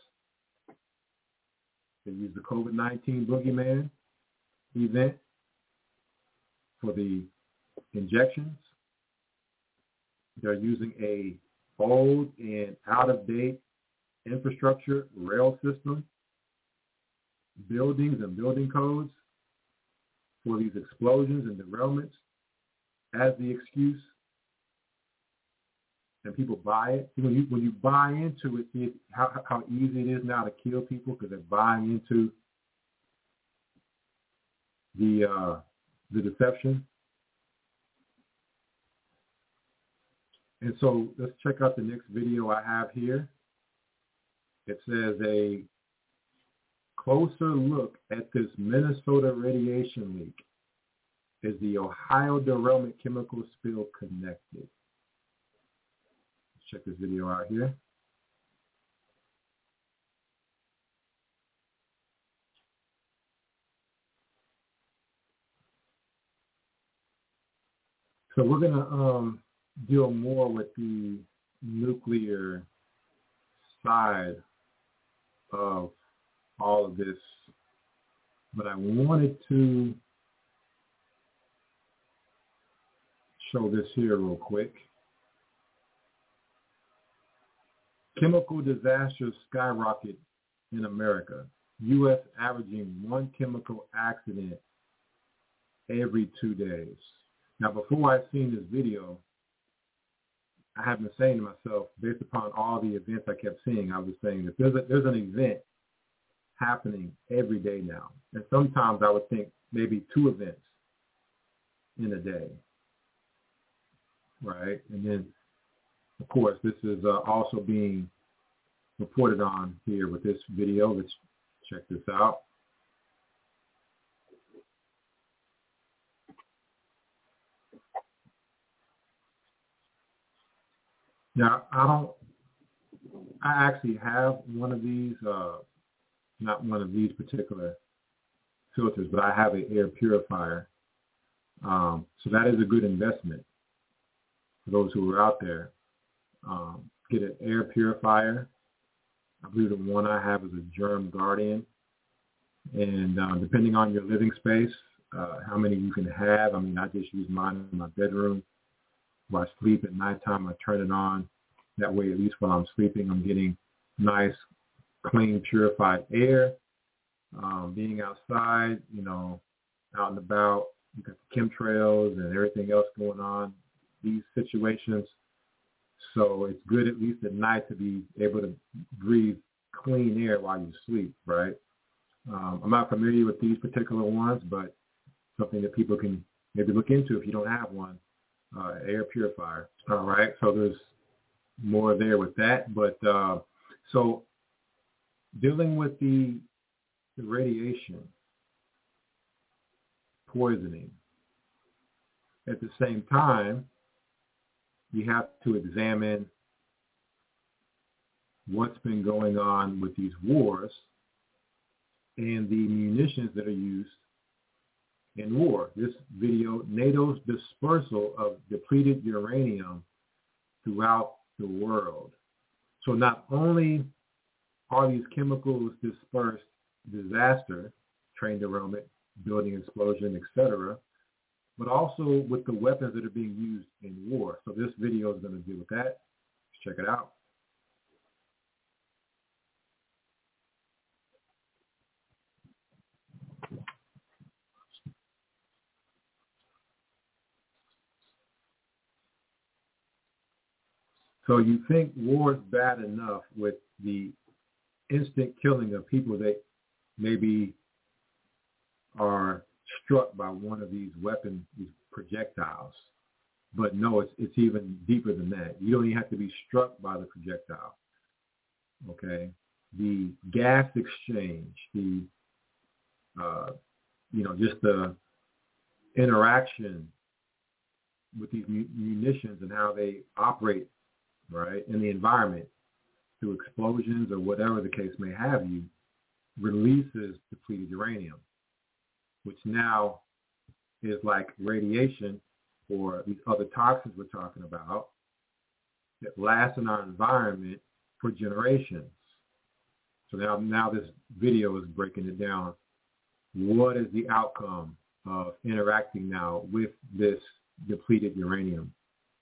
they use the COVID nineteen boogeyman event for the injections. They're using a old and out-of-date infrastructure rail system, buildings and building codes for these explosions and derailments as the excuse. And people buy it. When you when you buy into it, see how how easy it is now to kill people because they're buying into the uh, the deception. And so let's check out the next video I have here. It says a closer look at this Minnesota radiation leak. Is the Ohio derailment chemical spill connected? Check this video out here. So we're going to um, deal more with the nuclear side of all of this, but I wanted to show this here real quick. Chemical disasters skyrocket in America. U S averaging one chemical accident every two days. Now, before I seen this video, I have been saying to myself, based upon all the events I kept seeing, I was saying that there's, a, there's an event happening every day now. And sometimes I would think maybe two events in a day. Right? And then, of course, this is uh, also being reported on here with this video. Let's check this out. Now, I don't, I actually have one of these, uh, not one of these particular filters, but I have an air purifier. Um, so that is a good investment for those who are out there. Um, get an air purifier. I believe the one I have is a Germ Guardian. And um, depending on your living space, uh, how many you can have. I mean, I just use mine in my bedroom. While I sleep at nighttime, I turn it on. That way, at least while I'm sleeping, I'm getting nice, clean, purified air. Um, being outside, you know, out and about, you got the chemtrails and everything else going on, these situations. So it's good at least at night to be able to breathe clean air while you sleep, right? Um, I'm not familiar with these particular ones, but something that people can maybe look into if you don't have one, uh, air purifier. All right, so there's more there with that. But uh, so dealing with the, the radiation, poisoning, at the same time, you have to examine what's been going on with these wars and the munitions that are used in war. This video, NATO's dispersal of depleted uranium throughout the world. So not only are these chemicals dispersed, disaster, train derailment, building explosion, et cetera, but also with the weapons that are being used in war. So this video is going to deal with that. Let's check it out. So you think war is bad enough with the instant killing of people that maybe are struck by one of these weapons, these projectiles. But no, it's it's even deeper than that. You don't even have to be struck by the projectile. Okay? The gas exchange, the, uh, you know, just the interaction with these munitions and how they operate, right, in the environment through explosions or whatever the case may have you, releases depleted uranium, which now is like radiation or these other toxins we're talking about that last in our environment for generations. So now, now this video is breaking it down. What is the outcome of interacting now with this depleted uranium?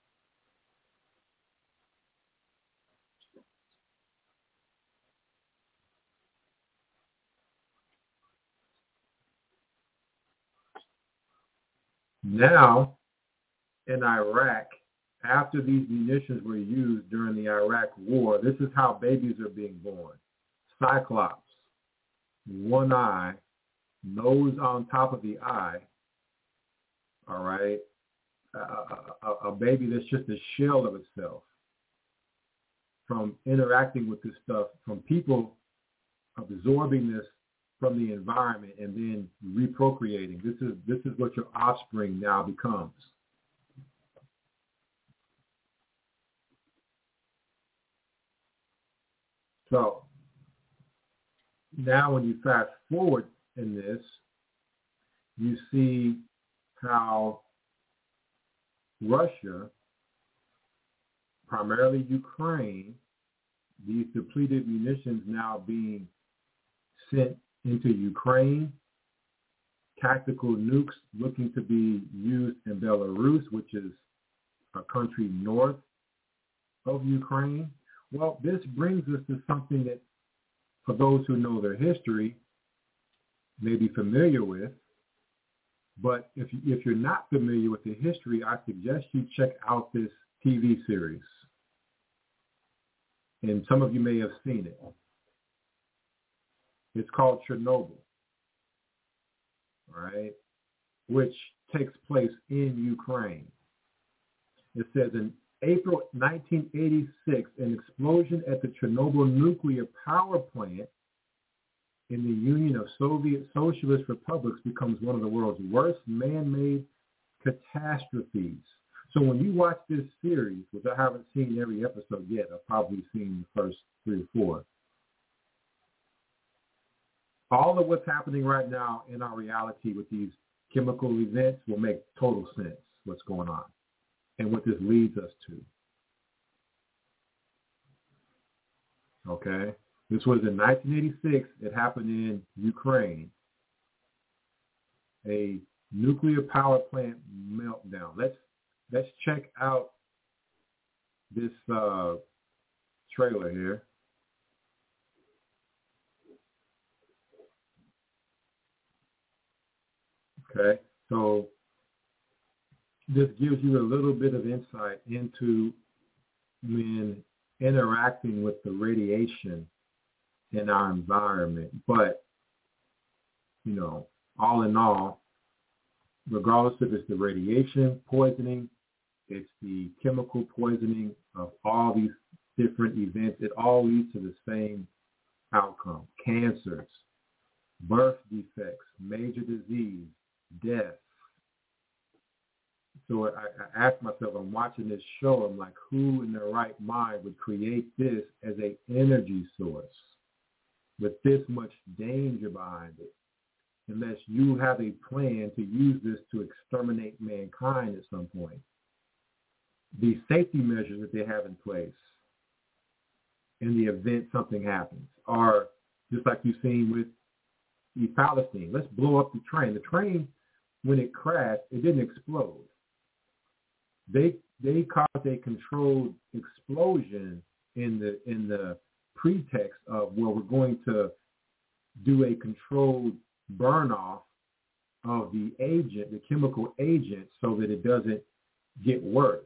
Now, in Iraq, after these munitions were used during the Iraq war, this is how babies are being born. Cyclops, one eye, nose on top of the eye, all right? A, a, a baby that's just a shell of itself from interacting with this stuff, from people absorbing this from the environment and then reprocreating. This is this is what your offspring now becomes. So now when you fast forward in this, you see how Russia, primarily Ukraine, these depleted munitions now being sent into Ukraine, tactical nukes looking to be used in Belarus, which is a country north of Ukraine. Well, this brings us to something that, for those who know their history, may be familiar with. But if, you, if you're not familiar with the history, I suggest you check out this T V series. And some of you may have seen it. It's called Chernobyl, right, which takes place in Ukraine. It says in April nineteen eighty-six, an explosion at the Chernobyl nuclear power plant in the Union of Soviet Socialist Republics becomes one of the world's worst man-made catastrophes. So when you watch this series, which I haven't seen every episode yet, I've probably seen the first three or four. All of what's happening right now in our reality with these chemical events will make total sense, what's going on, and what this leads us to. Okay? This was in nineteen eighty-six. It happened in Ukraine. A nuclear power plant meltdown. Let's let's check out this uh, trailer here. Okay, so this gives you a little bit of insight into when interacting with the radiation in our environment. But, you know, all in all, regardless if it's the radiation poisoning, it's the chemical poisoning of all these different events, it all leads to the same outcome: cancers, birth defects, major disease, death. So I, I asked myself, I'm watching this show, I'm like, who in their right mind would create this as an energy source with this much danger behind it, unless you have a plan to use this to exterminate mankind at some point? The safety measures that they have in place in the event something happens are just like you've seen with the Palestine. Let's blow up the train. The train, when it crashed, it didn't explode. They they caused a controlled explosion in the in the pretext of, well, we're going to do a controlled burn off of the agent, the chemical agent, so that it doesn't get worse.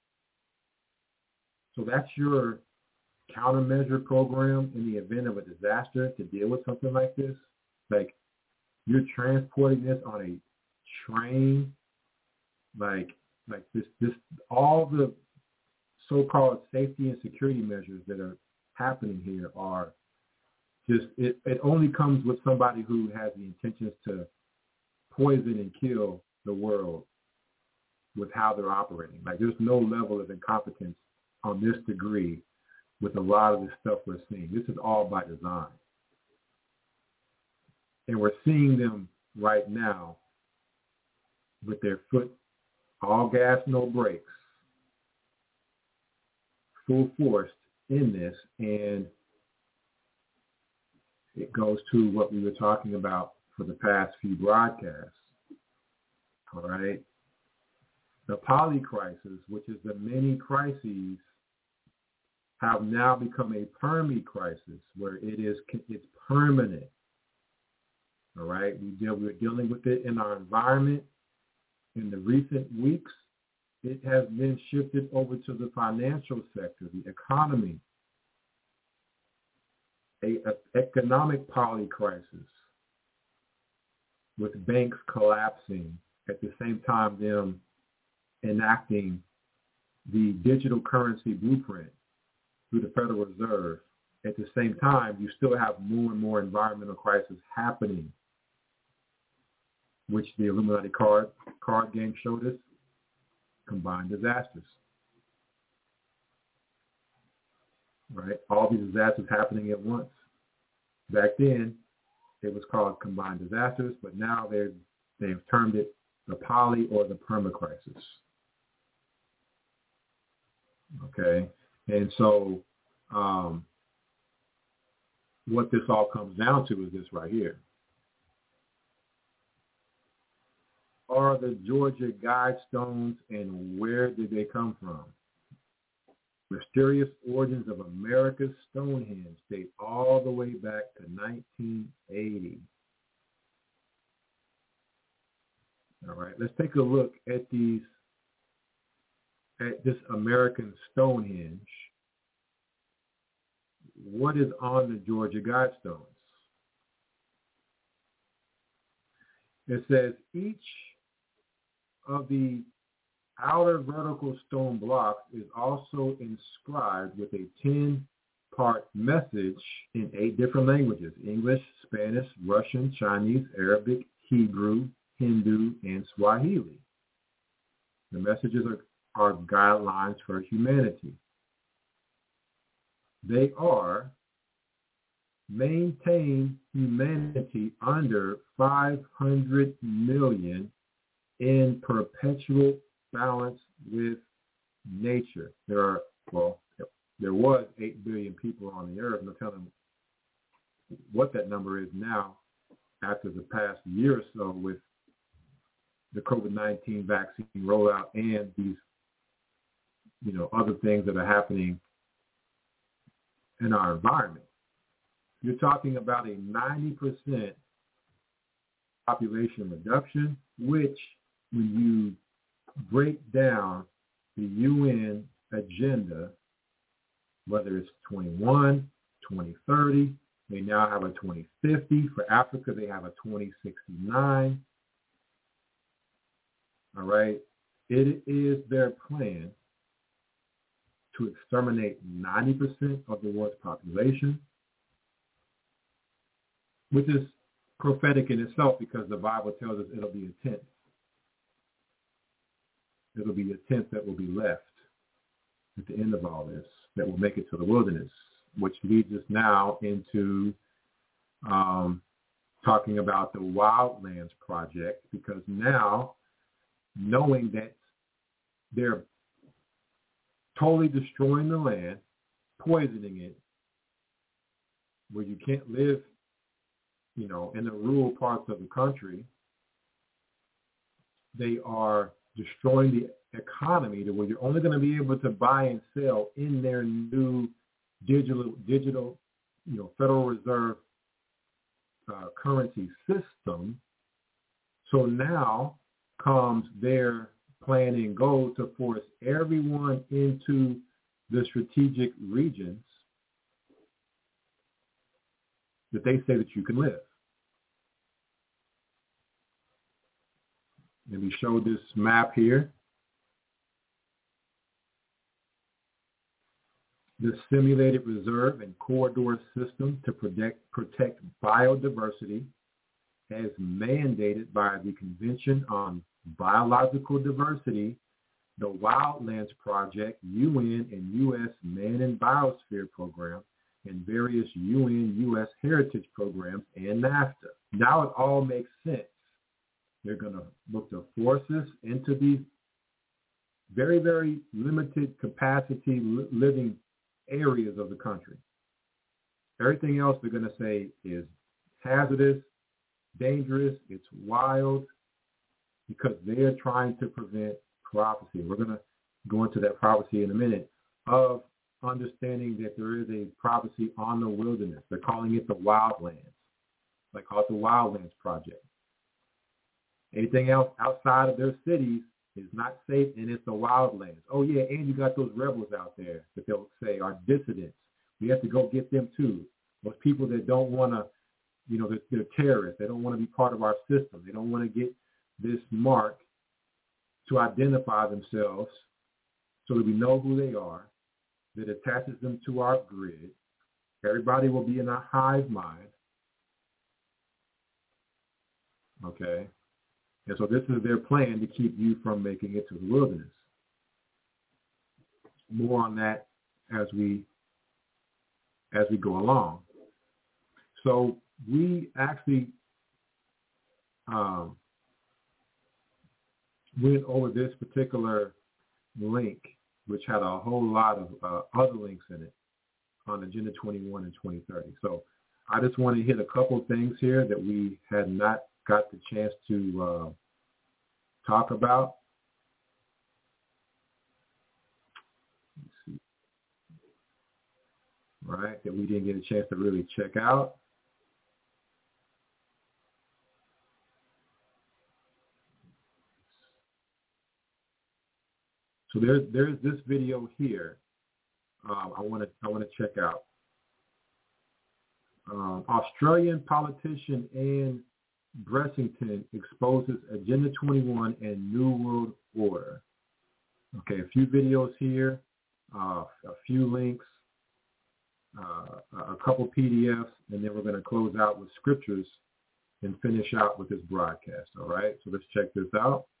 So that's your countermeasure program in the event of a disaster to deal with something like this. Like, you're transporting this on a train, like like this this all the so-called safety and security measures that are happening here are just, it, it only comes with somebody who has the intentions to poison and kill the world with how they're operating. Like, there's no level of incompetence on this degree with a lot of the stuff we're seeing. This is all by design. And we're seeing them right now with their foot, all gas, no brakes, full force in this. And it goes to what we were talking about for the past few broadcasts. All right. The poly crisis, which is the many crises, have now become a permi crisis, where it is it's permanent. All right, we deal we're dealing with it in our environment. In the recent weeks, it has been shifted over to the financial sector, the economy, a, a economic poly crisis, with banks collapsing at the same time them enacting the digital currency blueprint through the Federal Reserve. At the same time, you still have more and more environmental crises happening, which the Illuminati card card game showed us, combined disasters. Right? All these disasters happening at once. Back then, it was called combined disasters, but now they're, they've termed it the poly or the perma-crisis. Okay? And so um, what this all comes down to is this right here. Are the Georgia Guidestones, and where did they come from? Mysterious origins of America's Stonehenge date all the way back to nineteen eighty. All right, let's take a look at these, at this American Stonehenge. What is on the Georgia Guidestones? It says each of the outer vertical stone blocks is also inscribed with a ten-part message in eight different languages: English, Spanish, Russian, Chinese, Arabic, Hebrew, Hindu, and Swahili. The messages are, are guidelines for humanity. They are maintain humanity under five hundred million in perpetual balance with nature. There are, well, there was eight billion people on the earth. No telling what that number is now after the past year or so with the COVID nineteen vaccine rollout and these, you know, other things that are happening in our environment. You're talking about a ninety percent population reduction, which when you break down the U N agenda, whether it's twenty-one, twenty thirty, they now have a twenty fifty. For Africa, they have a twenty sixty-nine. All right. It is their plan to exterminate ninety percent of the world's population, which is prophetic in itself because the Bible tells us it'll be a tenth. It'll be a tenth that will be left at the end of all this that will make it to the wilderness, which leads us now into um, talking about the Wildlands Project, because now, knowing that they're totally destroying the land, poisoning it, where you can't live, you know, in the rural parts of the country, they are destroying the economy to where you're only going to be able to buy and sell in their new digital, digital, you know, Federal Reserve uh, currency system. So now comes their plan and goal to force everyone into the strategic regions that they say that you can live. And we showed this map here. The simulated reserve and corridor system to protect, protect biodiversity as mandated by the Convention on Biological Diversity, the Wildlands Project, U N and U S Man and Biosphere Program, and various U N U S heritage programs and NAFTA. Now it all makes sense. They're going to look to force us into these very, very limited capacity li- living areas of the country. Everything else they're going to say is hazardous, dangerous, it's wild, because they're trying to prevent prophecy. We're going to go into that prophecy in a minute of understanding that there is a prophecy on the wilderness. They're calling it the Wildlands. They call it the Wildlands Project. Anything else outside of their cities is not safe, and it's the wildlands. Oh, yeah, and you got those rebels out there that they'll say are dissidents. We have to go get them, too. Those people that don't want to, you know, they're, they're terrorists. They don't want to be part of our system. They don't want to get this mark to identify themselves so that we know who they are, that attaches them to our grid. Everybody will be in a hive mind. Okay? And so this is their plan to keep you from making it to the wilderness. More on that as we as we go along. So we actually um, went over this particular link, which had a whole lot of uh, other links in it on Agenda twenty-one and twenty thirty. So I just want to hit a couple things here that we had not got the chance to uh, talk about. Let's see. Right, that we didn't get a chance to really check out. So there's there's this video here. Um, I want to I want to check out. Um, Australian politician Anne Bressington exposes Agenda twenty-one and New World Order. Okay, a few videos here, uh, a few links, uh, a couple P D Fs, and then we're going to close out with scriptures and finish out with this broadcast. All right, so let's check this out.